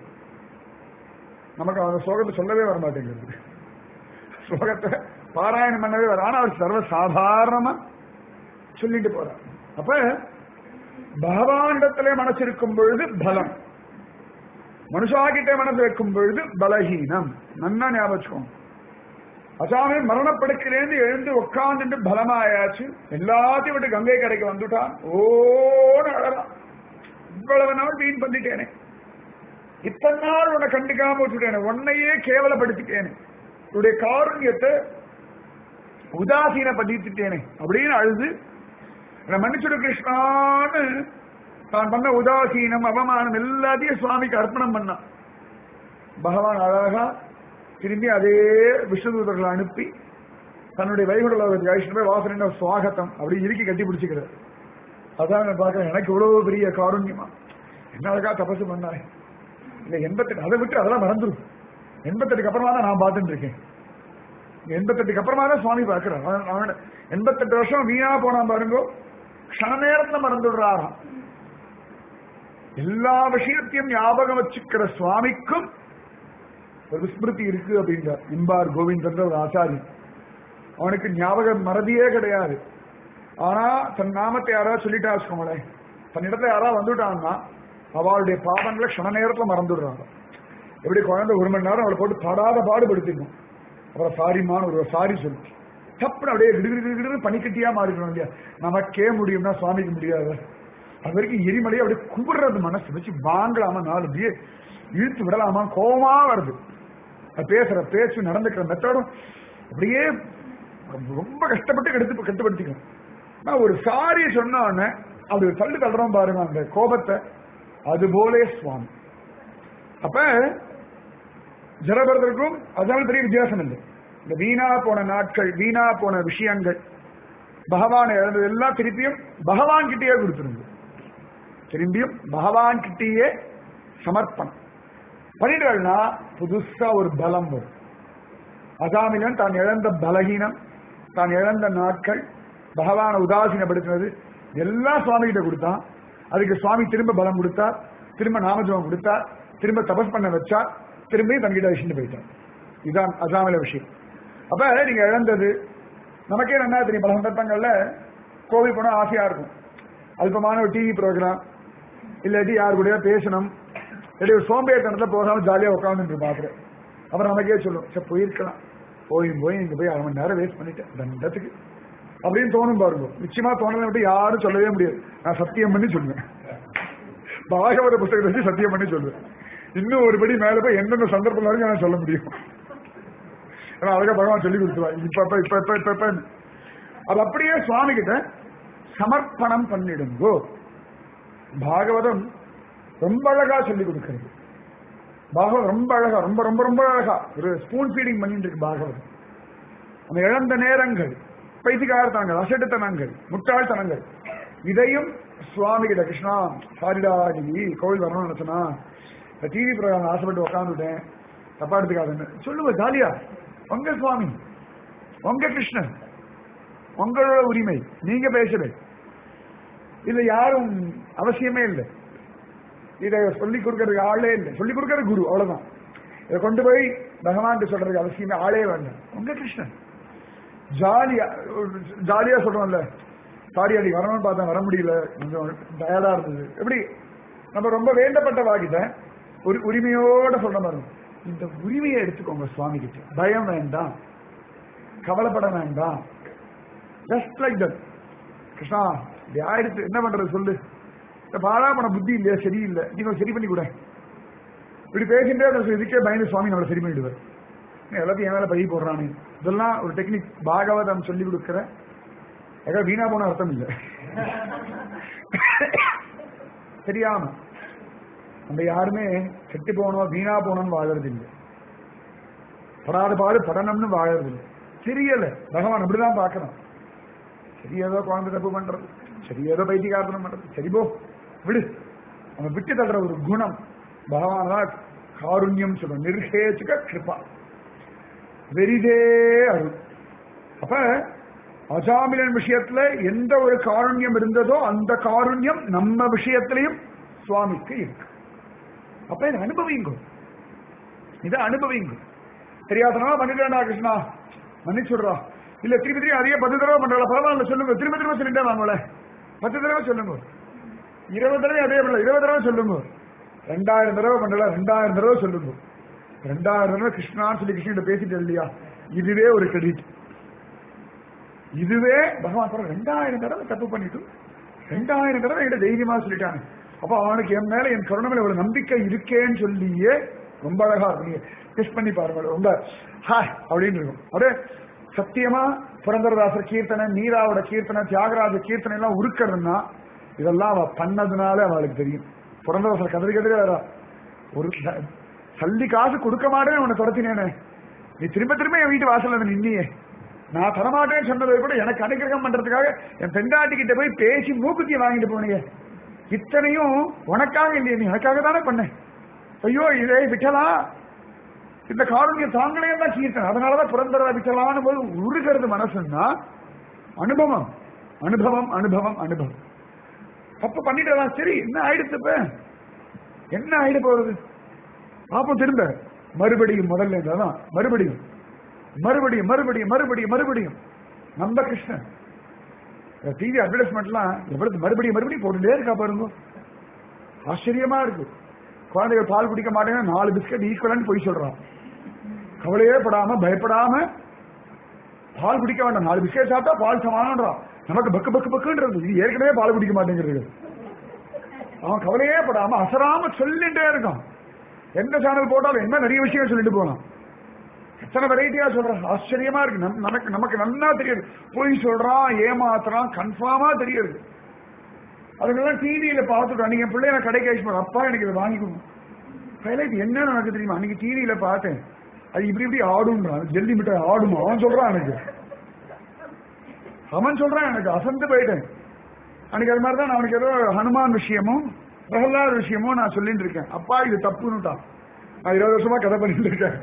Speaker 2: நமக்கு அந்த ஸ்லோகத்தை சொல்லவே வர மாட்டேங்கிறது. ஸ்லோகத்தை பாராயணம் பண்ணவே வர, ஆனா அவர் சர்வ சாதாரணமா சொல்லிட்டு போறார். அப்ப பகவானிடத்திலே மனசு இருக்கும் பொழுது பலம், மனுஷாகிட்டே மனசு வைக்கும் பொழுது பலகீனம். நன்னா ஞாபகம். அசாமி மரணப்படுக்கிறேன்னு எழுந்து உட்கார்ந்துட்டு பலமாயாச்சு. எல்லாத்தையும் விட்டு கங்கை கரைக்கு வந்துட்டான். ஓன்னு அழறான், இவ்வளவு நாள் வீண் பண்ணிட்டேனே, இத்தனை நாள் உன்னை கண்டுக்காம விட்டுட்டேனே, உன்னையே கேவலப்படுத்திட்டேனே, உன்னுடைய காருண்யத்தை உதாசீனப்படுத்திட்டேனே அப்படின்னு அழுது மன்னிச்சுடு கிருஷ்ணான்னு தான் பண்ண உதாசீனம் அவமானம் எல்லாத்தையும் சுவாமிக்கு அர்ப்பணம் பண்ணான். பகவான் அழகா திரும்பி அதே விஷ்ணுதூதர்களை அனுப்பி தன்னுடைய வைகுண்டலோகத்துக்கு அழிச்சுட்டு போய் வாசனை சுவாகத்தம் அப்படி இறுக்கி கட்டி பிடிச்சிக்கிறார். அதான் நான் பார்க்கிறேன், எனக்கு இவ்வளவு பெரிய காருண்யமா, என்ன அழகா தபசு பண்ணாரு. இல்ல 88 அதை விட்டு அதெல்லாம் மறந்துடும். 88க்கு அப்புறமா தான் நான் பார்த்துட்டு இருக்கேன். 88க்கு அப்புறமா தான் சுவாமி பார்க்கிறார். 88 வருஷம் வீணா போனா பாருங்க, க்ஷண நேரத்துல மறந்துடுறாராம். எல்லா விஷயத்தையும் ஞாபகம் வச்சுக்கிற சுவாமிக்கும் ஒரு விஸ்மிருதி இருக்கு அப்படின்றார் இம்பார் கோவிந்தன்ற ஒரு ஆச்சாரியன். அவனுக்கு ஞாபகம் மறதியே கிடையாது. ஆனா தன் நாமத்தை யாராவது சொல்லிட்டா வச்சுக்கோங்களேன், தன் இடத்துல யாராவது வந்துட்டான்னா அவளுடைய பாவங்களை க்ஷண நேரத்துல மறந்துடுறாங்க. எப்படி குழந்தை 1 மணி நேரம் அவளை போட்டு படாத பாடுபடுத்திக்கும், அப்புறம் சாரிமான ஒரு சாரி சொல்லி தப்புன்னு அப்படியே கிடு பனிக்கட்டியா மாறிக்கணும் இல்லையா? நமக்கே முடியும்னா சுவாமிக்கு முடியாது. அது வரைக்கும் எரிமலையை அப்படியே கும்பிடுறது, மனசு வச்சு வாங்கலாமா, 4 அப்படியே இழுத்து விடலாமா, கோபமா வருது. அது பேசுற பேச்சு நடந்துக்கிற மெத்தடும் அப்படியே ரொம்ப கஷ்டப்பட்டு கட்டுப்படுத்திக்கணும். நான் ஒரு சாரி சொன்ன அப்படி ஒரு தள்ளு தள்ளுறோம் பாருங்க அந்த கோபத்தை, அது போலே சுவாமி. அப்ப ஜடபரதற்கும் அதனால பெரிய வித்தியாசம் இல்லை. இந்த வீணா போன நாட்கள், வீணா போன விஷயங்கள், பகவான் இழந்தது எல்லாம் திருப்பியும் பகவான் கிட்டேயே கொடுத்துருங்க. திரும்பியும் பகவான் கிட்டேயே சமர்ப்பணம் பண்ணிடுறா புதுசா ஒரு பலம் வரும். அசாமிலன் தான் இழந்த பலகீனம், தான் இழந்த நாட்கள், பகவானை உதாசீனப்படுத்தினது எல்லாம் சுவாமி கிட்ட கொடுத்தான். அதுக்கு சுவாமி திரும்ப பலம் கொடுத்தார், திரும்ப நாமஜபம் கொடுத்தார், திரும்ப தபஸ் பண்ண வச்சார், திரும்பியும் தன்கிட்ட வச்சுட்டு போயிட்டார். இதுதான் அசாமில விஷயம். அப்ப நீங்க இழந்தது நமக்கே என்ன தெரியும், பல சந்தர்ப்பங்கள்ல கோவில் போனா ஆசையா இருக்கும். அல்பமான ஒரு டிவி ப்ரோக்ராம், இல்லாட்டி யாரு கூட பேசணும், இல்லாட்டி ஒரு சோம்பேறித்தனத்துல போகாம ஜாலியா உட்காந்துட்டு பாக்குறேன். அப்புறம் நமக்கே சொல்லும், சார் போயிருக்கலாம், போய் இங்க போய் 1/2 மணி நேரம் வேஸ்ட் பண்ணிட்டேன் தண்டத்துக்கு அப்படின்னு தோணும் பாருங்க. நிச்சயமா தோணலை விட்டு யாரும் சொல்லவே முடியாது. நான் சத்தியம் பண்ணி சொல்லுவேன், பாகவத புத்தகத்தை வச்சு சத்தியம் பண்ணி சொல்லுவேன். இன்னும் ஒருபடி மேல போய் எந்தெந்த சந்தர்ப்பம் வரைக்கும் நான் சொல்ல முடியும். ஏன்னா அழகா பகவான் சொல்லி கொடுத்துருவாங்க. இப்ப அது அப்படியே சுவாமி கிட்ட சமர்ப்பணம் பண்ணிடுங்கோ. பாகவதம் ரொம்ப அழகா சொல்லி கொடுக்கிறது. பாகவதம் ரொம்ப அழகா, ரொம்ப ரொம்ப ரொம்ப அழகா ஒரு ஸ்பூன் ஃபீடிங் பண்ணிட்டு இருக்கு பாகவதம். அந்த இழந்த நேரங்கள், பைத்தியக்காரத்தனங்கள், அசட்டுத்தனங்கள், முட்டாள்தனங்கள், இதையும் சுவாமி கிட்ட கிருஷ்ணா சாரிடா நீ கோவில் வரணும்னு நினைச்சனா டிவி ப்ரோக்ராம் ஆசைப்பட்டு உட்காந்துட்டேன், தப்பா எடுத்துக்காதுன்னு சொல்லுங்க. ஜாலியா உங்க சுவாமி, உங்க கிருஷ்ணன், உங்களோட உரிமை, நீங்க பேசுறது இதுல யாரும் அவசியமே இல்லை. இதை சொல்லிக் கொடுக்கறதுக்கு ஆளே இல்லை, சொல்லிக் கொடுக்கறது குரு, அவ்வளவுதான். இதை கொண்டு போய் பகவான் சொல்றதுக்கு அவசியமே ஆளே வேண்டாம். உங்க கிருஷ்ணன் ஜாலியா சொல்றோம்ல, சாரி அடி வரணும்னு பார்த்தா வர முடியல, கொஞ்சம் டயர்டா இருந்தது, எப்படி நம்ம ரொம்ப வேண்டப்பட்ட வாகிட்ட ஒரு உரிமையோட சொல்ற மாதிரி இந்த உரிமையை எடுத்துக்கோங்க சுவாமி கிட்ட. பயம் வேண்டாம், கவலைப்பட வேண்டாம். Just like that. கிருஷ்ணா இப்படி ஆயிடுச்சு, என்ன பண்றது சொல்லு, பாழா பண்ண புத்தி இல்லையா, சரியில்லை, நீங்க சரி பண்ணி கூட இப்படி பேசிட்டே இதுக்கே பயந்து சுவாமி நம்மளை சரி பண்ணிடுவார். எல்லாத்தையும் என் மேல பழி போடுறானே, இதெல்லாம் ஒரு டெக்னிக். பாகவதம் சொல்லி கொடுக்கிற வீணா போன அர்த்தம் இல்லை. தெரியாம நம்ம யாருமே கெட்டு போனோம் வீணா போனோம்னு வாழறது இல்லை, படாத பாடு படணும்னு வாழறது இல்லை. தெரியல பகவான் அப்படிதான் பார்க்கணும். சரி ஏதோ குழந்தை தப்பு பண்றது, சரி ஏதோ பைத்தியக்காரத்தனம் பண்றது, சரி போ விடு, நம்ம விட்டு தள்ளுற ஒரு குணம் பகவான் தான் காருண்யம் சொல்ற. நிர்ஹேச்சுக கிருபா, வெரிதே அருள். அப்ப அஜாமிலன் விஷயத்துல எந்த ஒரு காருண்யம் இருந்ததோ அந்த காருண்யம் நம்ம விஷயத்திலையும் சுவாமிக்கு இருக்கு. அப்ப இதை அனுபவிங்க, இதை அனுபவிங்க. தெரியாதனால பண்ணிட்டா கிருஷ்ணா மன்னிச்சுடுறா, இல்ல திருப்பி திருப்பி அதையே 10 தடவை பண்றா, பரவாயில்ல சொல்லுங்க, திரும்ப திரும்ப சொல்லிட்டே வாங்கல, 10 தடவை சொல்லுங்க, 20 தடவை அதே பண்ணல, 20 தடவை சொல்லுங்க, 2000 தடவை பண்ணல, 2000 தடவை சொல்லுங்க. 2000 தடவை கிருஷ்ணான்னு சொல்லி கிருஷ்ணகிட்ட பேசிட்டு இல்லையா, இதுவே ஒரு கிரெடிட். இதுவே பகவான் சொல்ற 2000 தடவை தப்பு பண்ணிட்டு 2000 தடவை என்கிட்ட தைரியமா சொல்லிட்டாங்க. அப்ப அவனுக்கு என் மேல, என் கருணை மேல ஒரு நம்பிக்கை இருக்கேன்னு சொல்லியே ரொம்ப அழகா இருக்கும். நீங்க டெஸ்ட் பண்ணி பாருங்க, ரொம்ப ஹாய் அப்படின்னு இருக்கும். அப்படியே சத்தியமா புரந்தரதாசர் கீர்த்தனை, நீராவோட கீர்த்தனை, தியாகராஜ கீர்த்தனை எல்லாம் உருக்கிறதுனா இதெல்லாம் அவ பண்ணதுனால அவளுக்கு தெரியும். புரந்தரதாசர் கதறி கதறி வரா, ஒரு சல்லி காசு கொடுக்க மாட்டேன்னு உன்னை துரத்தினேனே, நீ திரும்ப திரும்ப என் வீட்டு வாசல்ல நின்னியே, நான் தரமாட்டேன்னு சொன்னதை கூட எனக்கு அனுகிரகம் பண்றதுக்காக என் பெண்டாட்டி கிட்ட போய் பேசி மூக்குத்தியை வாங்கிட்டு போனீங்க. இத்தனையும் உனக்காக இல்லையே, நீ எனக்காக தானே பண்ண. ஐயோ இதே விட்டலாம், இந்த காரணிய தாங்களே தான் கீர்த்தனை. அதனாலதான் புரந்தர விட்டலான்னு போது உருகிறது மனசுன்னா அனுபவம் அனுபவம் அனுபவம் அனுபவம். தப்பு பண்ணிட்டு சரி என்ன ஆயிடுச்சு, இப்ப என்ன ஆயிடு போறது பாப்போம், திரும்ப மறுபடியும் முதல்ல இருந்தாதான் மறுபடியும் மறுபடியும் மறுபடியும் மறுபடியும் மறுபடியும் நம்ம கிருஷ்ணன். டிவி அட்வர்டைஸ்மெண்ட்லாம் எவ்வளவு மறுபடியும் மறுபடியும் போட்டுட்டே இருக்கா பாருங்க. ஆச்சரியமா இருக்கு. குழந்தைகள் பால் குடிக்க மாட்டேங்கன்னா 4 பிஸ்கட் ஈக்குவலன்னு போய் சொல்றான். கவலையே படாம பயப்படாம பால் குடிக்க வேண்டாம், 4 பிஸ்கட் சாப்பிட்டா பால் சமானம்ன்றான். நமக்கு பக்கு பக்கு பக்குன்றது, இது ஏற்கனவே பால் குடிக்க மாட்டேங்கிறது. அவன் கவலையே படாம அசராம சொல்லிட்டே இருக்கான். எந்த சேனல் போட்டாலும் என்ன நிறைய விஷயம் சொல்லிட்டு போனான். எத்தனை வெரைட்டியா சொல்றான், ஆச்சரியமா இருக்கு. நமக்கு நல்லா தெரியுது போய் சொல்றான், ஏமாத்துறான், கன்ஃபார்மா தெரியுது. அதுக்கெல்லாம் டிவியில பார்த்துட்டோம். நீங்க பிள்ளை நான் கடைக்கு ஆயிடுச்சு, அப்பா எனக்கு இதை வாங்கி கொடுங்க. ஹைலைட் என்ன எனக்கு தெரியுமா, அன்னைக்கு டிவியில பார்த்தேன், அது இப்படி ஆடுன்றான், ஜெல்லி மிட்டாய் ஆடுமா அவன் சொல்றான். அவன் சொல்றான், எனக்கு அசந்து போயிட்டேன். அன்னைக்கு அது மாதிரிதான் நான் அவனுக்கு ஏதோ ஹனுமான் விஷயமும் பிரகலாத் விஷயமும் நான் சொல்லிட்டு இருக்கேன். அப்பா இது தப்புன்னுட்டான். நான் 20 வருஷமா கதை பண்ணிட்டு இருக்கேன்.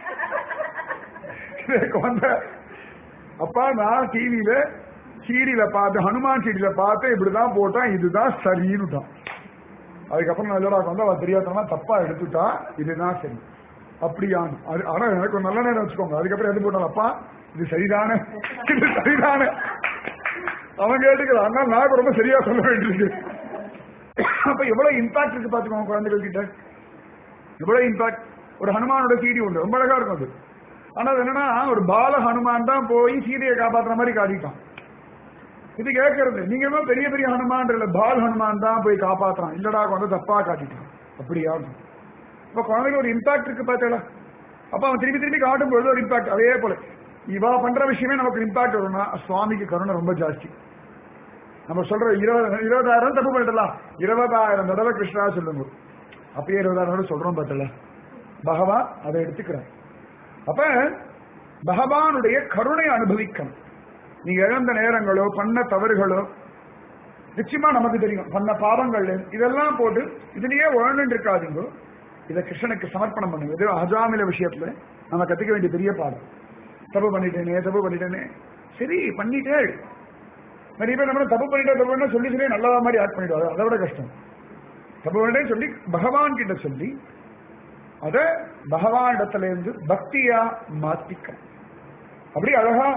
Speaker 2: அப்பா நான் டிவியில சீடியில பார்த்து, ஹனுமான் சீடியில பார்த்து இப்படிதான் போட்டான், இதுதான் சரின்னுட்டான். அதுக்கப்புறம் நான் இதோட வந்து அவ தெரியாதமா தப்பா எடுத்துட்டா, இதுதான் சரி அப்படியான். ஆனா எனக்கு ஒரு நல்ல நேரம் வச்சுக்கோங்க. அதுக்கப்புறம் எது போட்டாலும் அப்பா இது சரிதானே, இது சரிதானே அவன் கேட்டுக்கிறான். நான் ரொம்ப சரியா சொல்ல வேண்டியிருக்கு. அப்ப எவ்வளவு இம்பாக்ட் இருக்கு பாத்துக்கோங்க குழந்தைகள் கிட்ட, எவ்வளவு இம்பாக்ட். ஒரு ஹனுமானோட சீடி உண்டு, ரொம்ப அழகா இருக்கும் அது. ஆனா அது என்னன்னா, ஒரு பால ஹனுமான் தான் போய் சீதையை காப்பாற்றுற மாதிரி காட்டிட்டான். இது கேட்கறது, நீங்க பெரிய பெரிய ஹனுமான் இல்ல, பால் ஹனுமான் தான் போய் காப்பாற்றுறான், இல்லடா வந்து தப்பா காட்டிட்டான். அப்படியா இப்ப குழந்தைக்கு ஒரு இம்பாக்ட் இருக்கு பார்த்தா. அப்ப அவன் திரும்பி திரும்பி காட்டும் பொழுது ஒரு இம்பாக்ட். அதே போல இவா பண்ற விஷயமே நமக்கு இம்பாக்ட் வரும்னா, சுவாமிக்கு கருணை ரொம்ப ஜாஸ்தி. நம்ம சொல்ற 20,000 தப்பு பண்ணிடலாம், 20,000 தடவை கிருஷ்ணா சொல்லுங்க, அப்பயே 20,000 தடவை சொல்றோம் பார்த்தல. பகவான் அதை எடுத்துக்கிறார். அப்ப பகவானுடைய கருணை அனுபவிக்கணும். நீங்க இழந்த நேரங்களோ பண்ண தவறுகளோ நிச்சயமா நமக்கு தெரியும், பண்ண பாவங்கள் இதெல்லாம் போட்டு இதுலயே உழண்டு இருக்காதீங்க. இதை கிருஷ்ணனுக்கு சமர்ப்பணம் பண்ணுங்க. இது அஜாமில விஷயத்துல நம்ம கத்துக்க வேண்டிய பெரிய பாடம். தப்பு பண்ணிட்டேனே சரி பண்ணிட்டே. நிறைய பேர் நம்ம தப்பு பண்ணிட்டே சொல்லி சொல்லி நல்லதா மாதிரி ஆட் பண்ணிடுவாங்க. அதை விட கஷ்டம். தப்பு பண்ணிட்டே சொல்லி பகவான் கிட்ட சொல்லி அத பகவான் இடத்துல இருந்து பக்தியா மாத்திக்க. அப்படி அழகா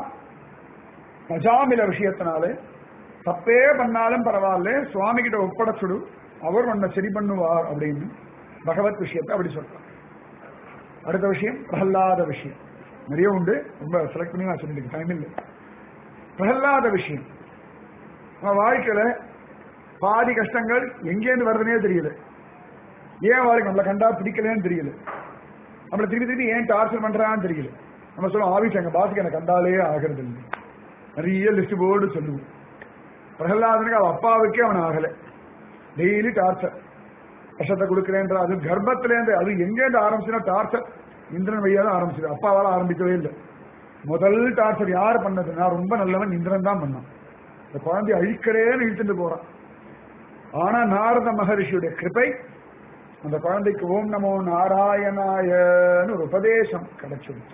Speaker 2: அஜாமில விஷயத்தினால தப்பே பண்ணாலும் பரவாயில்ல, சுவாமி கிட்ட ஒப்படைச்சுடு, அவர் உன்னை சரி பண்ணுவார் அப்படின்னு பகவத் விஷயத்தை அப்படி சொல்றார். அடுத்த விஷயம் பிரகலாத விஷயம். நிறைய உண்டு, ரொம்ப செலக்ட் பண்ணி நான் சொல்லிட்டு டைம் இல்லை. பிரகலாத விஷயம், நம்ம வாழ்க்கையில பாதி கஷ்டங்கள் எங்கேருந்து வருதுன்னே தெரியல. ஏன் வாழ்க்கை நம்மளை கண்டா பிடிக்கலன்னு தெரியல, நம்மளை திருப்பி திருப்பி ஏன் டார்ச்சர் பண்றான்னு தெரியல. நம்ம சொல்லுவோம் ஆபீஸ் எங்க பாசுக்கு எனக்கு கண்டாலே ஆகிறது இல்லை, நிறைய லிஸ்ட் போர்டு சொல்லுவோம். பிரகலாதனுக்கு அவன் அப்பாவுக்கே அவன் ஆகல, டெய்லி டார்ச்சர், கஷ்டத்தை கொடுக்கிறேன்ற. அது கர்ப்பத்திலேருந்து, அது எங்கேருந்து ஆரம்பிச்சுன்னா டார்ச்சர் இந்திரன் வழியா தான் ஆரம்பிச்சது, அப்பாவால ஆரம்பிக்கவே இல்லை. முதல் டார்ச்சர் யார் பண்ணதுன்னா ரொம்ப நல்லவன் இந்திரன் தான் பண்ணான். இந்த குழந்தைய அழிக்கிறேன்னு இழுத்துட்டு போறான். ஆனா நாரத மகரிஷியுடைய கிருபை அந்த குழந்தைக்கு ஓம் நமோ நாராயணாயன்னு ஒரு உபதேசம் கிடைச்சிருச்சு.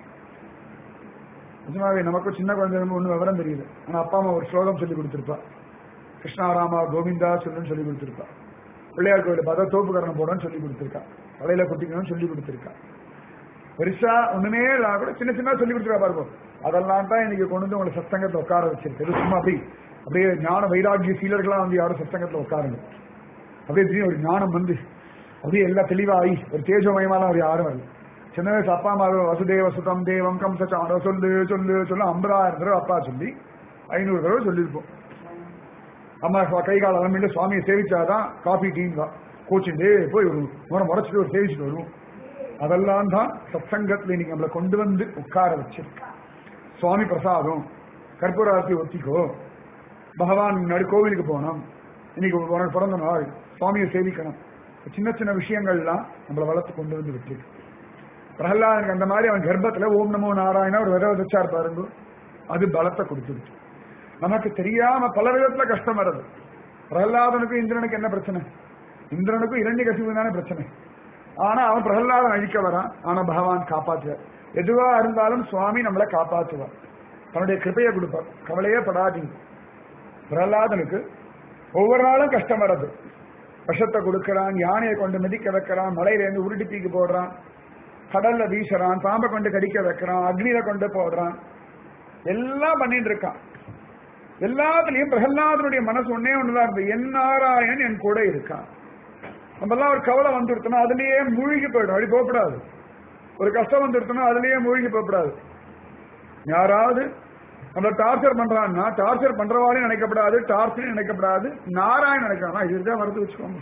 Speaker 2: நிஜமாவே நமக்கு சின்ன குழந்தை ஒன்னும் விவரம் தெரியல, ஆனா அப்பா அம்மா ஒரு ஸ்லோகம் சொல்லி கொடுத்திருப்பா, கிருஷ்ணாராமா கோவிந்தா சொல்லுன்னு சொல்லி கொடுத்திருப்பா. பிள்ளையார் கோயில் பத தோப்புக்கரணம் போடன்னு சொல்லி கொடுத்திருக்கா, தலையில குட்டிக்கணும்னு சொல்லி கொடுத்திருக்கா. பெருசா ஒண்ணுமே இல்லாம கூட சின்ன சின்ன சொல்லி கொடுத்துருக்கா பாருங்க. அதெல்லாம் தான் இன்னைக்கு கொண்டு வந்து உங்களை சத்தங்கத்தை உட்கார வச்சிருக்கு. சும்மா அப்படியே ஞான வைராகிய சீலர்களா வந்து யாரும் சத்தங்கத்துல உட்காருங்க. அப்படியே ஒரு ஞானம் வந்து அப்படியே எல்லாம் தெளிவாகி ஒரு தேஜமயமான ஒரு யாரும் வரல. சின்ன வயசு அப்பா அம்மா வசுதேவ சுதம் தேவம் கம்சச்சாரம் சொல்லு சொல்லு சொல்லு 50,000 தடவை அப்பா சொல்லி 500 தடவை சொல்லியிருப்போம். அம்மா கை கால அலம்பிட்டு சுவாமியை சேவிச்சாதான் காஃபி டீம் தான் கோச்சுட்டு போய் ஒரு முறைச்சிட்டு ஒரு சேவிச்சுட்டு வருவோம். அதெல்லாம் தான் சத்சங்கத்துல இன்னைக்கு நம்மளை கொண்டு வந்து உட்கார வச்சிருக்கு. சுவாமி பிரசாதம், கற்பூராரத்தி ஒத்திக்கோ, பகவான் முன்னாடி கோவிலுக்கு போனோம், இன்னைக்கு உனக்கு பிறந்த நாள், சுவாமியை சேவிக்கணும். சின்ன சின்ன விஷயங்கள்லாம் நம்மளை வளர்த்து கொண்டு வந்து விட்டுருக்கு. பிரகலாதனுக்கு அந்த மாதிரி அவன் கர்ப்பத்துல ஓம் நமோ நாராயணா ஒரு விதை விதைச்சார் பாருங்க, அது பலத்தை கொடுத்துருக்கு. நமக்கு தெரியாம பல விதத்துல கஷ்டம் வருது. பிரகலாதனுக்கும் இந்திரனுக்கு என்ன பிரச்சனை? இந்திரனுக்கும் இரண்யகசிபு தானே பிரச்சனை. ஆனா அவன் பிரகலாதன் அழிக்க வரான், ஆனா பகவான் காப்பாற்றுவார். எதுவா இருந்தாலும் சுவாமி நம்மளை காப்பாற்றுவார், தன்னுடைய கிருபையை கொடுப்பார். கவலையே படாதீங்க. பிரகலாதனுக்கு ஒவ்வொரு நாளும் கஷ்டம் வர்றது. விஷத்தை கொடுக்கிறான், யானையை கொண்டு மிதிக்க வைக்கிறான், மலையில இருந்து உருட்டி தூக்கி போடுறான், கடல்ல வீசுறான், பாம்பை கொண்டு கடிக்க வைக்கிறான், அக்னியில கொண்டு போடுறான், எல்லாம் பண்ணிட்டு இருக்கான். எல்லாத்துலயும் பிரகலாதனுடைய மனசு ஒன்னே ஒண்ணுதான் இருக்கு, என் நாராயணன் என் கூட இருக்கான். நம்ம எல்லாம் ஒரு கவலை வந்துருத்தோம்னா அதுலயே மூழ்கி போயிடும். அப்படி போகக்கூடாது. ஒரு கஷ்டம் வந்துருத்தோம்னா அதுலயே மூழ்கி போகக்கூடாது. யாராவது நம்ம டார்ச்சர் பண்றான்னா டார்ச்சர் பண்றவாளையும் நினைக்கப்படாது, டார்ச்சர் நினைக்கப்படாது, நாராயண நினைக்கலாம். இதுதான் வரது வச்சுக்கோங்க.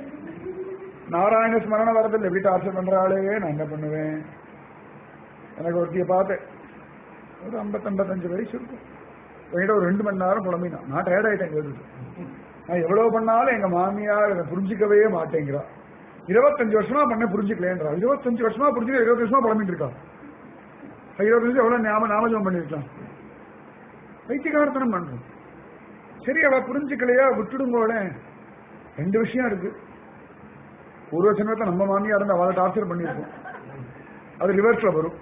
Speaker 2: நாராயண ஸ்மரணம் வரதில்லை. எப்படி டார்ச்சர் பண்றாளே நான் என்ன பண்ணுவேன். எனக்கு ஒருத்திய பார்த்தேன், ஒரு 50-55 வயசு இருக்கும். என்கிட்ட ஒரு 2 மணி நேரம் புலம்பினா. நான் டயர்ட் ஆயிட்டேன் கேட்டு. நான் எவ்வளவு பண்ணாலும் எங்க மாமியார் என்னை புரிஞ்சிக்கவே மாட்டேங்கிறா. 25 வருஷமா பண்ண புரிஞ்சுக்கலேன்றா. 25 வருஷமா புரிஞ்சுக்க 20 வருஷமா புலம்பிட்டு இருக்கா. 20 வருஷம் எவ்வளவு நாமஜம் பண்ணிருக்கலாம். வைத்தியகாரத்தனம் பண்றோம். சரி, அவ புரிஞ்சுக்கலையா விட்டுடுங்கோட. 2 விஷயம் இருக்கு. பூர்வ ஜென்மத்தை நம்ம மாமியா இருந்து அவளை டார்ச்சர் பண்ணிருக்கோம். அது ரிவர்ஸ்ல வரும்.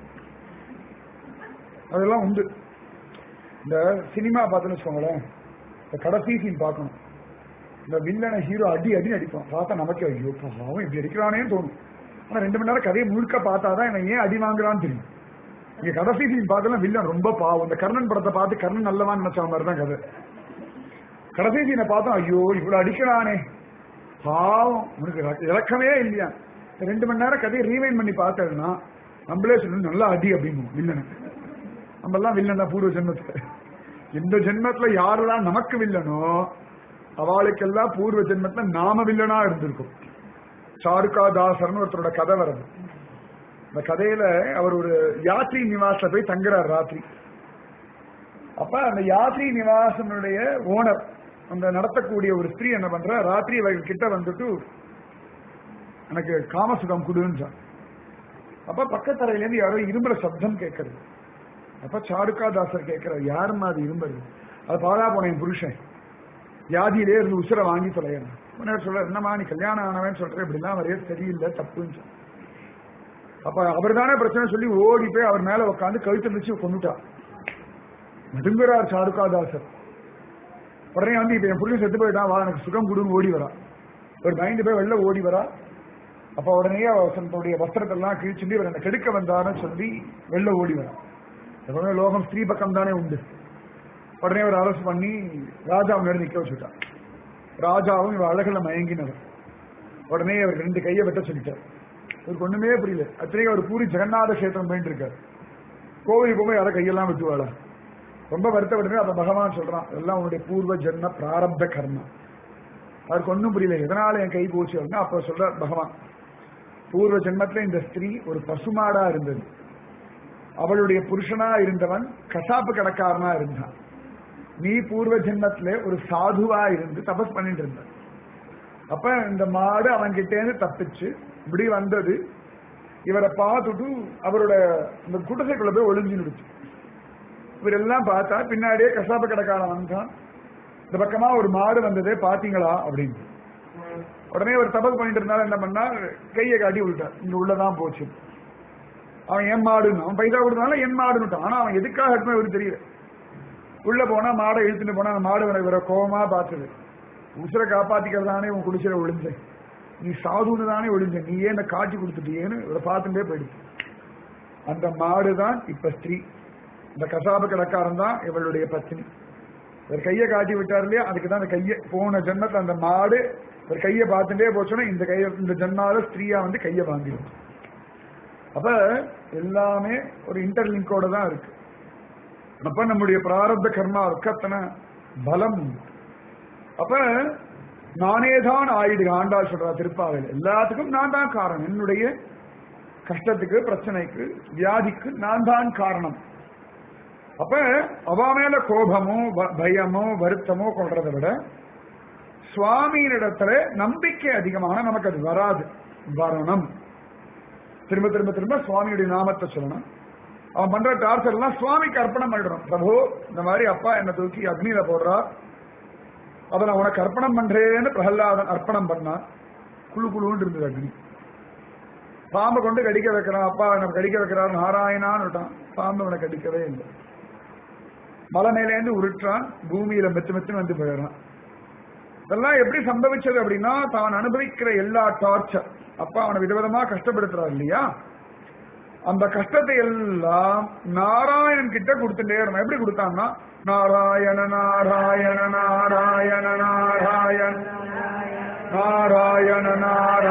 Speaker 2: அதெல்லாம் உண்டு. இந்த சினிமா பார்த்துன்னு வச்சுக்கோங்களேன், இந்த கடைசி சீன் பார்க்கணும். இந்த வில்லனை ஹீரோ அடி அடிப்பான். பார்த்தா நமக்கு ஐயோ அவன் இப்படி அடிக்கிறானேன்னு தோணும். ஆனா 2 மணி நேரம் கதையை முழுக்க பார்த்தாதான் என்ன ஏன் அடி வாங்குறான்னு தெரியும். இங்க கடைசி சீன் பார்க்கலாம் வில்லன் ரொம்ப பாவம். இந்த கர்ணன் படத்தை பார்த்து கர்ணன் நல்லவான்னு நினைச்ச மாதிரி தான் கதை. கடைசி சீனை பார்த்தோம், ஐயோ இவ்வளவு அடிக்கிறானே பாவம், உனக்கு இலக்கமே இல்லையா. 2 மணி நேரம் கதையை ரீவைண்ட் பண்ணி பார்த்ததுன்னா நம்மளே சொல்லணும் நல்லா அடி அப்படின்னு வில்லனுக்கு. நம்ம எல்லாம் வில்லன் தான் பூர்வ ஜென்மத்துல. இந்த ஜென்மத்துல யாரெல்லாம் நமக்கு வில்லனோ அவளுக்கெல்லாம் பூர்வ ஜென்மத்துல நாம வில்லனா இருந்திருக்கும். சாருகா தாசர்னு ஒருத்தரோட கதை வருது. இந்த கதையில அவர் ஒரு யாத்ரி நிவாச போய் தங்குறார் ராத்திரி. அப்ப அந்த யாத்ரி நிவாசனுடைய ஓனர், அந்த நடத்தக்கூடிய ஒரு ஸ்திரீ என்ன பண்ற, ராத்திரி அவர்கள் கிட்ட வந்துட்டு எனக்கு காமசுகம் கொடுன்னு. அப்ப பக்கத்தரையில இருந்து யாரோ இரும்புற சப்தம் கேட்கறது. அப்ப சாருகாதாசர் கேட்கிறார், யாருமா அது இரும்புறது? அது பாழா போன என் புருஷன் வியாதியிலே இருந்து உசுரை வாங்கி தொலையணும். சொல்ற, என்னமா நீ கல்யாணம் ஆனவன்னு சொல்ற, இப்படிலாம் வரைய சரியில்லை தப்புன்னு சொல்ல. அப்ப அவர் தானே பிரச்சனை சொல்லி ஓடி போய் அவர் மேல உட்காந்து கழுத்து வச்சு கொண்டுட்டா. நடுங்குறார் சாருகாதாசர். உடனே வந்து இப்ப என் புருஷன் செத்து போயிட்டான், வா எனக்கு சுகம் கொடுன்னு ஓடி வரா. ஒரு பயந்து போய் வெளில ஓடி வரா. அப்ப உடனே தன்னுடைய வஸ்திரத்தெல்லாம் கிழிச்சுட்டு இவர் என்ன கெடுக்க வந்தாருன்னு சொல்லி வெளில ஓடி வரா. எப்பவுமே லோகம் ஸ்திரீ பக்கம் தானே உண்டு. உடனே ஒரு அரசு பண்ணி ராஜா முன்னாடி நிக்க வச்சுட்டார். ராஜாவும் இவ அழகுல மயங்கினவர். உடனே அவர் 2 கையை வெட்ட சொல்லிட்டார். இவருக்கு ஒண்ணுமே புரியல. அத்தனைக்கு அவர் பூரி ஜெகநாத கஷேத்திரம் போயிட்டு இருக்காரு. கோவிலுக்கு போய் யாரை கையெல்லாம் வெட்டுவாளா? ரொம்ப வருத்தப்பட்டு அப்ப பகவான் சொல்றான், எல்லாம் உன்னுடைய பூர்வ ஜென்ம பிராரப்த கர்மா. அவருக்கு ஒன்னும் புரியல, எதனால என் கை போச்சு அப்படின்னா அப்ப சொல்ற பகவான், பூர்வ ஜென்மத்துல இந்த ஸ்திரீ ஒரு பசுமாடா இருந்தது. அவளுடைய புருஷனா இருந்தவன் கசாப்பு கடைக்காரனா இருந்தான். நீ பூர்வ ஜென்மத்திலே ஒரு சாதுவா இருந்து தபஸ் பண்ணிட்டு இருந்த. அப்ப இந்த மாடு அவன்கிட்ட இருந்து தப்பிச்சு இப்படி வந்தது. இவரை பார்த்துட்டு அவரோட இந்த குடிசைக்குள்ள போய் ஒளிஞ்சுடுச்சு. இவரெல்லாம் பார்த்தா பின்னாடியே கசாப்பு கடைக்காரன் வந்தான். இந்த பக்கமா ஒரு மாடு வந்ததே பாத்தீங்களா அப்படின்னு. உடனே ஒரு தபஸ் பண்ணிட்டு இருந்தாலும் என்ன பண்ணா, கையை காட்டி விட்டான், இங்க உள்ளதான் போச்சு. அவன் என் மாடுன்னு, அவன் பைசா கொடுத்தனால என் மாடுன்னுட்டான். ஆனா அவன் எதுக்காக இருக்குமே இவருக்கு தெரியல. உள்ள போனா மாடை இழுத்துட்டு போனா அந்த மாடு இவரை கோபமா பார்த்தது. உசுரை காப்பாத்திக்கிறதானே உன் குடிச்சிட ஒளிஞ்சேன், நீ சாதுன்னு தானே ஒளிஞ்ச, நீ ஏன் காட்டி கொடுத்துட்டியேன்னு இவரை பார்த்துட்டே போயிடுச்சு. அந்த மாடுதான் இப்ப ஸ்திரீ. இந்த கசாபு கடைக்காரன் தான் இவளுடைய பத்தினி. ஒரு கையை காட்டி விட்டார் இல்லையா, அதுக்குதான் அந்த கையை போன ஜென்மத்துல அந்த மாடு ஒரு கையை பார்த்துட்டே போச்சோன்னா இந்த கையை இந்த ஜென்மால ஸ்திரீயா வந்து கையை வாங்கிடும். அப்ப எல்லாமே ஒரு இன்டர்லிங்கோட தான் இருக்கு. அப்ப நம்முடைய பிராரப்த கர்மா அத்தனை பலம் உண்டு. அப்ப நானேதான் ஆயிடுக ஆண்டாள் சொல்றா திருப்பாவையில், எல்லாத்துக்கும் நான் தான் காரணம். என்னுடைய கஷ்டத்துக்கு, பிரச்சனைக்கு, வியாதிக்கு நான் தான் காரணம். அப்ப அவ மேல கோபமோ பயமோ வருத்தமோ கொள்றதை விட சுவாமியினிடத்துல நம்பிக்கை அதிகமான நமக்கு அது வராது. வரணும், திரும்ப திரும்ப திரும்ப சுவாமியுடைய நாமத்தை சொல்லணும். அவன் பண்ற டார்ச்சர் எல்லாம் சுவாமிக்கு அர்ப்பணம் பண்ணிடணும். பிரபு, இந்த மாதிரி அப்பா என்ன தூக்கி அக்னியில போடுறா, அதை நான் உனக்கு அர்ப்பணம் பண்றேன்னு பிரகலாதன் அர்ப்பணம் பண்ணா. குழு குழுன்னு இருந்தது அக்னி. பாம்பை கொண்டு கடிக்க வைக்கிறான், அப்பா எனக்கு கடிக்க வைக்கிறார் நாராயணான்னு விட்டான். பாம்பு அவனை கடிக்கவே இல்லை. மலை மேலேந்து உருட்டான், பூமியில மெத்து மெத்துன்னு வந்து போயிடறான். இதெல்லாம் எப்படி சம்பவிச்சது அப்படின்னா, தான் அனுபவிக்கிற எல்லா டார்ச்சர், அப்பா அவனை விதவிதமா கஷ்டப்படுத்துறாரு இல்லையா, அந்த கஷ்டத்தை எல்லாம் நாராயணன் கிட்ட கொடுத்துட்டே இருக்கணும். எப்படி கொடுத்தான்னா, நாராயண நாராயண நாராயண நாராயண நாராயண நாராயண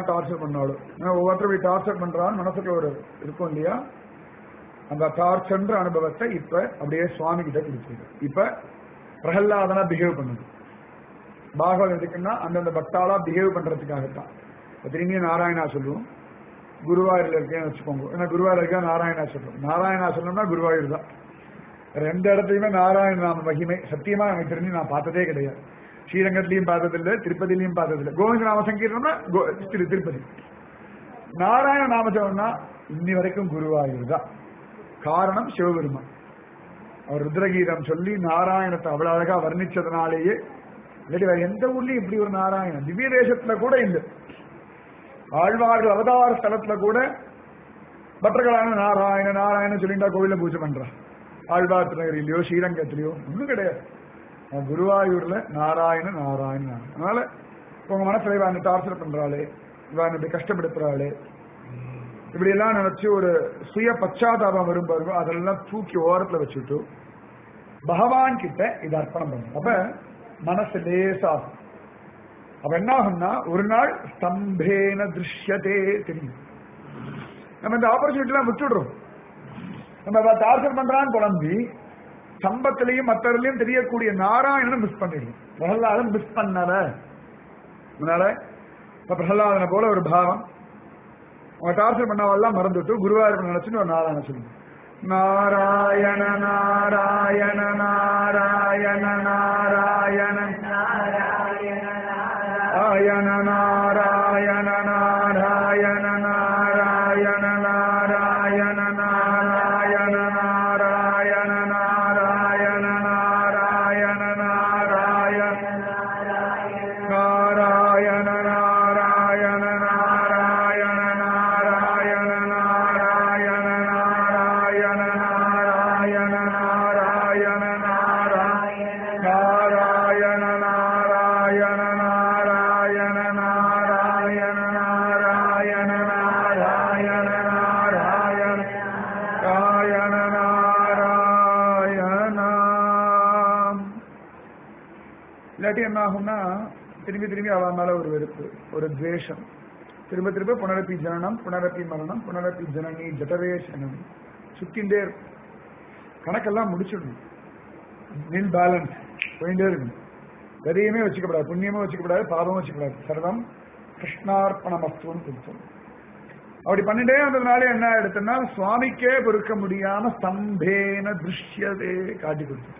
Speaker 2: யாரெல்லாம் டார்ச்சர் பண்ணாலும் ஒவ்வொருத்தரும் போய் டார்ச்சர் பண்றான்னு மனசுக்கு ஒரு இருக்கும் இல்லையா, அந்த டார்ச்சர்ன்ற அனுபவத்தை இப்ப அப்படியே சுவாமி கிட்ட கொடுத்துருக்கு. இப்ப பிரகல்லாதனா பிஹேவ் பண்ணுது. பாகவதம் எதுக்குன்னா அந்தந்த பக்தாலா பிஹேவ் பண்றதுக்காகத்தான். திரும்பியும் நாராயணா சொல்லுவோம், குருவாயூர்ல இருக்கேன்னு வச்சுக்கோங்க. ஏன்னா குருவாயூர் இருக்கா நாராயணா சொல்லுவோம். நாராயணா சொல்லணும்னா குருவாயூர் தான். ரெண்டு இடத்துலயுமே நாராயண நாம மகிமை சத்தியமா எனக்கு தெரிஞ்சு நான் பார்த்ததே கிடையாது. ஸ்ரீரங்கத்திலையும் பார்த்ததில்லை, திருப்பதிலையும் பார்த்ததில்லை. கோவிந்த நாம சங்கீர்ணம்னா திருப்பதி. நாராயண நாமஜம்னா இன்னி வரைக்கும் குருவாயூர் தான். காரணம் சிவபெருமான். அவர் ருத்ரகீதம் சொல்லி நாராயணத்தை அவ்வளவு அழகா வர்ணிச்சதுனாலேயே, இல்லாட்டி வேற எந்த ஊர்லயும் இப்படி ஒரு நாராயணன் திவ்ய தேசத்துல கூட இல்லை. ஆழ்வார்கள் அவதார ஸ்தலத்துல கூட பட்டர்களான நாராயண நாராயண சொல்லிட்டா கோவில பூஜை பண்றான். ஆழ்வார் திருநகரிலையோ ஸ்ரீரங்கத்திலையோ ஒண்ணும் கிடையாது. குருவாயூர்ல நாராயண நாராயண. அதனால உங்க மனசுல இவன் டார்ச்சர் பண்றாளே, இவன் இப்படி கஷ்டப்படுத்துறாளே, இப்படி எல்லாம் நினைச்சு ஒரு சுய பச்சாதாபம் வரும் பாருங்க, அதெல்லாம் தூக்கி ஓரத்துல வச்சுட்டு பகவான் கிட்ட இது அர்ப்பணம் பண்ணும். அப்ப மனசு லேசாகும். அப்ப என்ன ஆகும்னா ஒரு நாள் ஸ்தம்பேன திருஷ்யதே தெரியும். நம்ம இந்த ஆப்பர்ச்சுனிட்டி எல்லாம் விட்டுடுறோம். நம்ம டார்ச்சர் பண்றான்னு குழம்பி சம்பத்திலையும் மற்றவர்களையும் தெரியக்கூடிய நாராயணன் மிஸ் பண்ணிடுவோம். பிரகலாதன் மிஸ் பண்ணல. அதனால பிரகலாதனை போல ஒரு பாவம் அவங்க டார்ச்சர் பண்ணவெல்லாம் மறந்துட்டு குருவாயூர் நினைச்சுன்னு ஒரு நாராயண சொல்லுங்க. நாராயண நாராயண நாராயண நாராயண நாராயண நாராயண நாராயண நாராயண நாராயண நாராயண நாராயண நாராயண நாராயண நாராயண நாராயண நாராயண நாராயண நாராயண இல்லாட்டி என்ன ஆகும்னா திரும்பி திரும்பி அவன் மேல ஒரு வெறுப்பு, ஒரு துவேஷம். திரும்ப திரும்ப புனரப்பி ஜனனம் புனரப்பி மரணம் புனரப்பி ஜனனி ஜடவேஷனம் சுத்தின்றே இருக்கும். கணக்கெல்லாம் முடிச்சிடணும். நில் பேலன்ஸ் போயிட்டே இருக்கணும். எதையுமே வச்சுக்கப்படாது, புண்ணியமும் வச்சுக்கப்படாது, பாவமும் வச்சுக்கப்படாது. சர்வம் கிருஷ்ணார்ப்பணமஸ்துன்னு கொடுத்தோம். அப்படி பண்ணிட்டே வந்ததுனால என்ன எடுத்தோம்னா சுவாமிக்கே பொறுக்க முடியாம ஸ்தம்பேன திருஷ்யதே காட்டி கொடுத்துட்டார்.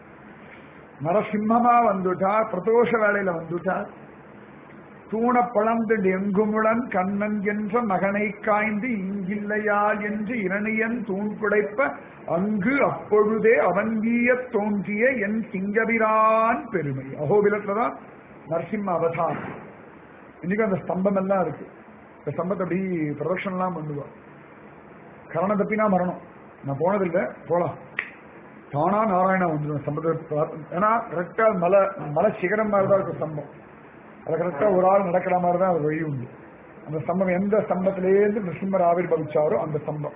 Speaker 2: நரசிம்மமா வந்துட்டார், பிரதோஷ வேளையில வந்துட்டார். தூண பழந்து எங்குமுளன் கண்ணன் என்ற மகனை காய்ந்து இங்கில்லையால் என்று இரணியன் தூண் குடைப்ப அங்கு அப்பொழுதே அவங்கீய தோன்றிய என் சிங்கபிரான் பெருமை. அகோபிலத்துலதான் நரசிம்ம அவதாரம். இன்னைக்கு அந்த ஸ்தம்பம் எல்லாம் இருக்கு. இந்த ஸ்தம்பத்தை அப்படி பிரதட்சணம் எல்லாம் பண்ணுவான். கரணம் தப்பினா மரணம். நான் போனதில்லை, போலாம். தானா நாராயணா வந்துடும் ஸ்தம்பத்தை. ஏன்னா கரெக்டா மலை சிகரம் மாதிரிதான் இருக்கும் ஸ்தம்பம். அது கரெக்டா ஒரு ஆள் நடக்கிற மாதிரிதான் அது வழி உண்டு. அந்த ஸ்தம்பம் எந்த ஸ்தம்பத்திலேருந்து நிருசிம்மர் ஆவிர்பவிச்சாரோ அந்த ஸ்தம்பம்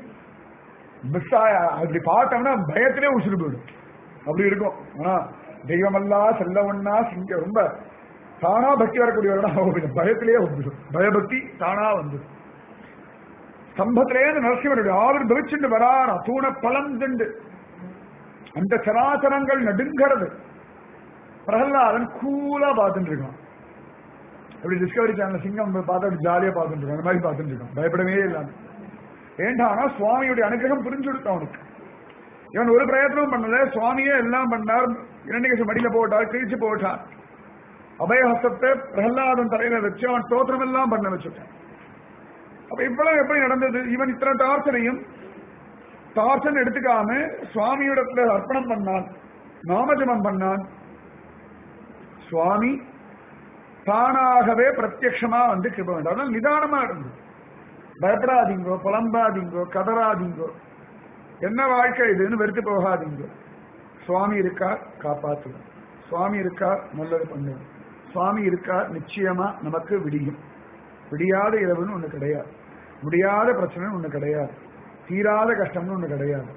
Speaker 2: மிஸ் அப்படி பார்த்தோம்னா பயத்திலே உசுறு போயிடும். அப்படி இருக்கும். ஆனா தெய்வமெல்லாம் செல்ல ஒன்னா சிங்க ரொம்ப தானா பக்தி வரக்கூடியவர்கள் பயத்திலேயே வந்துடும். பயபக்தி தானா வந்துடும். ஸ்தம்பத்திலேருந்து நரசிம்மருடைய ஆவிர்பவிச்சுட்டு வராரா தூண பழந்துண்டு அந்த சராசரங்கள் நடுங்கிறது. பிரகலாதன் கூலா பார்த்துட்டு இருக்கான். அப்படி டிஸ்கவரி சேனல் சிங்கம் பார்த்து ஜாலியா பார்த்துட்டு இருக்கான். அந்த மாதிரி பார்த்துட்டு இருக்கான், பயப்படவே இல்லாம. ஏண்டானா சுவாமியுடைய அனுகிரகம் புரிஞ்சு கொடுத்தான் அவனுக்கு. இவன் ஒரு பிரயத்தனமும் பண்ணல, சுவாமியே எல்லாம் பண்ணார். இரண்டு மடியில போட்டார், கிழிச்சு போட்டார். அபயஹஸ்தத்தை பிரகலாதன் தலையில வச்சு அவன் ஸ்தோத்திரம் எல்லாம் பண்ண வச்சுட்டான். அப்ப இவ்வளவு எப்படி நடந்தது? இவன் இத்தனை டார்ச்சரையும் டார்ச்சர் எடுத்துக்காம சுவாமியிடத்துல அர்ப்பணம் பண்ணான், நாமஜபம் பண்ணான். சுவாமி தானாகவே பிரத்யட்சமா வந்து கிருப வேண்டாம். நிதானமா இருந்து பயப்படாதீங்கோ, புலம்பாதீங்கோ, கதறாதீங்கோ, என்ன வாழ்க்கை இதுன்னு வெறுத்து போகாதீங்கோ. சுவாமி இருக்கார் காப்பாற்றுவோம், சுவாமி இருக்கார் நல்லது பண்ணுவோம், சுவாமி இருக்கார் நிச்சயமா நமக்கு விடியும். விடியாத இரவுன்னு ஒண்ணு கிடையாது, முடியாத பிரச்சனைன்னு ஒண்ணு கிடையாது, தீராத கஷ்டம்னு ஒண்ணு கிடையாது.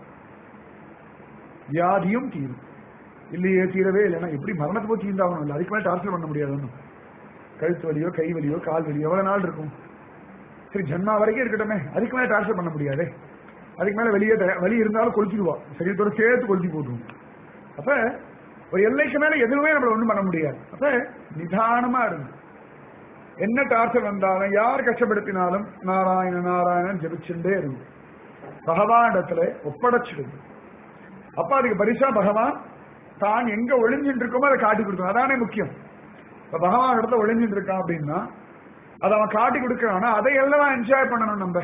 Speaker 2: வியாதியும் தீரும். இல்லையே தீரவே இல்லைன்னா எப்படி மரணத்தை போய் தீர்ந்தாகணும் இல்லை, அதுக்கு மேலே டார்ச்சர் பண்ண முடியாது. கழுத்து வலியோ கை வலியோ கால் வலியோ எவ்வளவு நாள் இருக்கும்? சரி ஜன்மா வரைக்கும் இருக்கட்டுமே, அதுக்கு மேல டார்ச்சர் பண்ண முடியாது. அதுக்கு மேல வெளியே வலி இருந்தாலும் கொளுத்திடுவா, சரீரத்தோட சேர்த்து கொளுத்தி போட்டுருவோம். அப்ப ஒரு எல்லைக்கு மேல எதுவுமே நம்மள ஒண்ணும் பண்ண முடியாது. அப்ப நிதானமா இருக்கு. என்ன டார்ச்சர் வந்தாலும் யார் கஷ்டப்படுத்தினாலும் நாராயண நாராயணன் ஜபிச்சுட்டே இருக்கும். பகவானிடத்துல ஒப்படைச்சிடுது. அப்ப அதுக்கு பரிசா பகவான் தான் எங்க ஒளிஞ்சிட்டு இருக்கோமோ அதை காட்டி கொடுக்கணும். அதானே முக்கியம். இப்ப பகவான் இடத்துல ஒளிஞ்சிட்டு இருக்கான் அப்படின்னா அதை அவன் காட்டி கொடுக்கறான்னா அதை எல்லாம் என்ஜாய் பண்ணணும். நம்ம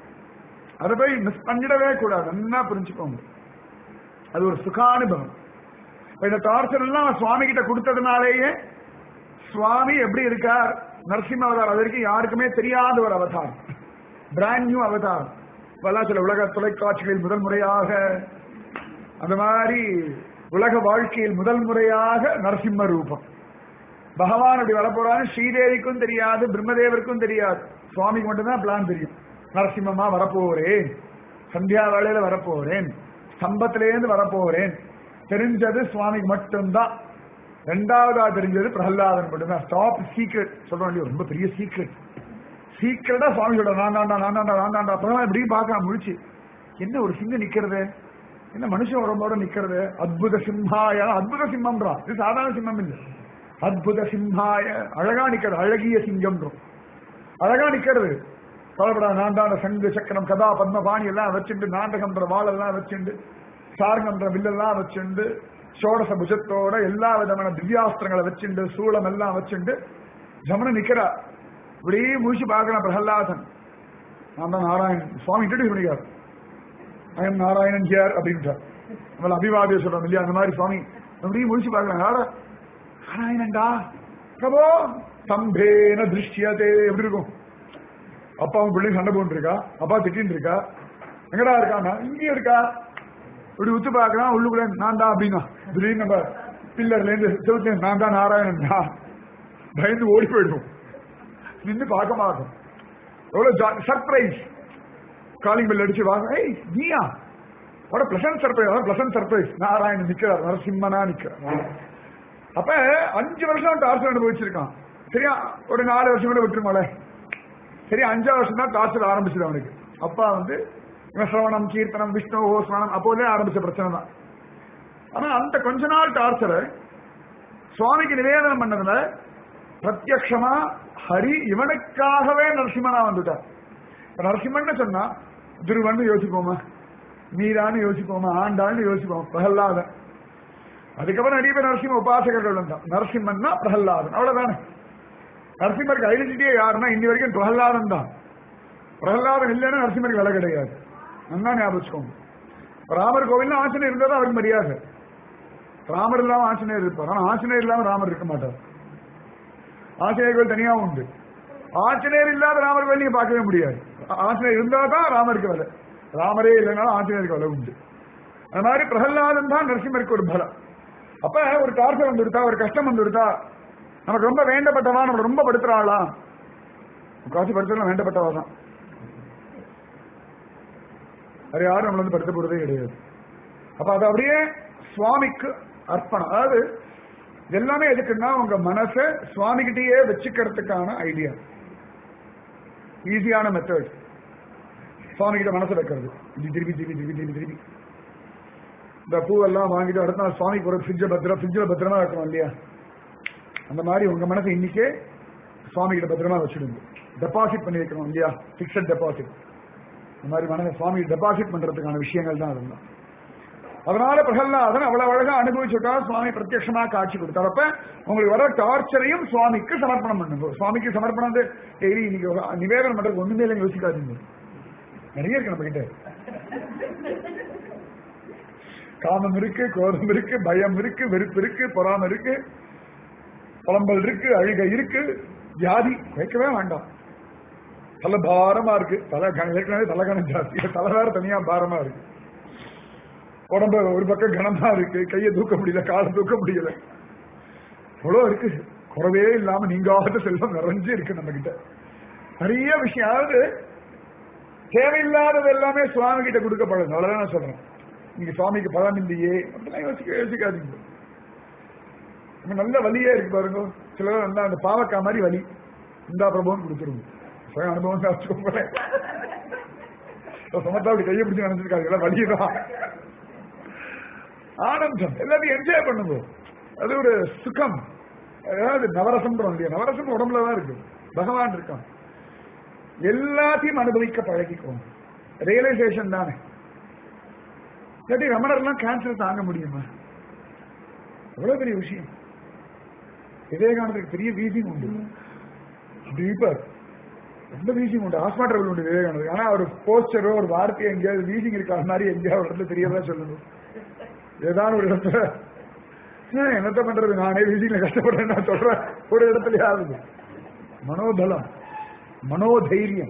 Speaker 2: அதை போய் மிஸ் பண்ணிடவே கூடாது. நல்லா புரிஞ்சுக்கோங்க, அது ஒரு சுகானுபவம். இந்த டார்ச்சர் எல்லாம் சுவாமி கிட்ட கொடுத்ததுனாலேயே சுவாமி எப்படி இருக்கார், நரசிம்ம அவதாரம் அது வரைக்கும் யாருக்குமே தெரியாத ஒரு அவதாரம், பிராண்ட் நியூ அவதாரம். இப்பெல்லாம் சில உலக தொலைக்காட்சிகளில் முதல் முறையாக, அந்த மாதிரி உலக வாழ்க்கையில் முதல் முறையாக நரசிம்ம ரூபம் பகவான் அப்படி வரப்போறான்னு ஸ்ரீதேவிக்கும் தெரியாது, பிரம்மதேவருக்கும் தெரியாது. சுவாமிக்கு மட்டும்தான் பிளான் தெரியும். நரசிம்மமா வரப்போறேன், சந்தியா வேளையில வரப்போறேன், ஸ்தம்பத்திலேருந்து வரப்போறேன் தெரிஞ்சது சுவாமிக்கு மட்டும்தான். ரெண்டாவதா தெரிஞ்சது பிரகலாதன் மட்டும்தான். டாப் சீக்ரெட் சொல்ல வேண்டிய ரொம்ப பெரிய சீக்ரெட். சீக்கிரட்டா சுவாமி சொல்ற நான் அப்பதான் இப்படி பார்க்க முடிச்சு, என்ன ஒரு சிங்கம் நிக்கிறது, என்ன மனுஷன் உடம்போட நிக்கிறது, அத்புத சிம்ஹாய. அத்புத சிம்மம்ன்றான், இது சாதாரண சிம்மம் இல்லை, அத்புத சிம்ஹாய. அழகா நிக்கிறது, அழகிய சிங்கம், அழகா நிக்கிறது. கவலைப்படா, நான்தான சங்கு சக்கரம் கதா பத்ம பாணி எல்லாம் வச்சுண்டு, நாண்டகம்ன்ற வாழெல்லாம் வச்சுண்டு, சார்கம்ன்ற வில்லெல்லாம் வச்சுண்டு, சோடச புஜத்தோட எல்லா விதமான திவ்யாஸ்திரங்களை வச்சுண்டு, சூளம் எல்லாம் வச்சுண்டு ஜமன நிக்கிறா. இப்படி முடிச்சு பார்க்கலாம் பிரகலாதன். நான் தான் நாராயணன். சுவாமி இன்ட்ரடியூஸ் பண்ணிக்கார், ஐ எம் நாராயணன் ஹியர் அப்படின்ட்டார். நம்மள அபிவாதிய சொல்றோம் இல்லையா, அந்த மாதிரி சுவாமி அப்படி முடிச்சு பார்க்கலாம். யார நாராயணன்டா பிரபோ தம்பேன திருஷ்யதே. எப்படி இருக்கும்? அப்பாவும் பிள்ளைங்க சண்டை போட்டு இருக்கா, அப்பா திட்டின்னு இருக்கா, எங்கடா இருக்கான்னா இங்கே இருக்கா. இப்படி உத்து பார்க்கலாம், உள்ளுக்குள்ள நான் தான் அப்படின்னா திடீர்னு நம்ம பில்லர்ல இருந்து செலுத்த நான் தான் நாராயணன் தான் பயந்து ஓடி போயிடும், நின்று பார்க்க மாட்டோம். எவ்வளவு சர்ப்ரைஸ். காலிங் பெல் அடிச்சு வாங்க, ஏய் நீயா, pleasant surprise. Pleasant surprise, Narayanan நிக்கிறார், நரசிம்மனா நிக்கிறார். அப்ப 5 வருஷம் டார்ச்சர் அனுபவிச்சிருக்கான். சரியா, ஒரு 4 வருஷம் கூட விட்டுருமால. சரி, 5ஆவது வருஷம் தான் டார்ச்சர் ஆரம்பிச்சது அவனுக்கு. அப்பா வந்து சிரவணம் கீர்த்தனம் விஷ்ணு ஸ்மரணம் அப்போதே ஆரம்பிச்ச பிரச்சனை தான். ஆனா அந்த கொஞ்ச நாள் டார்ச்சரை சுவாமிக்கு நிவேதனம் பண்ணதுல பிரத்யக்ஷமா ஹரி இவனுக்காகவே நரசிம்மனா வந்துட்டார். நரசிம்மன் சொன்னா துருவன்னு யோசிப்போமா, மீரான்னு யோசிப்போமா, ஆண்டான்னு யோசிப்போம், பிரகலாதன். அதுக்கப்புறம் நிறைய பேர் நரசிம்ம உபாசகர்கள் வந்தான். நரசிம்மன்னா பிரகலாதன், அவ்வளவுதானே. நரசிம்மருக்கு ஐடென்டிட்டியே யாருன்னா இன்னி வரைக்கும் பிரகலாதன் தான். பிரகலாதன் இல்லைன்னா நரசிம்மருக்கு விலை கிடையாது. நல்லா ஞாபகம். ராமர் கோவில் ஆஞ்சநேயர் இருந்தாதான் அவருக்கு மரியாதை. ராமர் இல்லாம ஆஞ்சநேயர் இருப்பார், ஆனா ஆஞ்சநேயர் இல்லாம ராமர் இருக்க மாட்டார். ஆஞ்சநேயர் கோவில் தனியா உண்டு. ஆஞ்சநேயர் இல்லாத ராமர் கோவில் நீங்க பார்க்கவே முடியாது. ஆஞ்சநேயர் இருந்தா தான் ராமருக்கு விலை, ராமரே இல்லைனாலும் ஆஞ்சநேயருக்கு விலை உண்டு. அது மாதிரி பிரகலாதன் தான் நரசிம்மருக்கு ஒரு பலம். அப்ப ஒரு டார்ச்சர் வந்துருத்தா, ஒரு கஷ்டம் வந்துருத்தா, நமக்கு ரொம்ப வேண்டப்பட்டவா, நம்ம ரொம்ப படுத்துறாளா, காசு படுத்துறா வேண்டப்பட்டவா தான். அது யாரும் நம்மள வந்து படுத்த போறதே கிடையாது. அப்ப அது அப்படியே சுவாமிக்கு அர்ப்பணம். அதாவது எல்லாமே எதுக்குன்னா உங்க மனசை சுவாமி கிட்டேயே வச்சுக்கிறதுக்கான ஐடியா. ஈஸியான மெத்தட் சுவாமி கிட்ட மனசை வைக்கிறது. இது திருப்பி திருப்பி திருப்பி திருப்பி திருப்பி இந்த பூவெல்லாம் வாங்கிட்டு அடுத்த நாள் சுவாமிக்கு ஒரு ஃப்ரிட்ஜில் பத்திரமா வைக்கணும் இல்லையா, அந்த மாதிரி உங்க மனசை இன்னைக்கே சுவாமி கிட்ட பத்திரமா வச்சுடுங்க. டெபாசிட் பண்ணி வைக்கணும் இல்லையா, பிக்சட் டெபாசிட். இந்த மாதிரி மனதை சுவாமி டெபாசிட் பண்றதுக்கான விஷயங்கள் தான் அதெல்லாம். அதனால பிரகலாதன் அவ்வளவு அழகா அனுபவிச்சுட்டா சுவாமி பிரத்யட்சமா காட்சி கொடுத்தார். அப்ப உங்களுக்கு வர டார்ச்சரையும் சுவாமிக்கு சமர்ப்பணம் பண்ணுங்க. சுவாமிக்கு சமர்ப்பணம் வந்து டெய்லி இன்னைக்கு நிவேதனம் பண்றது ஒண்ணுமே இல்லை, யோசிக்காதீங்க. நிறைய இருக்கு நம்ம கிட்ட. காமம் இருக்கு, கோபம் இருக்கு, பயம் இருக்கு, வெறுப்பு இருக்கு, பொறாம இருக்கு, புலம்பல் இருக்கு, அழுகை இருக்கு, வியாதி வைக்கவே வேண்டாம். தலை பாரமா இருக்கு, ஏற்கனவே தலைகணம் ஜாஸ்தி, தலை வேற தனியா பாரமா இருக்கு. உடம்பு ஒரு பக்கம் கனமா இருக்கு, கையை தூக்க முடியல, காலை தூக்க முடியல, அவ்வளவு இருக்கு. குறவே இல்லாம நீங்காத செல்வம் நிறைஞ்சு இருக்கு நம்ம கிட்ட. நிறைய விஷயம், அதாவது தேவையில்லாதது எல்லாமே சுவாமி கிட்ட கொடுக்கப்படுது. அவ்வளவுதான் நான் சொல்றேன். நீங்க சுவாமிக்கு பலம் இல்லையே அப்படிலாம் யோசிக்காதீங்க. நல்ல வலியே இருக்கு பாருங்க. சிலர் நல்லா அந்த பாவக்கா மாதிரி வலி இந்தா பிரபுன்னு கொடுத்துருங்க. சுய அனுபவம் தான் வச்சுக்கோங்களேன். சமத்தா அப்படி கையை பிடிச்சு நினைச்சிருக்காங்க. எல்லாம் வலிதான். ஆனந்தம் எல்லாத்தையும் என்ஜாய் பண்ணுங்க. அது ஒரு சுகம். அதாவது நவரசம் இல்லையா, நவரசம் உடம்புலதான் இருக்கு. பகவான் இருக்கான். எல்லாத்தையும் அனுபவிக்க பழகிக்கோங்க. ரியலைசேஷன் தானே. இல்லாட்டி ரமணர்லாம் கேன்சர் தாங்க முடியுமா? எவ்வளவு பெரிய விஷயம். விவேகானந்தருக்கு பெரிய வீசிங் உண்டு. டீப்பர் ரொம்ப வீசிங் உண்டு. ஹாஸ்பிட்டல் உண்டு விவேகானந்தர். ஆனா ஒரு போஸ்டரோ ஒரு வார்த்தையோ எங்கேயாவது வீசிங் இருக்கா மாதிரி எங்கேயாவது ஒரு இடத்துல தெரியதான் சொல்லணும். ஏதாவது ஒரு இடத்துல என்னத்த பண்றது, நானே வீசிங்ல கஷ்டப்படுறேன் நான் சொல்றேன். ஒரு இடத்துலயாவது மனோபலம், மனோதைரியம்.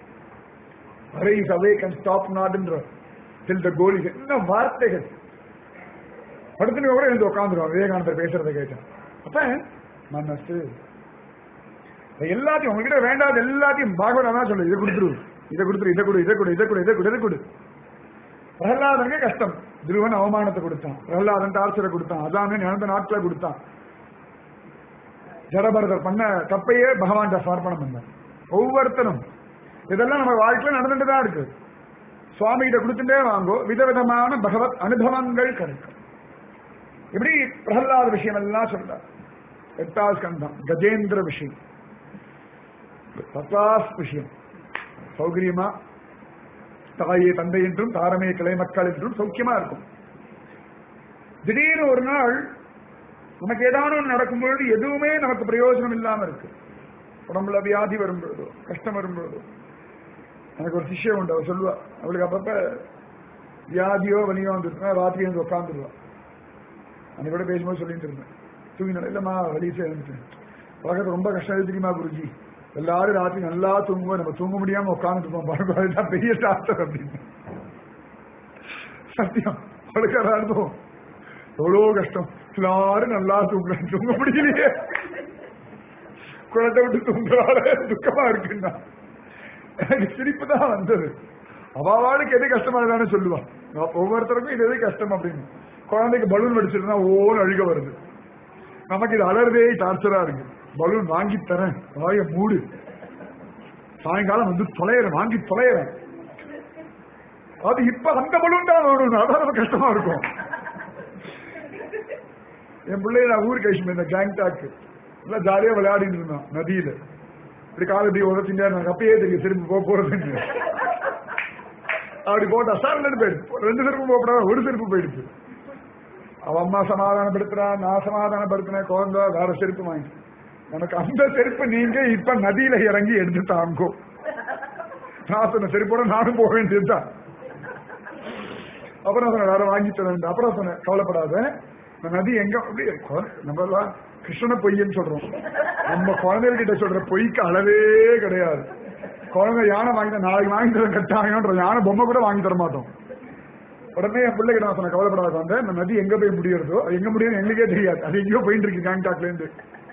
Speaker 2: ஸ்டாப் நாட்ன்ற till the goal is. என்ன வார்த்தைகள். படுத்துட்டு கூட எழுந்து உட்காந்துருவான் விவேகானந்தர் பேசுறதை கேட்டேன். அப்ப மனசு எல்லாத்தையும் உங்ககிட்ட வேண்டாத எல்லாத்தையும் பாகவதம் தான் சொல்லு. இதை கொடுத்துரு, இதை கொடுத்துரு, இதை கொடு, இதை கொடு, இதை கொடு, இதை கொடு, இதை கொடு. பிரகலாதனுக்கு கஷ்டம். துருவன் அவமானத்தை கொடுத்தான், பிரகலாதன் டார்ச்சரை கொடுத்தான், அதாமே நடந்த நாட்களை கொடுத்தான். ஜடபரதர் பண்ண தப்பையே பகவான் சமர்ப்பணம் பண்ணார். ஒவ்வொருத்தரும் இதெல்லாம் நம்ம வாழ்க்கையில நடந்துட்டு தான் இருக்கு. சுவாமி கிட்ட கொடுத்துட்டே வாங்கோ, விதவிதமான பகவத் அனுபவங்கள் கிடைக்கும். இப்படி பிரகலாத விஷயம் எல்லாம் சொல்றார். 8வது ஸ்கந்தம் கஜேந்திர விஷயம், 10வது விஷயம் சௌகரியமா தாயே தந்தை என்றும் தாரமே கிளை மக்கள் என்றும் சௌக்கியமா இருக்கும். திடீர்னு ஒரு நாள் நமக்கு ஏதாவது நடக்கும்பொழுது எதுவுமே நமக்கு பிரயோஜனம் இல்லாம இருக்கு. உடம்புல வியாதி வரும்பொழுதோ கஷ்டம் வரும்பொழுதோ. எனக்கு ஒரு சிஷ்யம் உண்டு, அவள் சொல்லுவா, அவளுக்கு அப்பப்ப வியாதியோ வலியோ வந்துருச்சுன்னா ராத்திரி வந்து உட்காந்துருவா. அன்னைக்கு கூட பேசும்போது சொல்லிட்டு இருந்தேன், தூங்கின இல்லம்மா வலிசே இருந்துட்டேன். பழக்கத்தை ரொம்ப கஷ்டம் தெரியுமா குருஜி, எல்லாரும் ராத்திரி நல்லா தூங்குவோம், நம்ம தூங்க முடியாம உட்காந்துருப்போம் பாருங்க, அதுதான் பெரிய டாக்டர் அப்படின்னு. சத்தியம் அவளுக்கு அனுபவம். எவ்வளோ கஷ்டம், எல்லாரும் நல்லா தூங்குறேன், தூங்க முடியலையே, குழந்தை விட்டு தூங்குறாரு, துக்கமா இருக்குன்னா எனக்கு சிரிப்பு தான் வந்தது. அவளுக்கு எது கஷ்டமானதானே சொல்லுவான். ஒவ்வொருத்தருக்கும் இது எது கஷ்டம் அப்படின்னு. குழந்தைக்கு பலூன் வெடிச்சிருந்தா ஓன்னு அழுக வருது. நமக்கு இது அலர்தே டார்ச்சரா இருக்கு. பலூன் வாங்கி தரேன், வாய மூடு, சாயங்காலம் வந்து தொலைறேன், வாங்கி தொலைறேன். அது இப்ப அந்த பலூன் தான் வேணும், அதான் நமக்கு கஷ்டமா இருக்கும். என் பிள்ளைய நான் ஊருக்கு கழிச்சு இந்த கேங்டாக்கு எல்லாம் ஜாலியா விளையாடிட்டு இருந்தான் நதியில. இப்படி கால இப்படி உதச்சிங்க, எனக்கு அப்பயே தெரியும் செருப்பு போறதுன்னு. அப்படி போட்டா சார் போயிடுச்சு. 2 செருப்பு போகப்படாத, ஒரு செருப்பு போயிடுச்சு. அவ அம்மா சமாதானப்படுத்துறான், நான் சமாதானப்படுத்தினேன், குழந்தை வேற செருப்பு வாங்கி. எனக்கு அந்த செருப்பு நீங்க இப்ப நதியில இறங்கி எடுத்து தாங்கோ. நான் சொன்ன செருப்போட நானும் போக வேண்டியதுதான். அப்புறம் சொன்ன வேற வாங்கி தரேன். அப்புறம் சொன்னேன் கவலைப்படாத, இந்த நதி எங்க அப்படி நம்ம எல்லாம் கிருஷ்ணனை பொய்யன்னு சொல்றோம். நம்ம குழந்தைகிட்ட சொல்ற பொய்க்கு அளவே கிடையாது. குழந்தை யானை வாங்கி நாளைக்கு வாங்கி தர கட்டாயன்ற யானை பொம்மை கூட வாங்கி தர மாட்டோம். உடனே என் பிள்ளைகிட்ட நான் சொன்ன கவலைப்படாத குழந்தை, இந்த நதி எங்க போய் முடியறதோ அது எங்க முடியும் எங்களுக்கே தெரியாது, அது எங்கேயோ போயிட்டு இருக்கு கேங்டாக்ல இருந்து.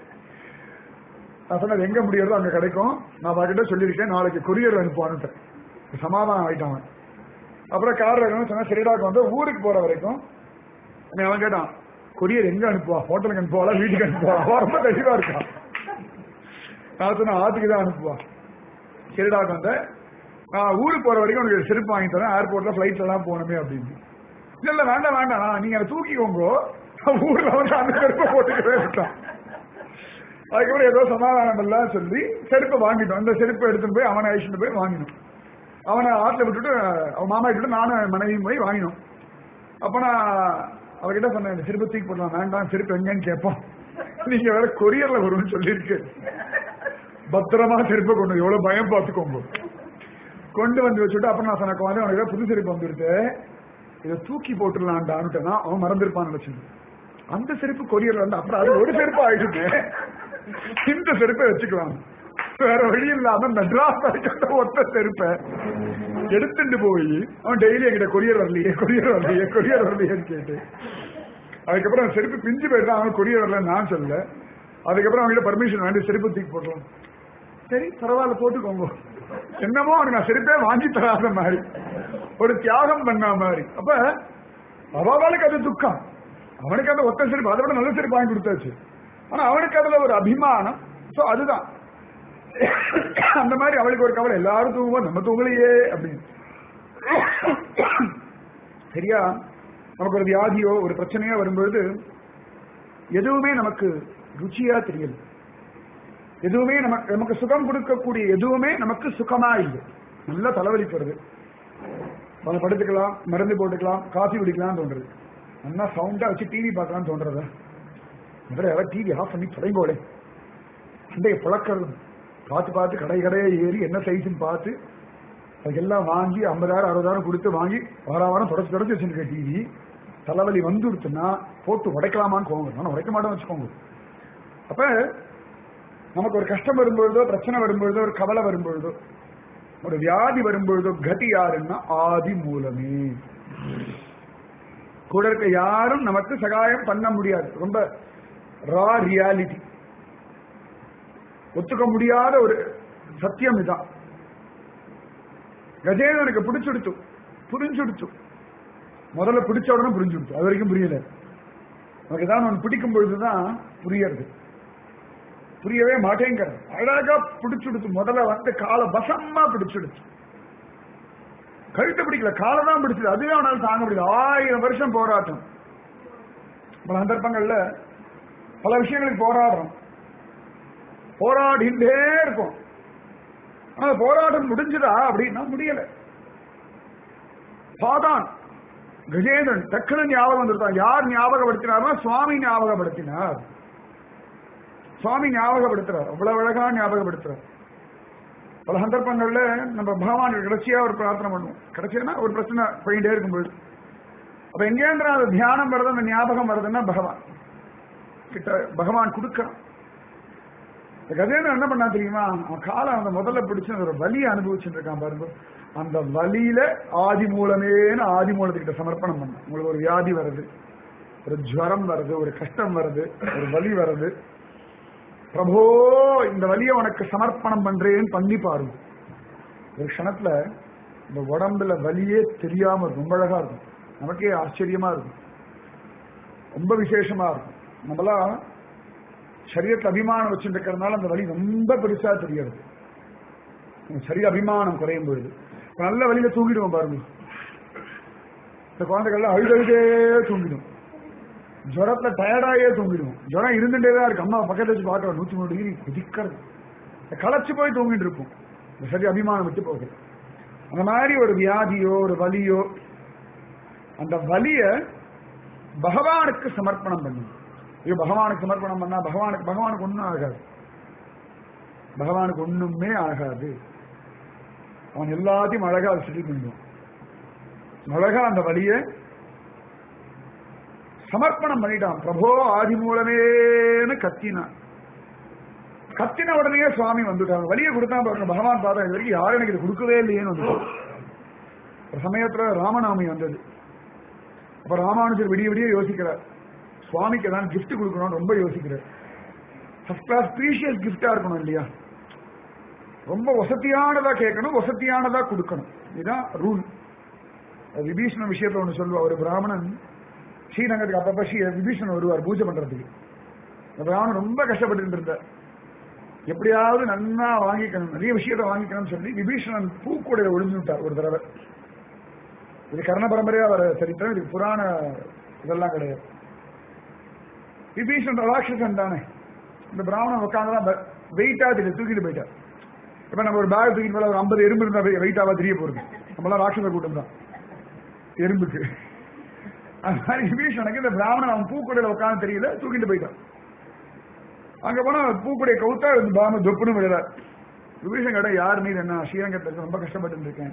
Speaker 2: நான் சொன்னது எங்க முடியறதோ அங்க கிடைக்கும், நான் அவகிட்ட சொல்லியிருக்கேன், நாளைக்கு கொரியர் அனுப்புவான்னு. சமாதானம் ஆயிட்டான். அப்புறம் கார் சொன்னா சரிடாக்கு வந்து ஊருக்கு போற வரைக்கும் அவன் கேட்டான், கொரியர் எங்க அனுப்புவா, ஹோட்டலுக்கு அனுப்புவாளா வீட்டுக்கு அனுப்புவா? அவன் ரொம்ப தெளிவா இருக்கான். நான் சொன்ன ஆத்துக்கு தான் அனுப்புவா. சரிடாக்கு வந்த நான் ஊருக்கு போற வரைக்கும் உனக்கு செருப்பு வாங்கி தரேன், ஏர்போர்ட்ல பிளைட்ல எல்லாம் போகணுமே அப்படின்னு. இல்ல வேண்டாம் வேண்டாம், நீங்க அதை தூக்கிக்கோங்க, ஊர்ல வந்து அந்த செருப்பை போட்டுக்கவே விட்டான். அதுக்கப்புறம் ஏதோ சமாதானம் எல்லாம் சொல்லி செருப்பை வாங்கிட்டோம். அந்த செருப்பை எடுத்துட்டு போய் அவனை அழிச்சுட்டு போய் வாங்கினோம். அவனை ஆற்றுல விட்டுட்டு அவன் மாமா கிட்ட நானும் மனைவியும் போய் வாங்கினோம். அப்ப நான் அவகிட்ட சொன்னேன், இந்த செருப்பை தூக்கி போடலாம். வேண்டாம், செருப்பு எங்கன்னு கேட்போம், நீங்க வேற கொரியர்ல வரும்னு சொல்லியிருக்கு, பத்திரமா செருப்பை கொண்டு, எவ்வளவு பயம் பார்த்துக்கோங்க, கொண்டு வந்து வச்சுட்டு. அப்புறம் நான் சொன்ன குழந்தை அவனுக்கு புது செருப்பு வந்துருச்சு, இதை தூக்கி போட்டுடலான்டான்னுட்டேன்னா அவன் மறந்துருப்பான்னு நினைச்சிருந்தேன். அந்த செருப்பு கொரியர்ல வந்து அப்புறம் அது ஒரு செருப்பு ஆயிடுச்சு, இந்த செருப்பை வச்சுக்கலாம். வேற வழி இல்லாம மெட்ராஸ் வரைக்கும் ஒத்த செருப்பை எடுத்துட்டு போய் அவன் டெய்லி என்கிட்ட கொரியர் வரலையே கொரியர் வரலையே கொரியர் வரலையேன்னு கேட்டு, அதுக்கப்புறம் செருப்பு பிஞ்சு போயிட்டு அவன் கொரியர் வரல நான் சொல்ல. அதுக்கப்புறம் அவங்ககிட்ட பர்மிஷன் வேண்டி செருப்பு தூக்கி போட்டோம். சரி பரவாயில்ல போட்டுக்கோங்க, என்னமோ அவனுக்கு நான் செருப்பே வாங்கி தராத மாதிரி, ஒரு தியாகம் பண்ண மாதிரி. அப்ப அவளுக்கு அது துக்கம், அவனுக்கு அந்த ஒத்த செருப்பு அதை விட நல்ல செருப்பு வாங்கி கொடுத்தாச்சு. ஆனா அவனுக்கு அதுல ஒரு அபிமானம். சோ அதுதான் அந்த மாதிரி அவளுக்கு ஒரு கவலை, எல்லாரும் தூங்குவோம் நம்ம தூங்கலையே அப்படின்னு. சரியா? நமக்கு ஒரு வியாதியோ ஒரு பிரச்சனையோ வரும்பொழுது எதுவுமே நமக்கு ருச்சியா தெரியல, எதுவுமே நமக்கு சுகம் கொடுக்கக்கூடிய எதுவுமே நமக்கு சுகமா இல்லை. நல்லா தலைவலிக்கு வருது, படுத்துக்கலாம், மருந்து போட்டுக்கலாம், காஃபி குடிக்கலாம் தோன்றது, நல்லா சவுண்டா வச்சு டிவி பார்க்கலாம்னு தோன்றத, முதல்ல டிவி ஆஃப் பண்ணி தொடங்கோலே அண்டைய புழக்கிறது பார்த்து பார்த்து கடையே ஏறி என்ன சைஸ்ன்னு பார்த்து அதுக்கெல்லாம் வாங்கி 50,000 60,000 கொடுத்து வாங்கி வாரம் தொடச்சு வச்சுருக்க டிவி. தலைவலி வந்துடுச்சுன்னா போட்டு உடைக்கலாமான்னு கோங்க, ஆனால் உடைக்க மாட்டோம்னு வச்சுக்கோங்க. அப்ப நமக்கு ஒரு கஷ்டம் வரும்பொழுதோ பிரச்சனை வரும்பொழுதோ ஒரு கவலை வரும்பொழுதோ ஒரு வியாதி வரும்பொழுதோ கதி யாருன்னா ஆதி மூலமே. கூட இருக்க யாரும் நமக்கு சகாயம் பண்ண முடியாது. ரொம்ப ரா ரியாலிட்டி, ஒத்துக்க முடியாத ஒரு சத்தியம் இதான். கஜேந்திரனுக்கு புரிஞ்சுடுத்து முதல்ல பிடிச்ச உடனே புரிஞ்சுடுத்து, அது வரைக்கும் புரியல. நமக்கு தான் அவன் பிடிக்கும் பொழுதுதான் புரியறது, புரியவே மாட்டேங்கிறது. அழகா பிடிச்சுடுத்து, முதல்ல வந்து காலை வசமா பிடிச்சுடுச்சு, கழுத்தை பிடிக்கல காலை தான் பிடிச்சது. அதுவே அவனால தாங்க முடியல. 1000 வருஷம் போராட்டம். பல சந்தர்ப்பங்கள்ல பல விஷயங்களுக்கு போராடிட்டே இருக்கும். ஆனா போராட்டம் முடிஞ்சுதா அப்படின்னா முடியல. சாதான் கஜேந்திரன் டக்குனு ஞாபகம் வந்துருத்தான். யார் ஞாபகப்படுத்தினார்னா சுவாமி ஞாபகப்படுத்தினார். சுவாமி ஞாபகப்படுத்துறார், அவ்வளவு அழகா ஞாபகப்படுத்துறார். பல சந்தர்ப்பங்கள்ல நம்ம பகவான் கடைசியா ஒரு பிரார்த்தனை பண்ணுவோம், கடைசியா ஒரு பிரச்சனை போயிட்டே இருக்கும்போது அப்ப எங்கேன்ற அந்த தியானம் வருது, அந்த ஞாபகம் வருதுன்னா பகவான் கிட்ட பகவான் கொடுக்கறான். கஜேந்திரன் என்ன பண்ணா தெரியுமா? அவன் காலம் அந்த முதல்ல பிடிச்சு ஒரு வலியை அனுபவிச்சுட்டு இருக்கான் பாருங்க. அந்த வலியில ஆதி மூலமேன்னு ஆதி மூலத்துக்கிட்ட சமர்ப்பணம் பண்ண. உங்களுக்கு ஒரு வியாதி வருது, ஒரு ஜுவரம் வருது, ஒரு கஷ்டம் வருது, ஒரு வலி வருது, பிரபோ இந்த வலியை உனக்கு சமர்ப்பணம் பண்றேன்னு பண்ணி பாருங்க. ஒரு க்ஷணத்துல இந்த உடம்புல வலியே தெரியாம இருக்கும், ரொம்ப அழகா இருக்கும், நமக்கே ஆச்சரியமா இருக்கும், ரொம்ப விசேஷமா இருக்கும். நம்மளாம் சரீரத்துல அபிமானம் வச்சுருக்கிறதுனால அந்த வலி ரொம்ப பெருசா தெரியாது. சரீர அபிமானம் குறையும் பொழுது நல்ல வலியில தூங்கிடுவோம் பாருங்க. இந்த குழந்தைகள்லாம் அழுதே தூங்கிடும், ஜுரத்துல டயர்டாயே தூங்கிடுவோம். ஜுரம் இருந்துட்டே தான் இருக்கு, அம்மா பக்கத்துல வச்சு பார்க்க 103 டிகிரி குதிக்கிறது, களைச்சு போய் தூங்கிட்டு இருக்கும். இந்த சரி அபிமானம் விட்டு போகுது. அந்த மாதிரி ஒரு வியாதியோ ஒரு வலியோ அந்த வலிய பகவானுக்கு சமர்ப்பணம் பண்ணும். ஐயோ பகவானுக்கு சமர்ப்பணம் பண்ணா பகவானுக்கு ஒன்றும் ஆகாது, பகவானுக்கு ஒண்ணுமே ஆகாது. அவன் எல்லாத்தையும் அழகா செட்டில் பண்ணுவான். அழகா அந்த வழிய சமர்ப்பணம் பண்ணிட்டான். பிரபோ ஆதி மூலமேன்னு கத்தின உடனே சுவாமி வந்துட்டாங்க. வழியை கொடுத்தான் பாருங்க. பகவான் பார்த்தா இது வரைக்கும் யாரும் எனக்கு இது கொடுக்கவே இல்லையேன்னு வந்து ஒரு சமயத்துல ராமநாமி வந்தது. அப்ப ராமானுஜர் விடிய யோசிக்கிறார், சுவாமிக்கு ஏதாவது கிஃப்ட் கொடுக்கணும்னு ரொம்ப யோசிக்கிறார். ஃபர்ஸ்ட் கிளாஸ் ப்ரீஷியஸ் கிஃப்டா இருக்கணும் இல்லையா, ரொம்ப வசதியானதா கேட்கணும், வசதியானதா கொடுக்கணும். இதுதான் ரூல். விபீஷணன் விஷயத்துல ஒண்ணு சொல்லுவா. ஒரு பிராமணன் ஸ்ரீரங்கத்துக்கு அப்பப்ப விபீஷணன் வருவார் பூஜை பண்றதுக்கு. அந்த பிராமணன் ரொம்ப கஷ்டப்பட்டு இருந்தார், எப்படியாவது நன்னா வாங்கிக்கணும், நிறைய விஷயத்த வாங்கிக்கணும்னு சொல்லி விபீஷணன் பூக்கூடையில ஒளிஞ்சு விட்டார் ஒரு தடவை. இது கர்ண பரம்பரையா வர சரித்திரம், இதுக்கு புராண இதெல்லாம் கிடையாது. விபீஷணன் ராட்சசன் தானே. இந்த பிராமணன் உட்காந்துதான் வெயிட்டா தெரியும், தூக்கிட்டு போயிட்டார். இப்ப நம்ம ஒரு பேக் தூக்கிட்டு போல ஒரு 50 எறும்பு இருந்தா வெயிட்டாவா தெரிய போறது. நம்மளாம் ராட்சச கூட்டம் தான் எறும்புக்கு. அந்த மாதிரி விபீஷனுக்கு இந்த பிராமணன் அவன் பூக்குடையில உட்காந்து தெரியல, தூக்கிட்டு போயிட்டான். அங்க போனா பூக்குடைய கவுத்தா பாம தொப்புன்னு விழுறார். விபீஷன் கடை யார் நீர் என்ன ஸ்ரீரங்கத்தில் ரொம்ப கஷ்டப்பட்டு இருக்கேன்,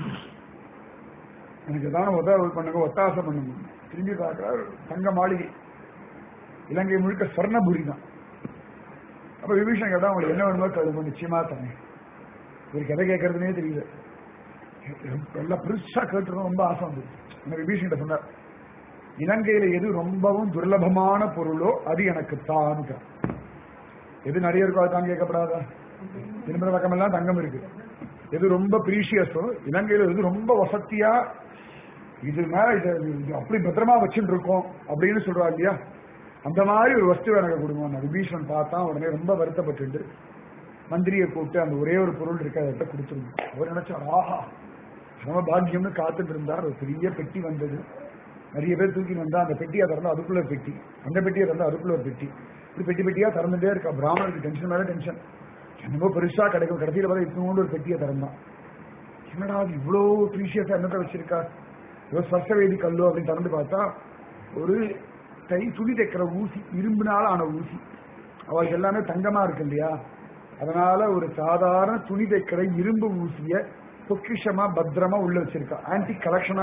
Speaker 2: எனக்கு ஏதாவது உதவி பண்ணுங்க, ஒத்தாசை பண்ணுங்க. திரும்பி பார்க்கிறார், தங்க மாளிகை, இலங்கை முழுக்க ஸ்வர்ணபுரி தான். அப்ப விபீஷன் கேட்டா உங்களுக்கு என்ன வேணுமோ கழுவு, நிச்சயமா தானே. இவருக்கு எதை கேட்கறதுனே தெரியல, எல்லாம் பெருசா கேட்டுருந்தோம், ரொம்ப ஆசை வந்து விபீஷன் கிட்ட சொன்னார், இலங்கையில எது ரொம்பவும் துர்லபமான பொருளோ அது எனக்கு தான். எது நிறைய இருக்கோ அது தான் கேட்கப்படாதா? திரும்ப பக்கம் எல்லாம் தங்கம் இருக்கு. எது ரொம்ப ப்ரீஷியஸோ, இலங்கையில எது ரொம்ப வசதியா இது மேல இது அப்படி பத்திரமா வச்சுட்டு இருக்கோம் அப்படின்னு சொல்றா இல்லையா, அந்த மாதிரி ஒரு வஸ்துவை எனக்கு கொடுங்க. விபீஷன் பார்த்தா உடனே ரொம்ப வருத்தப்பட்டு மந்திரியை கூப்பிட்டு அந்த ஒரே ஒரு பொருள் இருக்க அதை கொடுத்துருங்க. அவர் நினைச்சார், ஆஹா நம்ம பாக்கியம்னு காத்துட்டு இருந்தார். ஒரு பெரிய பெட்டி வந்தது, நிறைய பேர் தூக்கி வந்தா அந்த பெட்டியை திறந்து அதுக்குள்ள பெட்டி, அந்த பெட்டியை திறந்து அதுக்குள்ள ஒரு பெட்டி, இப்படி பெட்டி பெட்டியா திறந்துட்டே இருக்கா. பிராமணருக்கு டென்ஷன் மேல டென்ஷன், என்னமோ பெருசா கிடைக்கும். கடைசியில பார்த்தா இத்தனோண்டு ஒரு பெட்டியை திறந்தான். என்னடா அது இவ்வளோ ப்ரீஷியஸா என்னத்தை வச்சிருக்கா, இவ்வளோ ஸ்பர்ஷவேதி கல்லோ அப்படின்னு திறந்து பார்த்தா ஒரு துணி தைக்கிற ஊசி, இரும்புனால ஆன ஊசி. அவளுக்கு எல்லாமே தங்கமா இருக்கு இல்லையா, அதனால ஒரு சாதாரண துணி தைக்கிற இரும்பு ஊசிய பொக்கிஷமா பத்திரமா உள்ள வச்சிருக்கா. ஆன்டி கலெக்ஷனா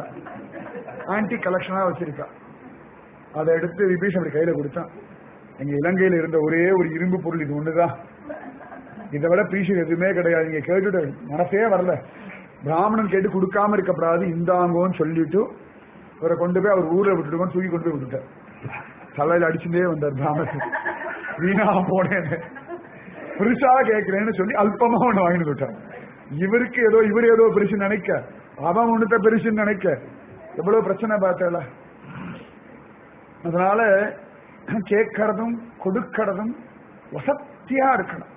Speaker 2: வச்சிருக்கா. அதை எடுத்து விபீஷன் அப்படி கையில கொடுத்தான். எங்க இலங்கையில இருந்த ஒரே ஒரு இரும்பு பொருள் இது ஒண்ணுதான், இதை விட பீஷன் எதுவுமே கிடையாது. நீங்க கேட்டுட்டு மனசே வரல, பிராமணன் கேட்டு கொடுக்காம இருக்கப்படாது, இந்தாங்கன்னு சொல்லிட்டு அவரை கொண்டு போய் அவர் ஊர்ல விட்டுட்டு தூக்கி கொண்டு போய் விட்டுட்டார். தலையில அடிச்சுட்டே வந்தார் பிராமணன். வீணா போனேன் பெருசா கேட்கிறேன்னு சொல்லி அல்பமா ஒண்ணு வாங்கிட்டு விட்டார். இவருக்கு ஏதோ இவர் ஏதோ பெருசு நினைக்க, அவன் ஒண்ணுத்த பெருசுன்னு நினைக்க, எவ்வளவு பிரச்சனை பார்த்தல. அதனால கேட்கறதும் கொடுக்கறதும் வசத்தியா இருக்கணும்.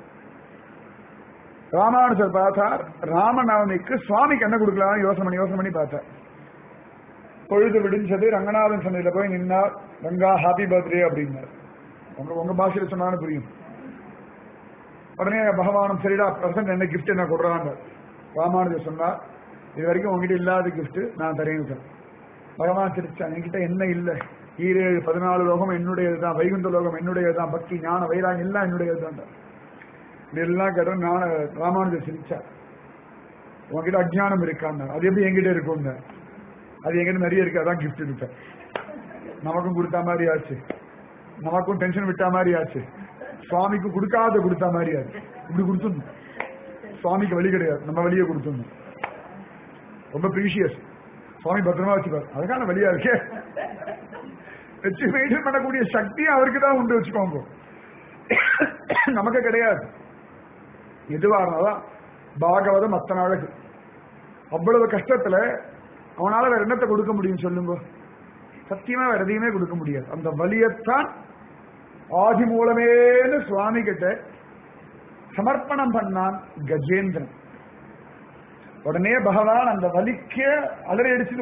Speaker 2: ராமானுஜர் பார்த்தார், ராமநவமிக்கு சுவாமிக்கு என்ன கொடுக்கலாம் யோசனை பண்ணி பார்த்தார். பொழுது விடிஞ்சது, ரங்கநாதன் சந்தையில போய் நின்னார். ரங்கா ஹாப்பி பர்த்டே அப்படின்னார். உங்க பாஷையில சொன்னாலும் புரியும். உடனே பகவானும் சரிடா பிரசன்ட் என்ன கிஃப்ட் என்ன கொடுறாங்க. ராமானுஜர் சொன்னார், இது வரைக்கும் உங்ககிட்ட இல்லாத கிஃப்ட் நான் தரேன். பகவான் சிரிச்சான், என்கிட்ட என்ன இல்லை, 14 லோகம் என்னுடையதுதான், வைகுந்த லோகம் என்னுடையதுதான், பக்தி ஞான வைராகம் எல்லாம் என்னுடையதுதான். இதெல்லாம் கேட்ட ராமானுஜர் சிரிச்சார். உங்ககிட்ட அஜ்ஞானம் இருக்கான்னு. அது எப்படி என்கிட்ட இருக்கும்னு. அது எங்கிட்ட நிறைய இருக்கு, அதான் கிஃப்ட் இருப்பேன். நமக்கும் கொடுத்த மாதிரி ஆச்சு, நமக்கும் டென்ஷன் விட்டா மாதிரி ஆச்சு, சுவாமிக்கு கொடுத்த மாதிரி ஆச்சு. இப்படி கொடுத்துடணும். சுவாமிக்கு வழி கிடையாது, நம்ம வழியை கொடுத்துடணும். ரொம்ப ப்ரீஷியஸ். சுவாமி பத்திரமா வச்சுப்பாரு, அதுக்கான வழியா இருக்கே வச்சு மெயின்டைன் பண்ணக்கூடிய சக்தியும் அவருக்கு தான் உண்டு வச்சுக்கோங்க, நமக்கு கிடையாது. எதுவா இருந்தாலும் பாகவதம் அத்தனை அழகு. அவ்வளவு கஷ்டத்துல அவனால வேற என்னத்தை கொடுக்க முடியும் சொல்லுங்க? சத்தியமா வேற எதையுமே கொடுக்க முடியாது. அந்த வலியத்தான் ஆதி மூலமேன்னு சுவாமி கிட்ட சமர்ப்பணம் பண்ணான் கஜேந்திரன். உடனே பகவான் அந்த வலிக்க அலறி அடிச்சுட்டு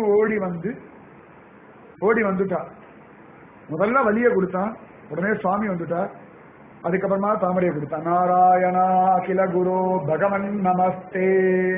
Speaker 2: ஓடி வந்துட்டார். முதல்ல வலிய கொடுத்தான், உடனே சுவாமி வந்துட்டார். அதுக்கப்புறமா தாமரையை கொடுத்தான். நாராயணா அகில குரு பகவன் நமஸ்தே.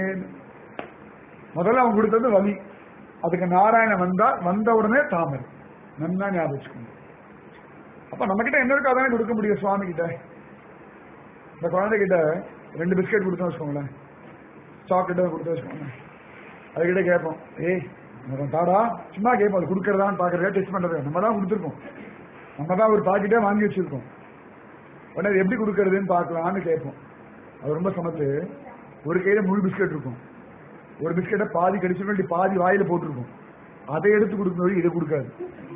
Speaker 2: முதல்ல அவன் கொடுத்தது வலி, அதுக்கு நாராயணன் வந்த உடனே தாமரை. நன்னா ஞாபகம். அப்ப நம்ம கிட்ட என்ன இருக்கோ அதானே கொடுக்க முடியும் சுவாமி கிட்ட. இந்த குழந்தைகிட்ட 2 பிஸ்கெட் கொடுத்தோம் வச்சுக்கோங்களேன், சாக்லேட் கொடுத்து வச்சுக்கோங்களேன், அதுகிட்ட கேட்போம், ஏய் தாடா, சும்மா கேட்போம். அது கொடுக்கறதான்னு பாக்குறதா டெஸ்ட் பண்றது நம்ம தான் கொடுத்துருக்கோம், நம்ம தான் ஒரு பாக்கெட்டே வாங்கி வச்சிருக்கோம். உடனே அது எப்படி கொடுக்கறதுன்னு பார்க்கலான்னு கேட்போம். அது ரொம்ப சமத்து. ஒரு கையில முழு பிஸ்கெட் இருக்கும், ஒரு பிஸ்கெட்டை பாதி கடிச்சு பாதி வாயில போட்டிருக்கும். அதை எடுத்து கொடுக்கணும், இதை கொடுக்காது.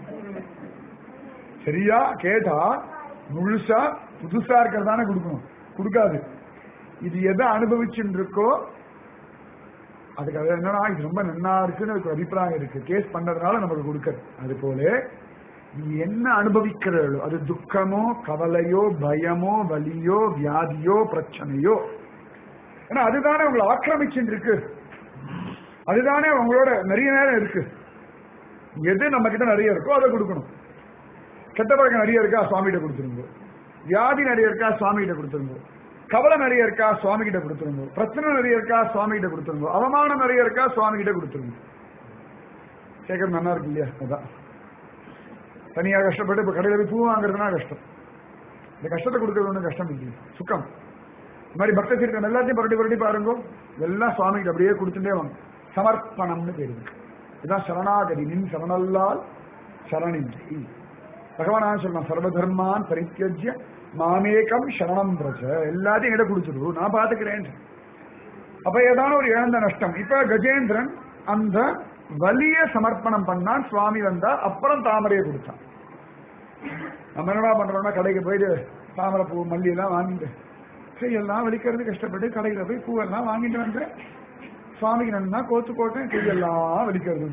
Speaker 2: சரியா கேட்டா முழுசா புதுசா இருக்கிறதானே கொடுக்கணும், கொடுக்காது. இது எதை அனுபவிச்சுட்டு இருக்கோ அதுக்கு அது என்னன்னா இது ரொம்ப நன்னா இருக்குன்னு ஒரு அபிப்பிராயம் இருக்கு, கேஸ் பண்ணதுனால நமக்கு கொடுக்கறது. அது போல நீ என்ன அனுபவிக்கிறோ, அது துக்கமோ கவலையோ பயமோ வலியோ வியாதியோ பிரச்சனையோ, ஏன்னா அதுதானே உங்களை ஆக்கிரமிச்சுட்டு இருக்கு, அதுதானே உங்களோட நிறைய நேரம் இருக்கு. எது நம்ம கிட்ட நிறைய இருக்கோ அதை கொடுக்கணும். கெட்ட பழக்கம் நிறைய இருக்கா, சுவாமிகிட்ட கொடுத்துருங்க. வியாதி நிறைய இருக்கா, சுவாமிகிட்ட கொடுத்துருங்க. கவலை நிறைய இருக்கா, சுவாமி கிட்ட கொடுத்துருங்க. பிரச்சனை நிறைய இருக்கா, சுவாமி கிட்ட கொடுத்துருங்க. அவமானம் நிறைய இருக்கா, சுவாமி கிட்ட கொடுத்துருங்க. கேட்கறது நல்லா இருக்கு இல்லையா? அதான் தனியா கஷ்டப்பட்டு இப்ப கடையில போய் பூ வாங்குறதுனா கஷ்டம். இந்த கஷ்டத்தை கொடுக்கறது ஒன்றும் கஷ்டம் இல்லை, சுக்கம். இந்த மாதிரி பக்த சீர்க்கம் எல்லாத்தையும் புரட்டி பாருங்க, எல்லாம் சுவாமி கிட்ட அப்படியே கொடுத்துட்டே வாங்க. சமர்ப்பணம்னு பேரு. இதுதான் சரணாகதி. நின் சரணல்லால் சரணின்றி. பகவான் சொல்லலாம், சர்வதர்மான் பரித்யஜ்ய மாமேகம் சரணம் பிரஜ. எல்லாத்தையும் இட கொடுத்துரு, நான் பாத்துக்கிறேன். அப்ப ஏதான ஒரு இழந்த நஷ்டம். இப்ப கஜேந்திரன் அந்த வலிய சமர்ப்பணம் பண்ணான். சுவாமி வந்தா அப்புறம் தாமரையை கொடுத்தான். நம்ம என்னடா பண்றோம்னா கடைக்கு போயிட்டு தாமரை பூ மல்லி எல்லாம் வாங்கிட்டு கையெல்லாம் வலிக்கிறது கஷ்டப்பட்டு கடையில போய் பூவெல்லாம் வாங்கிட்டு வந்தேன். சுவாமிக்கு நன்னா கோத்து போட்டேன், கையெல்லாம் வலிக்கிறது.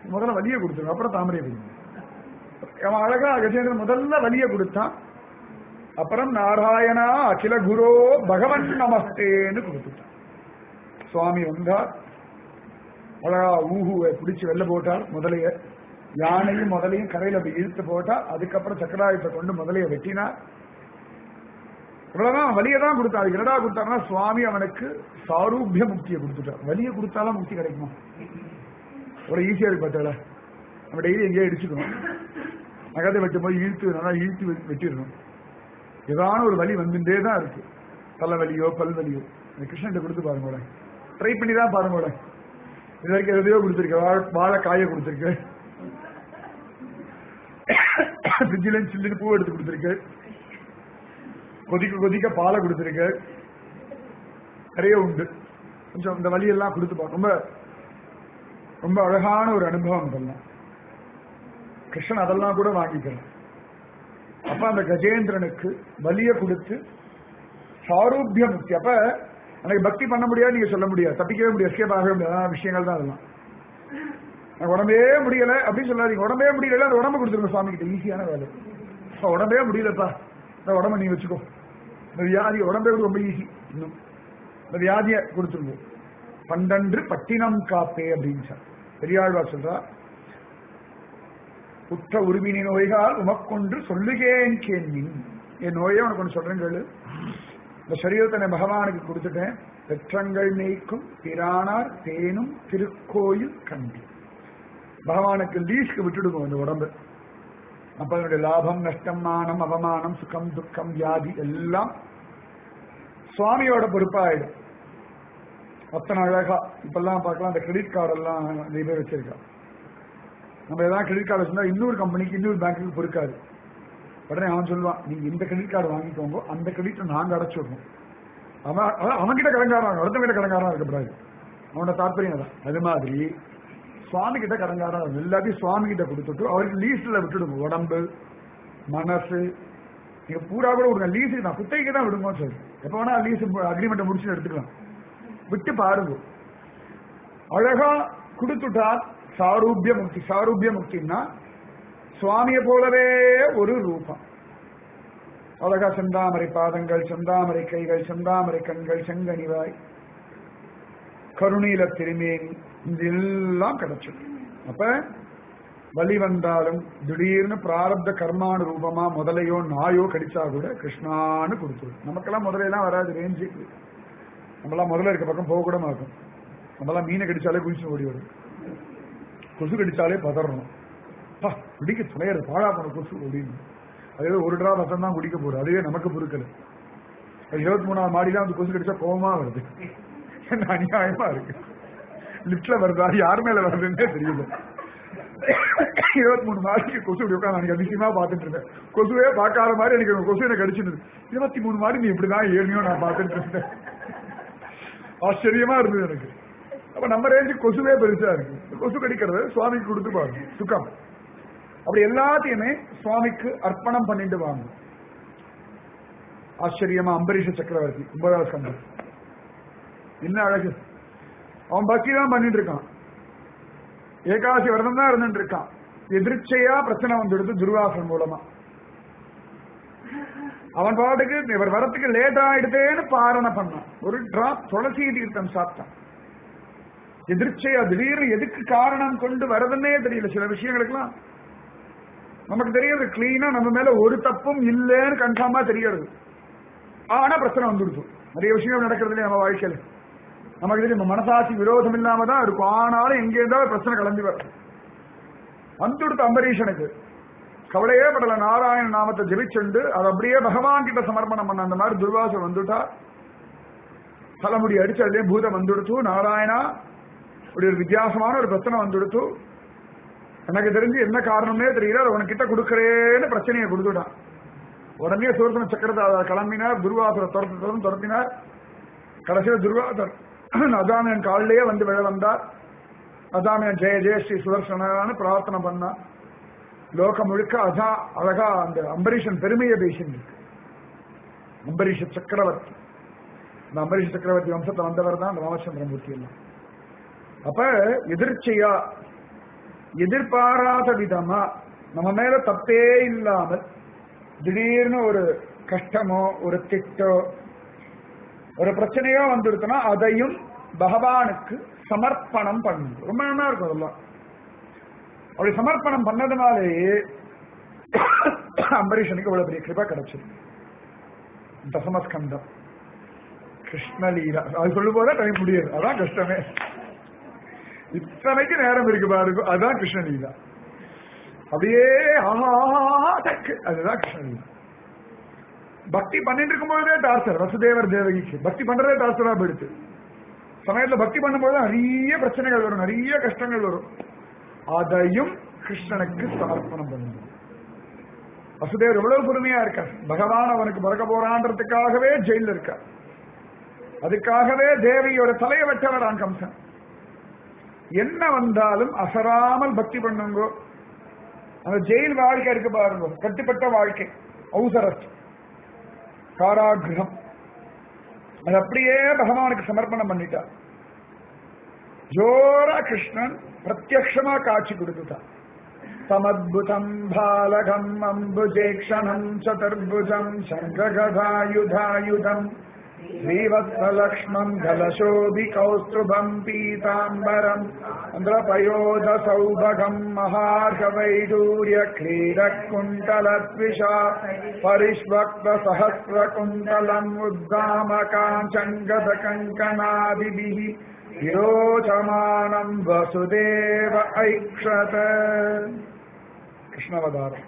Speaker 2: முதல்ல வலியை கொடுத்துருங்க, அப்புறம் தாமரையை கொடுங்க. அவன் அழகா கஜேந்திரன் முதல்ல வலியை கொடுத்தான், அப்புறம் நாராயணா அகில குரோ பகவன் நமஸ்தேன்னு கொடுத்துட்டான். சுவாமி வந்தார், அழகா ஊஹுவை பிடிச்சு வெளில போட்டார். முதலைய யானையும் முதலையும் கரையில அப்படி இழுத்து போட்டார். அதுக்கப்புறம் சக்கராயத்தை கொண்டு முதலைய வெட்டினார். இவ்வளவுதான் வலியை தான் கொடுத்தாரு. என்னடா கொடுத்தாருன்னா சுவாமி அவனுக்கு சாரூபிய முக்தியை கொடுத்துட்டார். வலியை கொடுத்தாலும் முக்தி கிடைக்குமா? ஒரு ஈஸியா இருக்கு பார்த்தால. நம்ம டெய்லி எங்கேயோ இடிச்சுக்கணும், நகத்தை வெட்டும் போது இழுத்து நல்லா இழுத்து வெட்டிடணும். ஏதான ஒரு வலி வந்துட்டே தான் இருக்கு, தலைவலியோ பல்வலியோ. கிருஷ்ணன் கொடுத்து பாருங்க, ட்ரை பண்ணி தான் பாருங்க. இது வரைக்கும் எதையோ கொடுத்துருக்கு, வாழைக்காயை கொடுத்துருக்கு, ஃப்ரிட்ஜில சில்லுன்னு பூ எடுத்து கொடுத்துருக்கு, கொதிக்க கொதிக்க பாலை கொடுத்துருக்கு, நிறைய உண்டு. கொஞ்சம் இந்த வழியெல்லாம் கொடுத்து பார்க்க ரொம்ப ரொம்ப அழகான ஒரு அனுபவம். இதெல்லாம் கிருஷ்ணன் அதெல்லாம் கூட வாங்கிக்கிறான். அப்ப அந்த கஜேந்திரனுக்கு வலிய கொடுத்து சாரூபிய முக்தி. அப்ப எனக்கு பக்தி பண்ண முடியாது நீங்க சொல்ல முடியாது, தப்பிக்கவே முடியாது, எஸ்கேப் ஆகவே முடியாது விஷயங்கள் தான் அதெல்லாம். எனக்கு உடம்பே முடியல அப்படின்னு சொல்லாதீங்க. உடம்பே முடியல, அந்த உடம்பு கொடுத்துருங்க சுவாமி கிட்ட, ஈஸியான வேலை. உடம்பே முடியலப்பா, இந்த உடம்ப நீ வச்சுக்கோ. இந்த வியாதி உடம்பே ரொம்ப ஈஸி. இன்னும் இந்த வியாதியை கொடுத்துருங்க. பண்டன்று பட்டினம் காப்பே அப்படின்னு பெரியாழ்வார் சொல்றா, புற்ற உருவினி நோய்கால் உமக்கொன்று சொல்லுகேன் கேள்வின். என் நோயை உனக்கு ஒன்று சொல்றேன் கேளு. இந்த சரீரத்தை நான் பகவானுக்கு கொடுத்துட்டேன். பெற்றங்கள் நீக்கும் பிரானார் தேனும் திருக்கோயில் கண்டி. பகவானுக்கு லீஸ்க்கு விட்டுடுங்க இந்த உடம்பு. அப்ப அதனுடைய லாபம் நஷ்டம் மானம் அவமானம் சுகம் துக்கம் வியாதி எல்லாம் சுவாமியோட பொறுப்பாயிடும். அத்தனை அழகா இப்பெல்லாம் பார்க்கலாம், அந்த கிரெடிட் கார்டெல்லாம் நிறைய பேர் வச்சிருக்கா. நம்ம ஏதாவது கிரெடிட் கார்டு வச்சிருந்தா இன்னொரு கம்பெனிக்கு இன்னொரு பேங்க்குக்கு பொறுக்காது. உடனே அவன் சொல்லுவான், நீங்க இந்த கிரெடிட் கார்டு வாங்கிக்கோங்க, அந்த கிரெடிட்டை நாங்க அடைச்சு விடுவோம். அவன்கிட்ட கடங்காரன், அடுத்தவங்கிட்ட கடங்காரன் இருக்கக்கூடாது. அவனோட தாற்பயம் தான். அது மாதிரி சுவாமி கிட்ட கடங்காரன் எல்லாத்தையும் சுவாமி கிட்ட கொடுத்துட்டு அவருக்கு லீஸ்ல விட்டுடுங்க. உடம்பு மனசு நீங்க பூரா கூட விடுங்க. லீஸு நான் குத்தகைக்கு தான் விடுங்கன்னு சொல்லு. எப்ப வேணா லீஸ் அக்ரிமெண்ட் முடிச்சு எடுத்துக்கலாம். விட்டு பாருங்க. அழகா கொடுத்துட்டா சாரூபிய முக்தி. சாரூபிய முக்தின்னா சுவாமியை போலவே ஒரு ரூபம். அழகா செந்தாமரை பாதங்கள், செந்தாமரை கைகள், செந்தாமரை கண்கள், செங்கனிவாய், கருணீல திருமேனி, இதெல்லாம் கிடைச்சிடும். அப்ப வலி வந்தாலும் திடீர்னு பிராரப்த கர்மான ரூபமா முதலையோ நாயோ கடிச்சா கூட கிருஷ்ணான்னு கொடுத்துரும். நமக்கெல்லாம் முதலையெல்லாம் வராது, ரேஞ்சுக்கு. நம்மளாம் முதல்ல இருக்க பக்கம் போக கூட மாட்டோம். நம்மளாம் மீனை கடிச்சாலே குளிச்சு ஓடி வரும், கொசு கடிச்சாலே பதறணும். குடிக்க துணையது பாழா போன கொசு அப்படின்னு. அதே ஒரு டிரா ரசம் தான் குடிக்க போகுது, அதுவே நமக்கு பொறுக்கல. 23ஆம் மாடிலாம் வந்து கொசு கடிச்சா கோபமா வருது. என்ன அநியாயமா இருக்கு. லிப்ட்ல வருதா யார் மேல வருதுன்னே தெரியல. 23 மாடிக்கு கொசு உட்காந்து எனக்கு அதிசயமா பார்த்துட்டு இருந்தேன். கொசுவே பார்க்காத மாதிரி எனக்கு கொசு எனக்கு கடிச்சிருந்தது. 23 மாடி நீ இப்படிதான் ஏறினியோ நான் பார்த்துட்டு இருந்தேன். ஆச்சரியமா இருந்தது எனக்கு. அப்ப நம்ம ரேஞ்சு கொசுவே பெருசா இருக்கு. கொசு கடிக்கிறது சுவாமிக்கு கொடுத்து பாருங்க, சுகம். அப்படி எல்லாத்தையுமே சுவாமிக்கு அர்ப்பணம் பண்ணிட்டு வாங்க. ஆச்சரியமா அம்பரீஷ சக்கரவர்த்தி 9வது ஸ்கந்தம் என்ன அழகு. அவன் பக்தி தான் பண்ணிட்டு இருக்கான், ஏகாசி விரதம் தான் இருந்துட்டு இருக்கான். எதிர்ச்சையா பிரச்சனை வந்துடுது துர்வாசன் மூலமா. அவன் பாட்டுக்கு இவர் வரத்துக்கு லேட் ஆயிடுதேன்னு பாரணை பண்ணான். ஒரு டிராப் துளசி தீர்த்தம் சாப்பிட்டான். எதிர்ச்சையா திடீர்னு எதுக்கு காரணம் கொண்டு வரதுன்னே தெரியல. சில விஷயங்களுக்கெல்லாம் நமக்கு தெரியாது, கிளீனா நம்ம மேல ஒரு தப்பும் இல்லைன்னு கன்ஃபார்மா தெரியாது. ஆனா பிரச்சனை வந்துடுச்சு. நிறைய விஷயங்கள் நடக்கிறது இல்லையா நம்ம வாழ்க்கையில. நமக்கு தெரியும் நம்ம மனசாட்சி விரோதம் இல்லாம தான் இருக்கும், ஆனாலும் எங்க இருந்தாலும் பிரச்சனை கிளம்பி வரும். வந்துடுத்து அம்பரீஷனுக்கு கவலையே படல. நாராயண நாமத்தை ஜெபிச்சுண்டு அதை அப்படியே பகவான் கிட்ட சமர்ப்பணம் பண்ண. அந்த மாதிரி துர்வாசம் வந்துட்டா தலைமுடி அடிச்சதுலயே பூதம் வந்துடுத்து. நாராயணா இப்படி ஒரு வித்தியாசமான ஒரு பிரச்சனை வந்துடுத்து, எனக்கு தெரிஞ்சு என்ன காரணமே தெரியல, அதை உனக்கிட்ட கொடுக்கறேன்னு பிரச்சனையை கொடுத்துட்டான். உடனே சூரசன சக்கரத்தை கிளம்பினார். துர்வாசரை துரத்தினார். கடைசியில் துர்வாசர் அஜாமியன் காலிலேயே வந்து விழ வந்தார். அஜாமியன் ஜெய ஜெய ஸ்ரீ சுதர்சனான்னு பிரார்த்தனை பண்ணார். லோகம் முழுக்க அழகா அந்த அம்பரீஷன் பெருமையை பேசிட்டு. அம்பரீஷ சக்கரவர்த்தி, இந்த அம்பரீஷ சக்கரவர்த்தி வம்சத்தை வந்தவர் தான் ராமச்சந்திரமூர்த்தி எல்லாம். அப்ப எதிர்ச்சையா எதிர்பாராத விதமா நம்ம மேல தப்பே இல்லாமல் திடீர்னு ஒரு கஷ்டமோ ஒரு திட்டோ ஒரு பிரச்சனையோ வந்துடுத்துனா அதையும் பகவானுக்கு சமர்ப்பணம் பண்ணணும். ரொம்ப நல்லா இருக்கும் அதெல்லாம். அப்படி சமர்ப்பணம் பண்ணதுனாலேயே அம்பரீஷனுக்கு இவ்வளவு பெரிய கிருபா கிடைச்சது. தசமஸ்கந்தம் கிருஷ்ணலீலா அது சொல்லும் போதே டைம் முடியாது. அதான் கஷ்டமே. இத்தனைக்கு நேரம் இருக்கு பாருங்க. அதுதான் கிருஷ்ணலீலா. அப்படியே அதுதான் கிருஷ்ணலீலா. பக்தி பண்ணிட்டு இருக்கும்போதே டார்ச்சர். வசுதேவர் தேவகிக்கு பக்தி பண்றதே டார்ச்சரா போயிடுச்சு. சமயத்துல பக்தி பண்ணும்போது நிறைய பிரச்சனைகள் வரும், நிறைய கஷ்டங்கள் வரும். அதையும் கிருஷ்ணனுக்கு சமர்ப்பணம் பண்ணுது. வசுதேவர் எவ்வளவு பொறுமையா இருக்கார். பகவான் அவனுக்கு பிறக்க போறான்றதுக்காகவே ஜெயில இருக்கார். அதுக்காகவே தேவியோட தலையை வெட்டவரான் கம்சன். என்ன வந்தாலும் அசராமல் பக்தி பண்ணுங்க. அந்த ஜெயில் வாழ்க்கை இருக்கு பாருங்க, கட்டுப்பட்ட வாழ்க்கை, ஹவுஸ் அரெஸ்ட், காராகிரகம், அது அப்படியே பகவானுக்கு சமர்ப்பணம் பண்ணிட்டார். ஜோரா கிருஷ்ணன் பிரத்யக்ஷமா காட்சி கொடுத்துட்டான். சமத்புதம் பாலகம் அம்புஜேக்ஷணம் சதுர்புஜம் சங்ககதாயுதாயுதம் ஸ்ரீவத்ஸலக்ஷ்மம் கலசோபி கௌஸ்துபம் பீதாம்பரம் அந்திரபயோத சௌபகம் மகார்கவைடூர்ய க்ரீடக்குண்டலத்விஷா பரிஷ்வக்த சஹஸ்ர குண்டலம் உத்தாமகாஞ்சங்கத கங்கணாதிபிஹி விரோச்சமானம் வசுதேவ ஐக்ஷத. கிருஷ்ணவதாரம்.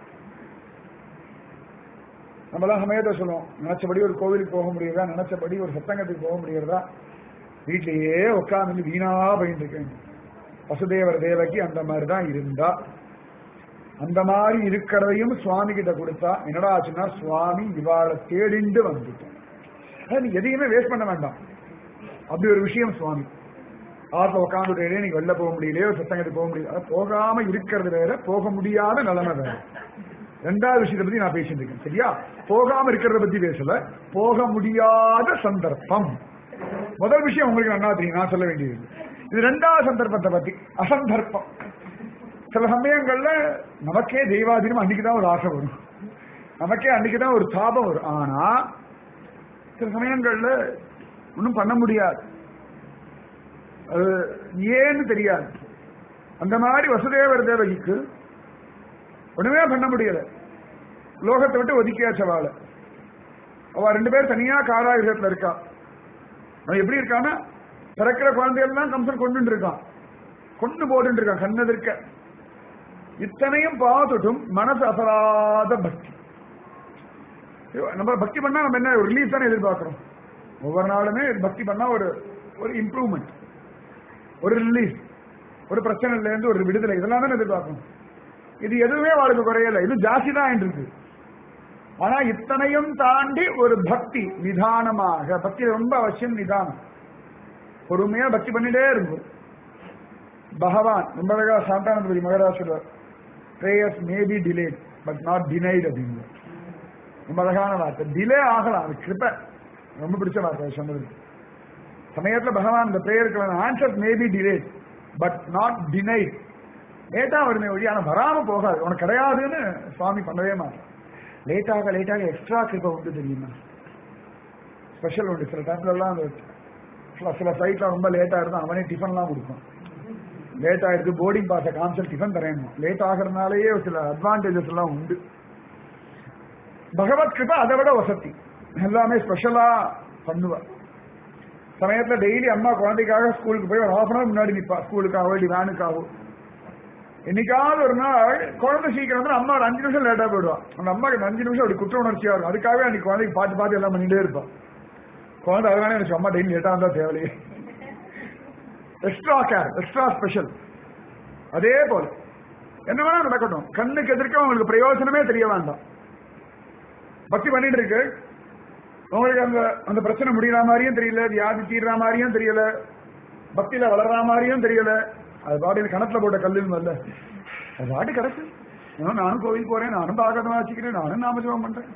Speaker 2: நம்மளாம் சமயத்தை சொல்லுவோம், நினைச்சபடி ஒரு கோவிலுக்கு போக முடியுறதா, நினைச்சபடி ஒரு சத்தங்கத்துக்கு போக முடியுறதா, வீட்டிலேயே உட்கார்ந்து வீணா போயிட்டு இருக்கேன். வசுதேவர் தேவகி அந்த மாதிரிதான் இருந்தா. அந்த மாதிரி இருக்கிறதையும் சுவாமி கிட்ட கொடுத்தா என்னடா ஆச்சுன்னா, சுவாமி இவாளை தேடிண்டு வந்துட்டேன். நீ எதையுமே வேஸ்ட் பண்ண வேண்டாம். அப்படி ஒரு விஷயம் சுவாமி. ஆத்துல உட்காந்துட்டே நீங்க வெளில போக முடியலையோ, சத்தங்கத்துக்கு போக முடியல, போகாம இருக்கிறது வேற, போக முடியாத நிலைமை வேற. ரெண்டாவது விஷயத்தை பத்தி நான் பேசிட்டு இருக்கேன். சரியா? போகாம இருக்கிறத பத்தி பேசல, போக முடியாத சந்தர்ப்பம். முதல் விஷயம் உங்களுக்கு நல்லா தெரியும், நான் சொல்ல வேண்டியது. இது ரெண்டாவது சந்தர்ப்பத்தை பத்தி, அசந்தர்ப்பம். சில சமயங்கள்ல நமக்கே தெய்வாதீனம் அன்னைக்குதான் ஒரு ஆசை வரும், நமக்கே அன்னைக்குதான் ஒரு தாபம் வரும். ஆனா சில சமயங்கள்ல ஒன்றும் பண்ண முடியாது, அது ஏன்னு தெரியாது. அந்த மாதிரி வசுதேவர் தேவகிக்கு ஒண்ணுமே பண்ண முடியல. லோகத்தை விட்டு ஒதுக்கியாச்சவாள. அவ ரெண்டு பேர் தனியா காராகிரகத்துல இருக்கா. அவன் எப்படி இருக்கான்னா, பிறக்கிற குழந்தைகள் கம்சன் கொண்டு இருக்கான், கொண்டு போட்டு இருக்கான் கண்ணெதிர்க்க. இத்தனையும் பார்த்துட்டும் மனசு அசராத பக்தி. நம்ம பக்தி பண்ணா நம்ம என்ன ஒரு ரிலீஃப் தானே எதிர்பார்க்கிறோம். ஒவ்வொரு நாளுமே பக்தி பண்ணா ஒரு இம்ப்ரூவ்மெண்ட், ஒரு ரிலீஃப், ஒரு பிரச்சனைல இருந்து ஒரு விடுதலை, இதெல்லாம் தான் எதிர்பார்க்கணும். இது எதுவுமே வாழ்க்கை குறையல, இது ஜாஸ்தி தான் இருக்கு. ஆனா இத்தனையும் தாண்டி ஒரு பக்தி நிதானமாக, பக்தி ரொம்ப அவசியம், நிதானம், பொறுமையா பக்தி பண்ணிட்டே இருக்கும். பகவான் ரொம்ப அழகா சாந்தானந்தபுரி மகராஜ் சொல்வார், prayers may be delayed but not denied அப்படின்னு. ரொம்ப அழகான வார்த்தை. டிலே ஆகலாம், அது கிருபை. ரொம்ப பிடிச்ச வார்த்தை சொன்னது. சமயத்துல பகவான் இந்த பிரேயருக்கு answer may be delayed but not denied. லேட்டா வருமே ஒழி, ஆனா வராம போகாது, உனக்கு கிடையாதுன்னு சுவாமி பண்ணவே மாட்டேன். லேட்டாக லேட்டாக எக்ஸ்ட்ரா கிருப்பை உண்டு தெரியுமா, ஸ்பெஷல் உண்டு. சில டைம்ல எல்லாம் சில ஃபிளைட்லாம் ரொம்ப லேட்டா இருந்தா அவனே டிஃபன்லாம் கொடுக்கும். லேட் ஆயிருக்கு, போர்டிங் பாஸை காமிச்சல் டிஃபன் தரேன். லேட் ஆகிறதுனாலேயே சில அட்வான்டேஜஸ் எல்லாம் உண்டு. பகவத் கிருபா அதை விட வசதி, எல்லாமே ஸ்பெஷலா பண்ணுவா. சமயத்துல டெய்லி அம்மா குழந்தைக்காக ஸ்கூலுக்கு போய் ஒரு ஹாஃப் அன் அவர் முன்னாடி நிற்பா, ஸ்கூலுக்காக வேண்டி வேனுக்காகவும். என்னைக்காவது ஒரு நாள் குழந்தை சீக்கிரம் வந்து அம்மா ஒரு 5 நிமிஷம் லேட்டா போயிடுவா. அந்த அம்மாக்கு 5 நிமிஷம் அப்படி குற்ற உணர்ச்சியா இருக்கும். அதுக்காகவே அன்னைக்கு குழந்தைக்கு பார்த்து எல்லாம் பண்ணிட்டே இருப்பான். குழந்தை அதனால எனக்கு அம்மா டெய்லி லேட்டா வந்தா தேவையே. Extra care, extra special. அதே போல என்ன வேணா நடக்கட்டும், கண்ணுக்கு எதிர்க்க உங்களுக்கு பிரயோஜனமே தெரிய வேண்டாம். பக்தி பண்ணிட்டு இருக்கு, உங்களுக்கு அந்த பிரச்சனை முடிகிற மாதிரியும் தெரியல, வியாதி தீர்ற மாதிரியும் தெரியல, பக்தியில வளர்ற மாதிரியும் தெரியல. அது பாட்டில் கணத்துல போட்ட கல்லுன்னு வரல, அது பாட்டு கிடக்கு. நானும் கோவில் போறேன், நானும் பாகதமா வச்சுக்கிறேன், நானும் நாமஜபம் பண்றேன்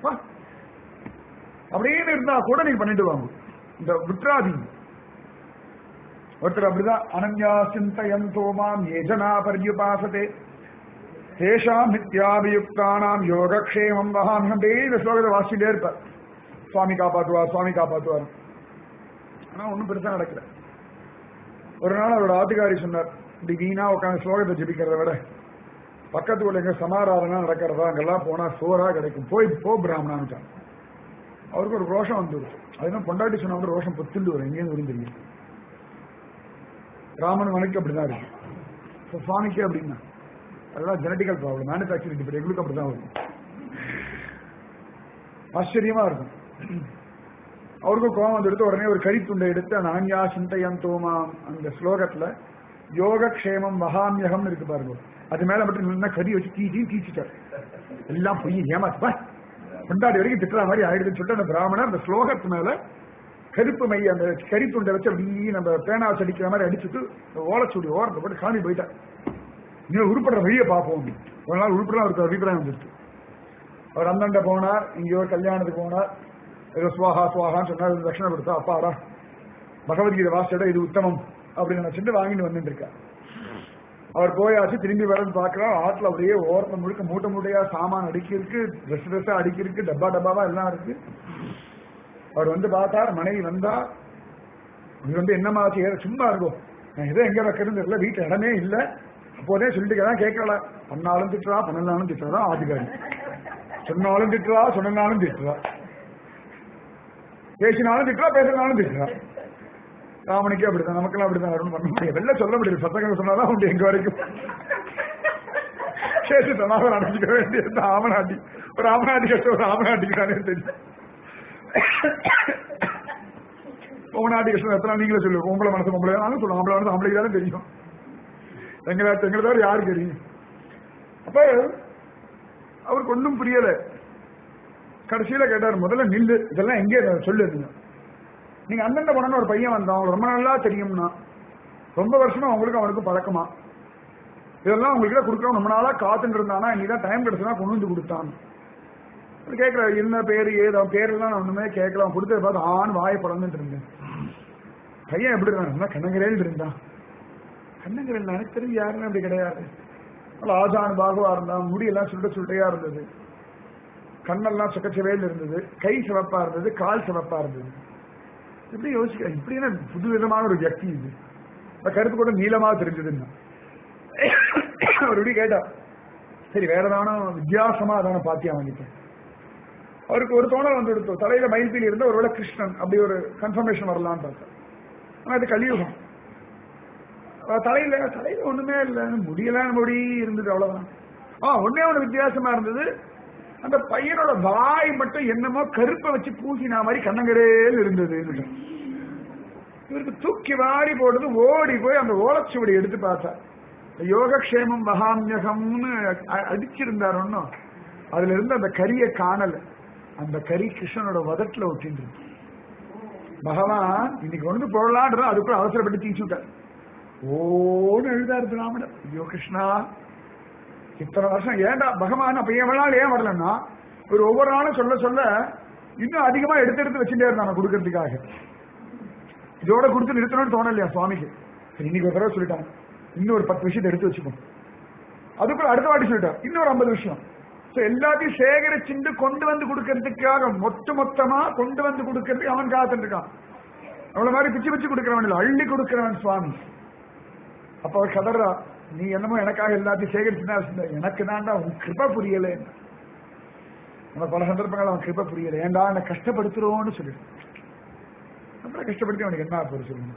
Speaker 2: அப்படின்னு இருந்தா கூட நீங்க பண்ணிட்டு வாங்க. இந்த விட்ராதீங்க. ஒருத்தர் அப்படிதான் அனன்யா சிந்தயந்தோ மாம் ஏஜனா பர்யுபாசதே தேஷாம் நித்யாபியுக்தானாம் யோகக்ஷேமம் வகாமியம். டெய்லி இந்த ஸ்லோகத்தை வாசிச்சுட்டே இருப்பார். சுவாமி காப்பாற்றுவார், சுவாமி காப்பாற்றுவார். ஆனா ஒன்றும் பெருசா நடக்கல. ஒரு நாள் அவரோட ஆத்துக்காரி சொன்னார், இப்படி வீணா உட்காந்து ஸ்லோகத்தை ஜபிக்கிறத விட பக்கத்து ஊர்ல எங்க சமாராதனா நடக்கிறதா அங்கெல்லாம் போனா சோறா கிடைக்கும், போய் போ பிராமணான்ட்டான். அவருக்கு ஒரு ரோஷம் வந்துருச்சு. அதுதான் பொண்டாட்டி சொன்ன ரோஷம் பொத்துண்டு வரும், எங்கேயும் வரும் தெரியும். ராமன் மனைக்கு அப்படிதான் இருக்கு, சுவாமிக்கு அப்படின்னா அதெல்லாம் ஜெனட்டிக்கல் ப்ராப்ளம், மேனுஃபேக்சரிங் டிஃபெக்ட், எங்களுக்கு அப்படிதான் வரும். ஆச்சரியமா இருக்கும். அவருக்கும் கோபம் வந்து எடுத்து உடனே ஒரு கரித்துண்டை எடுத்து அந்த அனன்யா சிந்தையந்தோமா அந்த ஸ்லோகத்துல யோகக்ஷேமம் மகாமியகம் இருக்கு பாருங்க, அது மேல மட்டும் நல்லா கறி வச்சு தீச்சிட்டார். எல்லாம் பொய் ஏமாத்துப்பா கொண்டாடி வரைக்கும் திட்டுற மாதிரி ஆயிடுதுன்னு சொல்லிட்டு அந்த பிராமணர் அந்த ஸ்லோகத்து மேல கருப்பு மை அந்த கரித்துண்டை வச்சு அப்படி நம்ம பேனா வச்சு அடிக்கிற மாதிரி அடிச்சுட்டு ஓலச்சூடி ஓரத்தை போட்டு காணி போயிட்டார். இன்னும் உருப்படுற வழியை பார்ப்போம். ஒரு நாள் உருப்படலாம் அவருக்கு அபிப்பிராயம் வந்துருக்கு. அவர் அந்தண்ட போனார், இங்கேயோ கல்யாணத்துக்கு போனார், ஏதோ சுவாகா சுவாகான்னு சொன்னார், தட்சிணை கொடுத்தா அப்பாடா பகவத்கீதை வாசியோட இது உத்தமம் அப்படின்னு நினைச்சிட்டு வாங்கிட்டு வந்துட்டு இருக்கார். அவர் போயாச்சு, திரும்பி வரன்னு பாக்குறோம். ஆற்றுல அப்படியே ஓரத்தை முழுக்க மூட்டை மூட்டையா சாமான் அடிக்கிருக்கு, ட்ரெஸ் ட்ரெஸ்ஸா அடிக்கிருக்கு, டப்பா டப்பாவா எல்லாம் இருக்கு. அவர் வந்து பார்த்தார், மனைவி வந்தா, இது வந்து என்னமா சும்மா இருக்கும், நான் எதோ எங்க வைக்கிறது தெரியல, வீட்டுல இடமே இல்லை. அப்போதே சொல்லிட்டு கேட்கல, பண்ணாலும் திட்டுறா பண்ணலாலும் திட்டுறா ஆதிகாரி, சொன்னாலும் திட்டுறா சொன்னாலும் திட்டுறா, பேசினாலும் திட்டுறா பேசினாலும் திட்டுறா. ராமனுக்கே அப்படித்தான், நமக்கெல்லாம் அப்படித்தான் வரும்னு பண்ண முடியாது. வெளில சொல்ல முடியாது, சத்தங்கள் சொன்னாதான் உண்டு எங்க வரைக்கும். சேஷி தனாக நடந்துக்க வேண்டியது ஆமநாட்டி, ஒரு ஆமநாட்டி கஷ்டம் ஒரு ஆமநாட்டிக்கு தானே தெரியும். ஓமநாட்டி கஷ்டம் எத்தனை நீங்களே சொல்லுவோம், உங்களை மனசு பொம்பளை தானே சொல்லுவோம், ஆம்பளை மனசு ஆம்பளைக்கு தானே தெரியும், எங்களை தவிர யாருக்கு தெரியும். அப்ப அவருக்கு ஒன்றும் புரியல. கடைசியில கேட்டார், முதல்ல நில்லு, இதெல்லாம் எங்கே சொல்லு, நீங்க அந்தண்ட போன ஒரு பையன் வந்தான், அவங்களுக்கு ரொம்ப நல்லா தெரியும்னா, ரொம்ப வருஷமா அவங்களுக்கு அவனுக்கும் பழக்கமா, இதெல்லாம் உங்களுக்கு கொடுக்குறோம், ரொம்ப நாளா காத்துட்டு இருந்தானா, இன்னைக்கு டைம் கிடைச்சுனா கொண்டு வந்து கொடுத்தான். கேட்கல என்ன பேரு ஏதோ பேரெல்லாம் நான் ஒண்ணுமே கேட்கல, கொடுத்ததை பார்த்து ஆண் வாயை பழந்துட்டு இருந்தேன். பையன் எப்படி இருந்தான், கண்ணங்கரேல் இருந்தான். கண்ணங்கரேல் எனக்கு தெரிஞ்சு யாருன்னு அப்படி கிடையாது, ஆஜான் பாகுவா இருந்தான், முடியெல்லாம் சுட்டையா இருந்தது, கண்ணெல்லாம் சுக்கச்சவேல் இருந்தது, கை சிவப்பா இருந்தது, கால் சிவப்பா இருந்தது. எப்படி யோசிக்க, இப்படி என்ன புது விதமான ஒரு வியக்தி இது, கருத்து கூட நீளமா தெரிஞ்சதுன்னா. அவர் இப்படி கேட்டா, சரி வேற தானோ வித்தியாசமா அதான பாத்தியா வாங்கிட்டேன். அவருக்கு ஒரு தோணல் வந்து எடுத்தோம், தலையில மயில்பீலி இருந்த ஒருவேளை கிருஷ்ணன் அப்படி ஒரு கன்ஃபர்மேஷன் வரலான்னு பார்த்தேன். ஆனா அது கலியுகம், தலையில ஒண்ணுமே இல்லை, முடியலாம் முடி இருந்தது, அவ்வளவுதான். ஒன்னே ஒண்ணு வித்தியாசமா இருந்தது, அந்த பையனோட வாய் மட்டும் என்னமோ கருப்பை வச்சு பூசினா மாதிரி கண்ணங்கரேல் இருந்தது. இவருக்கு தூக்கி வாரி போடுறது, ஓடி போய் அந்த ஓலச்சுவடி எடுத்து பார்த்தார். யோகக்ஷேமம் மகாமியகம்னு அடிச்சிருந்தார் ஒன்னும், அதுல இருந்து அந்த கரியை காணல. அந்த கரி கிருஷ்ணனோட வதத்துல ஒட்டின்று. பகவான் இன்னைக்கு ஒன்று போடலான்ற அதுக்குள்ள அவசரப்பட்டு தீச்சுட்டார். ஓன்னு எழுதாரு பிராமணர், ஐயோ கிருஷ்ணா இத்தனை வருஷம் ஏண்டா பகவான் அப்ப எவ்வளவு நாள் ஏன் வரலன்னா, ஒரு ஒவ்வொரு நாளும் சொல்ல சொல்ல இன்னும் அதிகமா எடுத்து வச்சுட்டே இருந்தாங்க கொடுக்கறதுக்காக. இதோட கொடுத்து நிறுத்தணும்னு தோணலையா சுவாமிக்கு. சரி இன்னைக்கு ஒரு தடவை சொல்லிட்டாங்க, இன்னும் ஒரு 10 விஷயத்தை எடுத்து வச்சுக்கோ. அதுக்குள்ள அடுத்த வாட்டி சொல்லிட்டார் இன்னும் ஒரு 50 விஷயம். எல்லாத்தையும் சேகரிச்சுட்டு கொண்டு வந்து கொடுக்கறதுக்காக மொத்தமா கொண்டு வந்து கொடுக்கறதுக்கு அவன் காத்துட்டு இருக்கான். அவ்வளவு மாதிரி பிச்சு பிச்சு கொடுக்கிறவன் இல்லை, அள்ளி கொடுக்கிறவன் சுவாமி. அப்ப அவர் கதறா, நீ என்னமோ எனக்காக எல்லாத்தையும் சேகரிச்சுனா, எனக்கு தான்டா உன் கிருபை புரியல. நம்ம பல சந்தர்ப்பங்கள் அவன் கிருபை புரியல, ஏண்டா என்ன கஷ்டப்படுத்துறோன்னு சொல்லிட்டு. நம்மள கஷ்டப்படுத்தி அவனுக்கு என்ன போற சொல்லுங்க.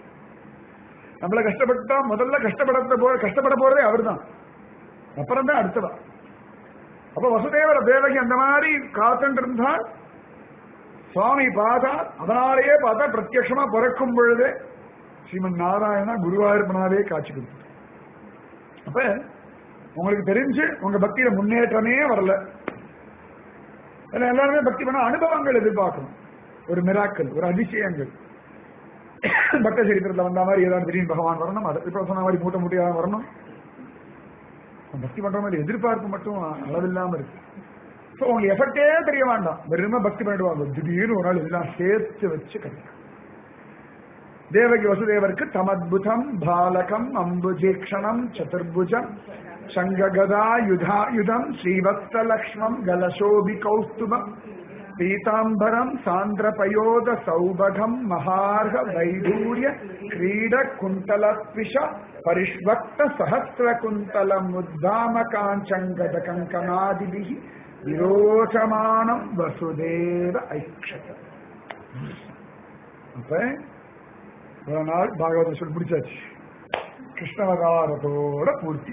Speaker 2: நம்மள கஷ்டப்பட்டா முதல்ல கஷ்டப்பட போறதே அவர் தான், அப்புறம் தான் அடுத்தவா. அப்ப வசுதேவர தேவகி அந்த மாதிரி காத்துட்டு இருந்தால் சுவாமி பார்த்தா, அதனாலேயே பார்த்தா பிரத்யட்சமா பிறக்கும் பொழுது ஸ்ரீமன் நாராயணா குருவாயூர்பனாவே காட்சி கொடுத்து. அப்ப உங்களுக்கு தெரிஞ்சு உங்க பக்தியில முன்னேற்றமே வரல. எல்லாருமே பக்தி பண்ண அனுபவங்கள் எதிர்பார்க்கணும், ஒரு மிராக்கள், ஒரு அதிசயங்கள். பக்த சரித்திரத்துல வந்த மாதிரி ஏதாவது திடீர்னு பகவான் வரணும், அதை இப்ப சொன்ன மாதிரி மூட்டை மூட்டையாக வரணும். பக்தி பண்ற மாதிரி எதிர்பார்ப்பு மட்டும் அளவில்லாம இருக்கு. உங்களுக்கு எஃபெக்டே தெரிய வேண்டாம், வெறுமை பக்தி பண்ணிடுவாங்க. திடீர்னு ஒரு நாள் எல்லாம் சேர்த்து வச்சு கிடைக்கும். தேவகி வசுதேவருக்கு தமத்புதம் பாலகம் அம்புஜீக்ஷணம் சதுர்புஜம் சங்ககதா யுதாயுதம் ஸ்ரீவத்ஸலக்ஷ்மம் கலசோபி கௌஸ்துபம் பீதாம்பரம் சாந்திரபயோத சௌபகம் மகார்க வைடூரிய கிரீட குண்டலத்விஷ பரிஷ்வக்த சஹஸ்ர குந்தலம் உத்தாம காஞ்சங்கத கங்கனாதிபிஹி விரோச்சமானம் வசுதேவ ஐக்ஷத. அப்ப ஒரு நாள் பாகவத சொல்லி முடிச்சாச்சு. கிருஷ்ணவதாரத்தோட பூர்த்தி.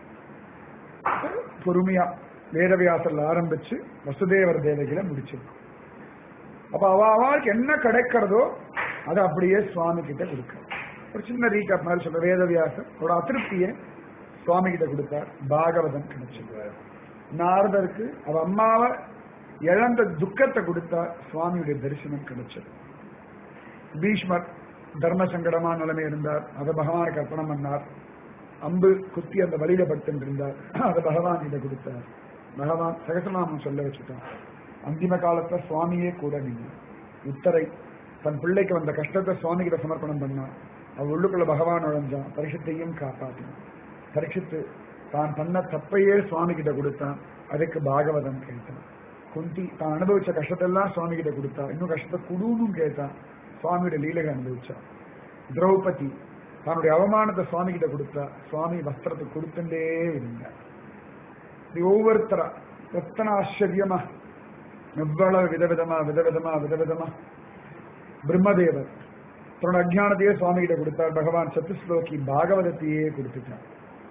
Speaker 2: பொறுமையா வேதவியாசல் ஆரம்பிச்சு வசுதேவர் தேவகில முடிச்சிருக்கும். அப்ப அவளுக்கு என்ன கிடைக்கிறதோ அதை அப்படியே சுவாமி கிட்ட கொடுக்க. ஒரு சின்ன ரீகப் மாதிரி சொல்ற, வேதவியாசர் ஒரு அதிருப்தியை சுவாமி கிட்ட கொடுத்தார், பாகவதம் கிடைச்சது. நாரதருக்கு அவ அம்மாவை இழந்த துக்கத்தை கொடுத்தார், சுவாமியுடைய தரிசனம் கிடைச்சது. பீஷ்மர் தர்ம சங்கடமான நிலைமை இருந்தார், அதை பகவானுக்கு அர்ப்பணம் பண்ணார். அம்பு குத்தி அந்த வழியில பட்டு இருந்தார், அதை பகவான் கிட்ட கொடுத்தார். பகவான் சகசநாமம் சொல்ல வச்சுட்டான். அந்திம காலத்துல சுவாமியே கூட நீங்க உத்தரை தன் பிள்ளைக்கு வந்த கஷ்டத்தை சுவாமி கிட்ட சமர்ப்பணம் பண்ணான். அவ உள்ளுக்குள்ள பகவான் நுழைஞ்சான், பரிசுத்தையும் காப்பாற்றினான். பரிசுத்து தான் பண்ண தப்பையே சுவாமி கிட்ட கொடுத்தான், அதுக்கு பாகவதம் கேட்டான். குந்தி தான் அனுபவிச்ச கஷ்டத்தெல்லாம் சுவாமி கிட்ட கொடுத்தா, இன்னும் கஷ்டத்தை குடுன்னு கேட்டான், சுவாமியோட லீலையை அனுபவிச்சான். திரௌபதி தன்னுடைய அவமானத்தை சுவாமி கிட்ட கொடுத்தா, சுவாமி வஸ்திரத்தை கொடுத்துட்டே இருந்தார். ஒவ்வொருத்தரா எத்தனை ஆச்சரியமா எவ்வளவு விதவிதமா விதவிதமா விதவிதமா. பிரம்மதேவர் தன்னோட அஜானத்தையே சுவாமி கிட்ட கொடுத்தார், பகவான் சத்துஸ்லோகி பாகவதத்தையே கொடுத்துட்டார்.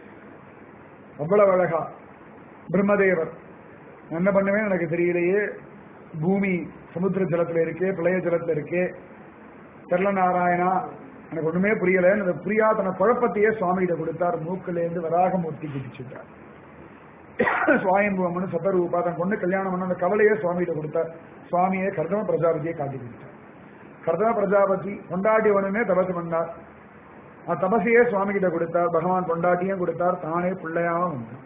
Speaker 2: அவ்வளவு அழகா பிரம்மதேவர் என்ன பண்ணுவேன் எனக்கு தெரியலையே, பூமி சமுத்திர ஜலத்துல இருக்கே, பிரளய ஜலத்துல இருக்கே, தெர்ல நாராயணா எனக்கு ஒண்ணுமே புரியல. அந்த புரியாதன குழப்பத்தையே சுவாமி கிட்ட கொடுத்தார். மூக்கிலேருந்து வராகமூர்த்தி குதிச்சுட்டார். சுவாயம்புவம்னு சத்தரூபா தன் பொண்ணு கல்யாணம் பண்ண அந்த கவலையே சுவாமி கிட்ட கொடுத்தார். சுவாமியே கர்தம பிரஜாபதியை காட்டி கொடுத்தார். கர்தம பிரஜாபதி கொண்டாடியவனுமே தபசு பண்ணார். அந்த தபசையே சுவாமி கிட்ட கொடுத்தார். பகவான் கொண்டாட்டியும் கொடுத்தார், தானே பிள்ளையாவும் வந்தார்.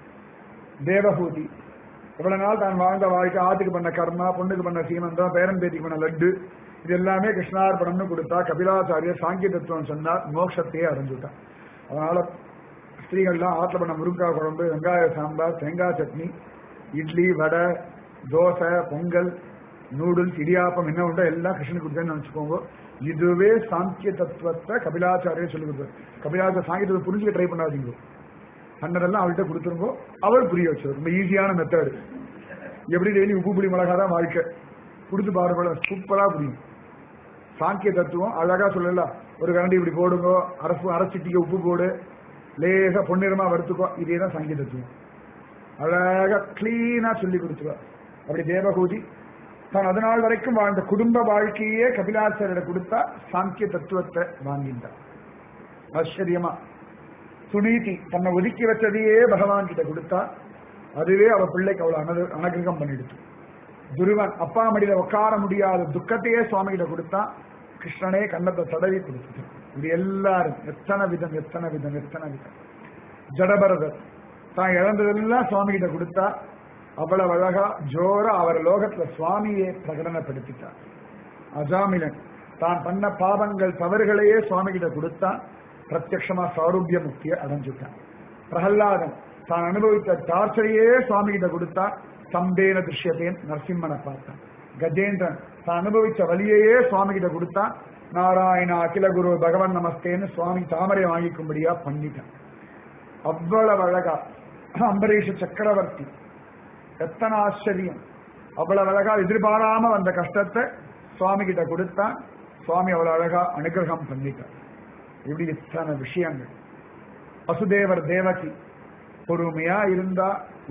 Speaker 2: தேவஹூதி இவ்வளவு நாள் தான் வாழ்ந்த வாழ்க்கை, ஆத்துக்கு பண்ண கர்மா, பொண்ணுக்கு பண்ண சீமந்தம், பேரன் பேத்திக்கு பண்ண லட்டு, இது எல்லாமே கிருஷ்ணார்பணம்னு கொடுத்தா. கபிலாச்சாரியர் சாங்கிய தத்துவம் சொன்னார், மோட்சத்தையே அடைஞ்சுட்டான். அதனால ஸ்திரீகள்லாம் ஆத்துல பண்ண முருங்காய் குழம்பு, வெங்காய சாம்பார், தேங்காய் சட்னி, இட்லி, வடை, தோசை, பொங்கல், நூடுல்ஸ், இடியாப்பம் என்ன உண்டோ எல்லாம் கிருஷ்ணனுக்கு கொடுத்தேன்னு நினைச்சுக்கோங்க. இதுவே சாங்கிய தத்துவத்தை கபிலாச்சாரியர் சொல்லி கொடுத்தார். கபிலாச்சார சாங்கியத்தை புரிஞ்சுக்க ட்ரை பண்ணாதீங்க, அண்ணரெல்லாம் அவள்கிட்ட கொடுத்துருங்கோ, அவள் புரிய வச்சு. ரொம்ப ஈஸியான மெத்தடு. எப்படி டெய்லி உப்பு புளி மிளகா தான் வாழ்க்கை, கொடுத்து பாருங்க, சூப்பரா புரியும். சாங்கிய தத்துவம் அழகா சொல்லலாம். ஒரு கரண்டி இப்படி போடுங்கோ, அரைச்சிட்டிக்கு உப்பு போடு, லேசா பொன்னிறமா வறுத்துக்கோ, இதேதான் சாங்கிய தத்துவம். அழகா கிளீனா சொல்லி கொடுத்துருவார். அப்படி தேவகூதி தான் அதனால் வரைக்கும் வாழ்ந்த குடும்ப வாழ்க்கையே கபிலாச்சாரியிட கொடுத்தா சாங்கிய தத்துவத்தை வாங்கிட்டார். ஆச்சரியமா சுனீதி தன்னை ஒதுக்கி வச்சதையே பகவான் கிட்ட கொடுத்தா, அதுவே அவ பிள்ளைக்கு அவ்வளவு அனுகிரகம் பண்ணிடுச்சு. துருவன் அப்பா மடியில உட்கார முடியாத துக்கத்தையே சுவாமி கிட்ட கொடுத்தா, கிருஷ்ணனே கண்ணத்தை தடவி கொடுத்துட்டு. இது எல்லாரும் எத்தனை விதம் எத்தனை விதம் எத்தனை விதம். ஜடபரதர் தான் இழந்ததெல்லாம் சுவாமி கிட்ட கொடுத்தா, அவ்வளவு அழகா ஜோரா அவர் லோகத்துல சுவாமியே பிரகடனப்படுத்திட்டார். அஜாமிலன் தான் பண்ண பாவங்கள் தவறுகளையே சுவாமி கிட்ட கொடுத்தா, பிரத்யக்ஷமா சாரூபிய முக்தியை அடைஞ்சுட்டான். பிரகல்லாதன் தான் அனுபவித்த டார்ச்சரையே சுவாமி கிட்ட கொடுத்தா, சம்பேன திருஷ்யத்தேன் நரசிம்மனை பார்த்தான். கஜேந்திரன் தான் அனுபவிச்ச வலியையே சுவாமி கிட்ட கொடுத்தா, நாராயண அகில குரு பகவன் நமஸ்தேன்னு சுவாமி தாமரை வாங்கிக்கும்படியா பண்ணிட்டான். அவ்வளவு அழகா அம்பரீஷ சக்கரவர்த்தி, எத்தனை ஆச்சரியம். அவ்வளவு அழகா எதிர்பாராம வந்த கஷ்டத்தை சுவாமி கிட்ட கொடுத்தா, சுவாமி அவ்வளவு அழகா அனுகிரகம் பண்ணிட்டார். இப்படி இத்தனை விஷயங்கள். வசுதேவர் தேவகி பொறுமையா இருந்தா,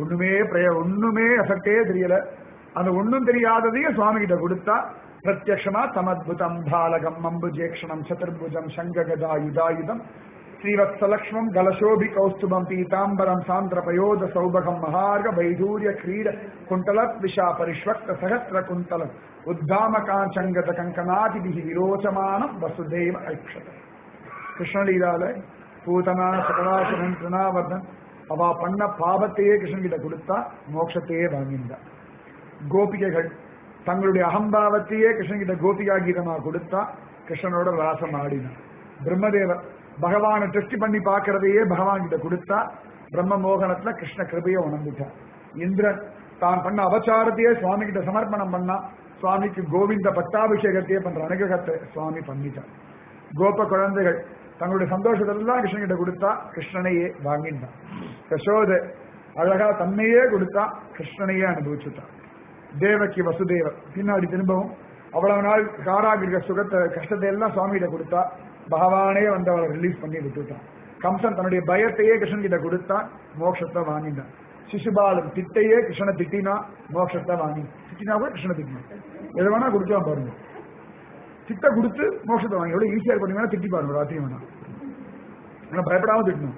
Speaker 2: ஒண்ணுமே எஃபெக்டே தெரியல. அந்த ஒண்ணும் தெரியாததையும் சுவாமி கிட்ட கொடுத்தா, பிரத்யக்ஷமா தமத்புதம் பாலகம் அம்புஜேக்ஷணம் சதுர்புஜம் சங்ககதா யுதாயுதம் ஸ்ரீவத்ஸலக்ஷ்மம் கலசோபி கௌஸ்துபம் பீதாம்பரம் சாந்திரபயோத சௌபகம் மகார்க வைடூரிய கிரீட குண்டலத் விஷா பரிஷ்வக்த சகஸ்ர குந்தலம் உத்தாம காஞ்சங்கத கங்கனாதிபிஹி விரோச்சமானம் வசுதேவ ஐக்ஷத. கிருஷ்ணலீலால பூதனா சகலாசுரன் திருணாவர்தன் அவ பண்ண பாவத்தையே கிருஷ்ணன் கிட்ட கொடுத்தா, மோட்சத்தையே வாங்கினார். கோபிகைகள் தங்களுடைய அகம்பாவத்தையே கிருஷ்ணன் கிட்ட கோபிகா கீதமா கொடுத்தா, கிருஷ்ணனோட ராசம் ஆடினான். பிரம்மதேவர் பகவானை டெஸ்ட் பண்ணி பார்க்கறதையே பகவான் கிட்ட கொடுத்தா பிரம்ம மோகனத்துல கிருஷ்ண கிருபையை உணர்ந்துட்டான். இந்திரன் தான் பண்ண அபச்சாரத்தையே சுவாமி கிட்ட சமர்ப்பணம் பண்ணா, சுவாமிக்கு கோவிந்த பட்டாபிஷேகத்தையே பண்ற அனுகிரகத்தை சுவாமி பண்ணிட்டான். கோப குழந்தைகள் தங்களுடைய சந்தோஷத்தெல்லாம் கிருஷ்ணன் கிட்ட கொடுத்தா கிருஷ்ணனையே வாங்கிட்டான். யசோதை அழகா தன்னையே கொடுத்தா கிருஷ்ணனையே அனுபவிச்சுட்டான். தேவகி வசுதேவர் பின்னாடி திரும்பவும் அவ்வளவு நாள் காராகிருக சுகத்தை கஷ்டத்தை எல்லாம் சுவாமி கிட்ட கொடுத்தா பகவானே வந்து அவளை ரிலீஸ் பண்ணி விட்டுட்டான். கம்சன் தன்னுடைய பயத்தையே கிருஷ்ணன் கிட்ட கொடுத்தான், மோட்சத்தை வாங்கிட்டான். சிசுபாலன் திட்டையே கிருஷ்ணனை திட்டினா மோட்சத்தை வாங்கி திட்டினா கூட கிருஷ்ணனை திட்டினான். எது வேணா கொடுக்கலாம் பாருங்க, திட்ட கொடுத்து மோட்சத்தை வாங்கி எவ்வளவு ஈஸியா பண்ணீங்கன்னா திட்டி பாருங்க ராத்திரி வேணா, ஆனா பயப்படாம திட்டணும்.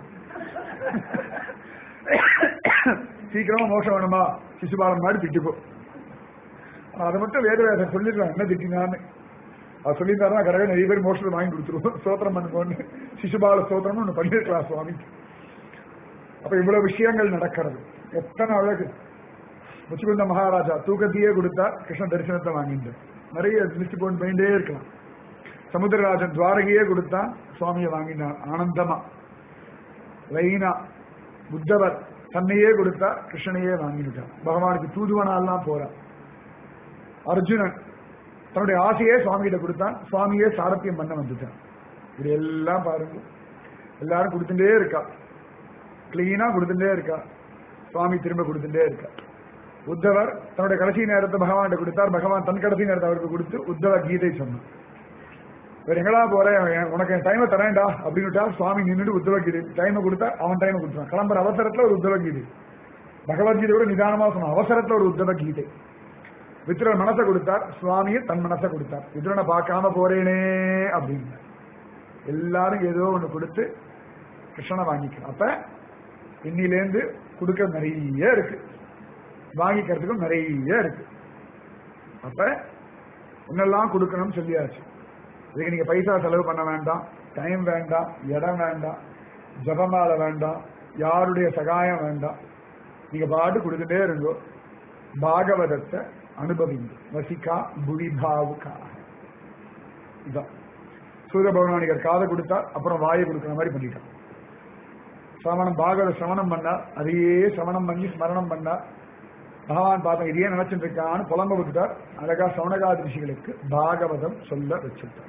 Speaker 2: சீக்கிரமா மோட்சம் வேணுமா சிசுபாலன் மாதிரி திட்டுப்போ, அதை மட்டும் வேத சொல்லிடலாம் என்ன திட்டினான்னு. அது சொல்லியிருந்தாருன்னா கடவுள் நிறைய பேர் மோட்சத்தை வாங்கி கொடுத்துருவோம். ஸ்தோத்திரம் பண்ணுவோன்னு சிசுபால ஸ்தோத்திரம்னு ஒண்ணு பண்ணிருக்கலாம் சுவாமி. அப்ப இவ்வளவு விஷயங்கள் நடக்கிறது, எத்தனை அழகு. முச்சுக்குந்த மகாராஜா தூக்கத்தையே கொடுத்தா கிருஷ்ண தரிசனத்தை வாங்கிட்டு நிறைய லிஸ்ட் போட்டு போயிட்டே இருக்கலாம். சமுத்திரராஜன் துவாரகையே கொடுத்தா சுவாமியை வாங்கினார் ஆனந்தமா. லைனா புத்தவர் தன்னையே கொடுத்தா கிருஷ்ணனையே வாங்கிட்டார். பகவானுக்கு தூதுவனாலாம் போறார். அர்ஜுனன் தன்னுடைய ஆசையே சுவாமி கிட்ட கொடுத்தான், சுவாமியே சாரத்தியம் பண்ண வந்துட்டான். இது எல்லாம் பாருங்க, எல்லாரும் கொடுத்துட்டே இருக்கா, கிளீனா கொடுத்துட்டே இருக்கா, சுவாமி திரும்ப கொடுத்துட்டே இருக்கா. உத்தவர் தன்னுடைய கடைசி நேரத்தை பகவான் கொடுத்தார், பகவான் தன் கடைசி நேரத்தை அவருக்கு கொடுத்து உத்தவ கீதை சொன்னான். வேற எங்களா போறேன் உனக்கு என் டைமை தரேன்டா அப்படின்னுட்டா சுவாமி நின்றுட்டு உத்தவ கீதை டைமை கொடுத்தா அவன் டைமை கொடுத்தான். கிளம்புற அவசரத்துல ஒரு உத்தவ கீதை, பகவத்கீதை கூட நிதானமா சொன்னான், அவசரத்துல ஒரு உத்தவ கீதை. வித்ரன் மனசை கொடுத்தார், சுவாமியை தன் மனசை கொடுத்தார். வித்ரனை பார்க்காம போறேனே அப்படின்னு எல்லாரும் ஏதோ ஒண்ணு கொடுத்து கிருஷ்ணனை வாங்கிக்கலாம். அப்ப இன்னிலேருந்து கொடுக்க நிறைய இருக்கு, வாங்கிக்கிறதுக்கும் நிறைய இருக்கு. அப்ப என்னெல்லாம் கொடுக்கணும்னு சொல்லியாச்சு. இதுக்கு நீங்க பைசா செலவு பண்ண வேண்டாம், டைம் வேண்டாம், இடம் வேண்டாம், ஜபமாலை வேண்டாம், யாருடைய சகாயம் வேண்டாம். நீங்க பாட்டு கொடுத்துட்டே இருங்கோ, பாகவதத்தை அனுபவிங்க. வசிகா புவிபாவுக்கா இதான் சூரிய பகவானிகர் காதை கொடுத்தா அப்புறம் வாயை கொடுக்குற மாதிரி பண்ணிட்டான். சிரவணம் பாகவத சிரவணம் பண்ணா அதையே சிரவணம் பண்ணி ஸ்மரணம் பண்ணா பகவான் பார்த்தா இதையே நினைச்சிட்டு இருக்கான்னு புலம்ப விட்டுட்டார். அழகா சௌனகாதி ரிஷிகளுக்கு பாகவதம் சொல்ல வச்சுட்டார்.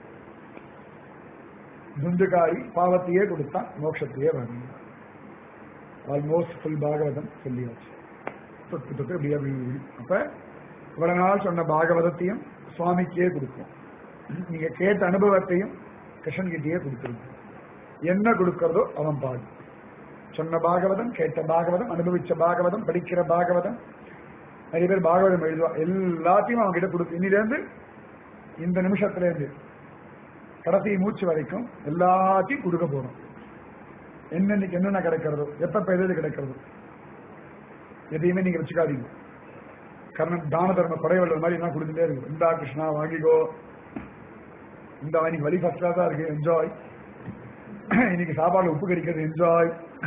Speaker 2: துந்துகாரி பாவத்தையே கொடுத்தான், மோட்சத்தையே வாங்கினார். ஆல்மோஸ்ட் ஃபுல் பாகவதம் சொல்லியாச்சு. தொட்டு தொட்டு அப்படியே அப்படி. அப்ப இவ்வளவு நாள் சொன்ன பாகவதத்தையும் சுவாமிக்கே கொடுக்கும். நீங்க கேட்ட அனுபவத்தையும் கிருஷ்ணன் கிட்டேயே கொடுத்துருங்க. என்ன கொடுக்கறதோ அவன் பாடு. சொன்ன பாகவதம், கேட்ட பாகவதம், அனுபவிச்ச பாகவதம், படிக்கிற பாகவதம், நிறைய பேர் பாகவதம் எழுதுவா, எல்லாத்தையும் அவன் கிட்ட கொடுத்து இன்னிலேருந்து இந்த நிமிஷத்துல இருந்து கடைசி மூச்சு வரைக்கும் எல்லாத்தையும் கொடுக்க போறோம். என்னன்னைக்கு என்னென்ன கிடைக்கிறதோ, எப்ப எது கிடைக்கிறதோ எதையுமே நீங்க வச்சுக்காதீங்க. கர்ணன் தான தர்ம படைவல்ல மாதிரி என்ன கொடுத்துட்டே இருக்கு. இந்தா கிருஷ்ணா வாங்கிக்கோ, இந்த இன்னைக்கு வழி ஃபர்ஸ்டா தான் இருக்கு, என்ஜாய். இன்னைக்கு சாப்பாடு உப்பு கறிக்கிறது, என்ஜாய்.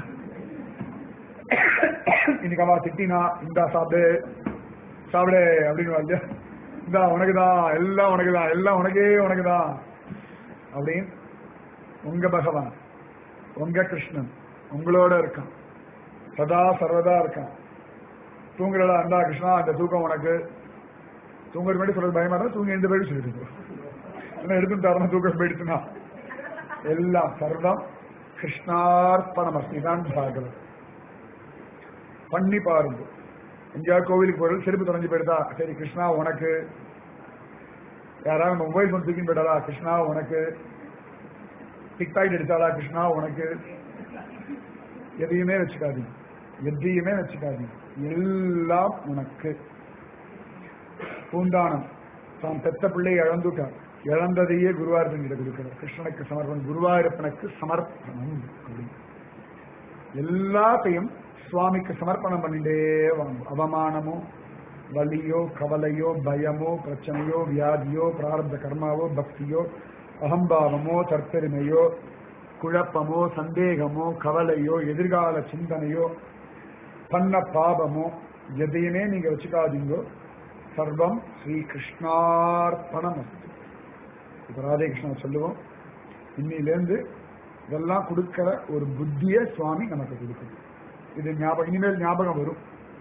Speaker 2: இன்னைக்கு அவா திட்டினா இந்தா சாப்பிடு சாப்பிடு அப்படின்னு, இந்தா உனக்குதான், எல்லாம் உனக்குதான், எல்லாம் உனக்கே உனக்குதான் அப்படின்னு. உங்க பகவான், உங்க கிருஷ்ணன் உங்களோட இருக்கான், சதா சர்வதா இருக்கான். தூங்குறடா அந்தா கிருஷ்ணா அந்த தூக்கம் உனக்கு. தூங்குற மாதிரி சொல்றது பயமா இருந்தா தூங்கி எந்த பேரும் சொல்லிட்டு என்ன எடுத்துட்டாருன்னா தூக்கம் போயிடுச்சுன்னா எல்லாம் சர்வம் கிருஷ்ணார்ப்பணமஸ்தி தான் பாகவத். பண்ணி பாருங்க. எங்கேயாவது கோவிலுக்கு போறது செருப்பு தொலைஞ்சு போயிடுதா, சரி கிருஷ்ணா உனக்கு. யாராவது மொபைல் போன் தூக்கி போயிட்டாரா, கிருஷ்ணா உனக்கு. டிக்டாக் எடுத்தாளா, கிருஷ்ணா உனக்கு. எதையுமே வச்சுக்காதீங்க, எதையுமே வச்சுக்காதீங்க, எல்லாம் உனக்கு. பூந்தானம் தான் பெத்த பிள்ளையை இழந்துட்டார், இழந்ததையே குருவாயூரப்பன் கிட்ட கொடுக்கிறார். கிருஷ்ணனுக்கு சமர்ப்பணம், குருவாயூரப்பனுக்கு சமர்ப்பணம் அப்படின்னு எல்லாத்தையும் சுவாமிக்கு சமர்ப்பணம் பண்ணிட்டே வாங்க. அவமானமோ வலியோ கவலையோ பயமோ பிரச்சனையோ வியாதியோ பிராரப்த கர்மாவோ பக்தியோ அகம்பாவமோ தற்பெருமையோ குழப்பமோ சந்தேகமோ கவலையோ எதிர்கால சிந்தனையோ பண்ண பாபமோ எதையுமே நீங்க வச்சுக்காதீங்கோ. சர்வம் ஸ்ரீ கிருஷ்ணார்ப்பணம். இப்ப ராதேகிருஷ்ணன் சொல்லுவோம், இன்னிலேருந்து இதெல்லாம் கொடுக்கிற ஒரு புத்திய சுவாமி நமக்கு கொடுக்குது. இது ஞாபகம், இனிமேல் ஞாபகம் வரும்.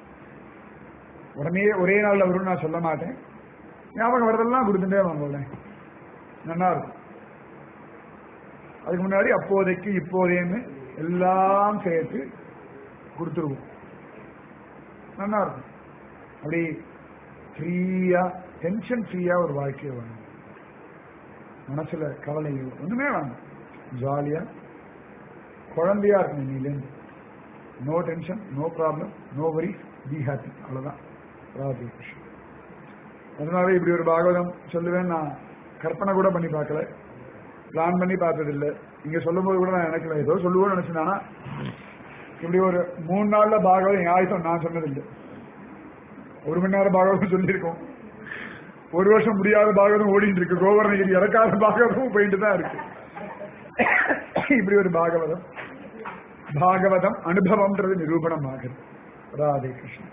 Speaker 2: உடனே ஒரே நாள்ல வரும்னு நான் சொல்ல மாட்டேன். ஞாபகம் வரதெல்லாம் கொடுத்துட்டே வாங்கல, நல்லா இருக்கும். அதுக்கு முன்னாடி அப்போதைக்கு இப்போதேன்னு எல்லாம் சேர்த்து கொடுத்துருவோம், நல்லா இருக்கும். அப்படி ஃப்ரீயா, டென்ஷன் ஃப்ரீயா ஒரு வாழ்க்கையை வேணும். மனசுல கவலை ஒண்ணுமே வேணும், ஜாலியா குழந்தையா இருக்கணும். இன்னிலேருந்து no tension, no problem, no worries, be happy, அவ்வளவுதான். ராதே கிருஷ்ணன். அதனால இப்படி ஒரு பாகவதம் சொல்லுவேன் நான் கற்பனை கூட பண்ணி பார்க்கல, பிளான் பண்ணி பார்த்ததில்லை. இங்க சொல்லும் போது கூட நான் நினைக்கல, ஏதோ சொல்லுவோம்னு நினைச்சேன். இப்படி ஒரு 3 நாள்ல பாகவதம் ஆயுதம் நான் சொன்னதில்லை. 1 மணி நேரம் பாகவதம் சொல்லியிருக்கோம். 1 வருஷம் முடியாத பாகவதம் ஓடிட்டு இருக்கு, கோவர்ணகிரி இறக்காத பாகவதமும் போயிட்டு தான் இருக்கு. இப்படி ஒரு பாகவதம் அனுபவம்ன்றது நிரூபணம் ஆகுது. ராதே கிருஷ்ணன்.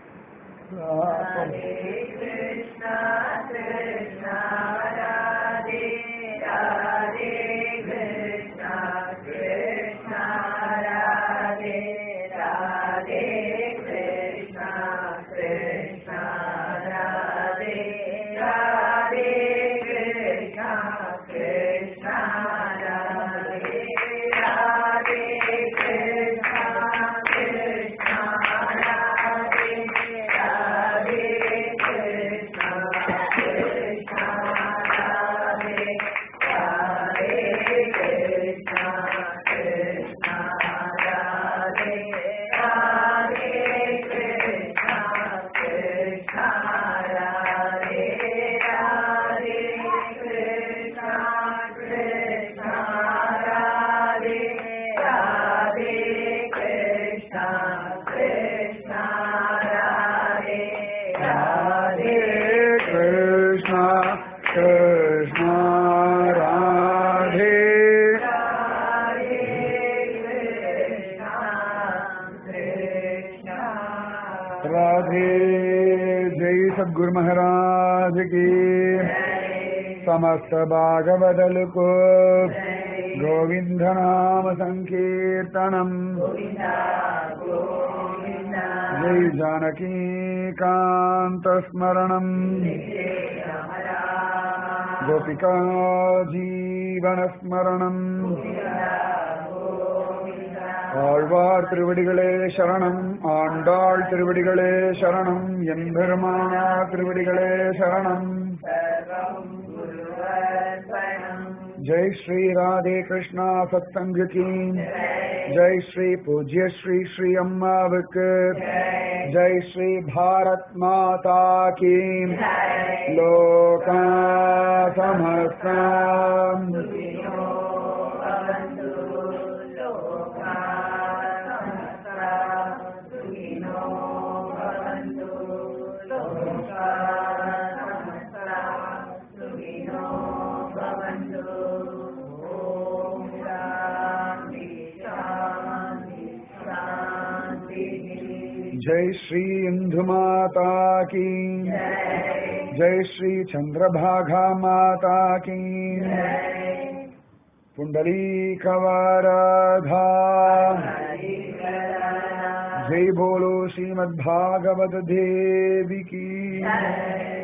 Speaker 1: ராதே கிருஷ்ணா கிருஷ்ணா ராதே ராதே கிருஷ்ணா கிருஷ்ணா ராதே ராதே கிருஷ்ணா கிருஷ்ணா ராதே ராதே கிருஷ்ணா கிருஷ்ணா ராதே ராதே கிருஷ்ணா கிருஷ்ணா ராதே ராதே கிருஷ்ணா கிருஷ்ணா ராதே ராதே கிருஷ்ணா கிருஷ்ணா ராதே ராதே கிருஷ்ணா கிருஷ்ணா ராதே ராதே கிருஷ்ணா கிருஷ்ணா ராதே ராதே கிருஷ்ணா கிருஷ்ணா ராதே ராதே
Speaker 2: கிருஷ்ணா கிருஷ்ணா ராதே
Speaker 1: ராதே கிருஷ்ணா கிருஷ்ணா
Speaker 2: राधे। जय सद्गुरु महाराज की। समस्त भागवदल को गोविंद नाम संकीर्तनम।
Speaker 1: गोविंदा गोविंदा
Speaker 2: जय जानकी कांत स्मरणम।
Speaker 1: राम राम
Speaker 2: गोपिका जीवन स्मरणम। ஆழ்வார் திருவடிகளே சரணம், ஆண்டாள் திருவடிகளே சரணம், எம்பெருமானா திருவடிகளே சரணம்.
Speaker 1: सर्वं गुरुवर्पणम्
Speaker 2: जय श्री राधे कृष्णा सत्संग की जय। श्री पूज्य श्री श्री अम्मावक जय। श्री भारत माता की लोका समस्ता
Speaker 1: सुखिनो भवन्तु लोका समस्ता सुखिनो भवन्तु लोका समस्ता सुखिनो भवन्तु। ॐ शान्ति शान्ति शान्तिः।
Speaker 2: जय श्री इंदु माता की जय। श्री चंद्रभागा माता की पुंडलीकवरधा। जय बोलो श्रीमद्भागवत देवी की।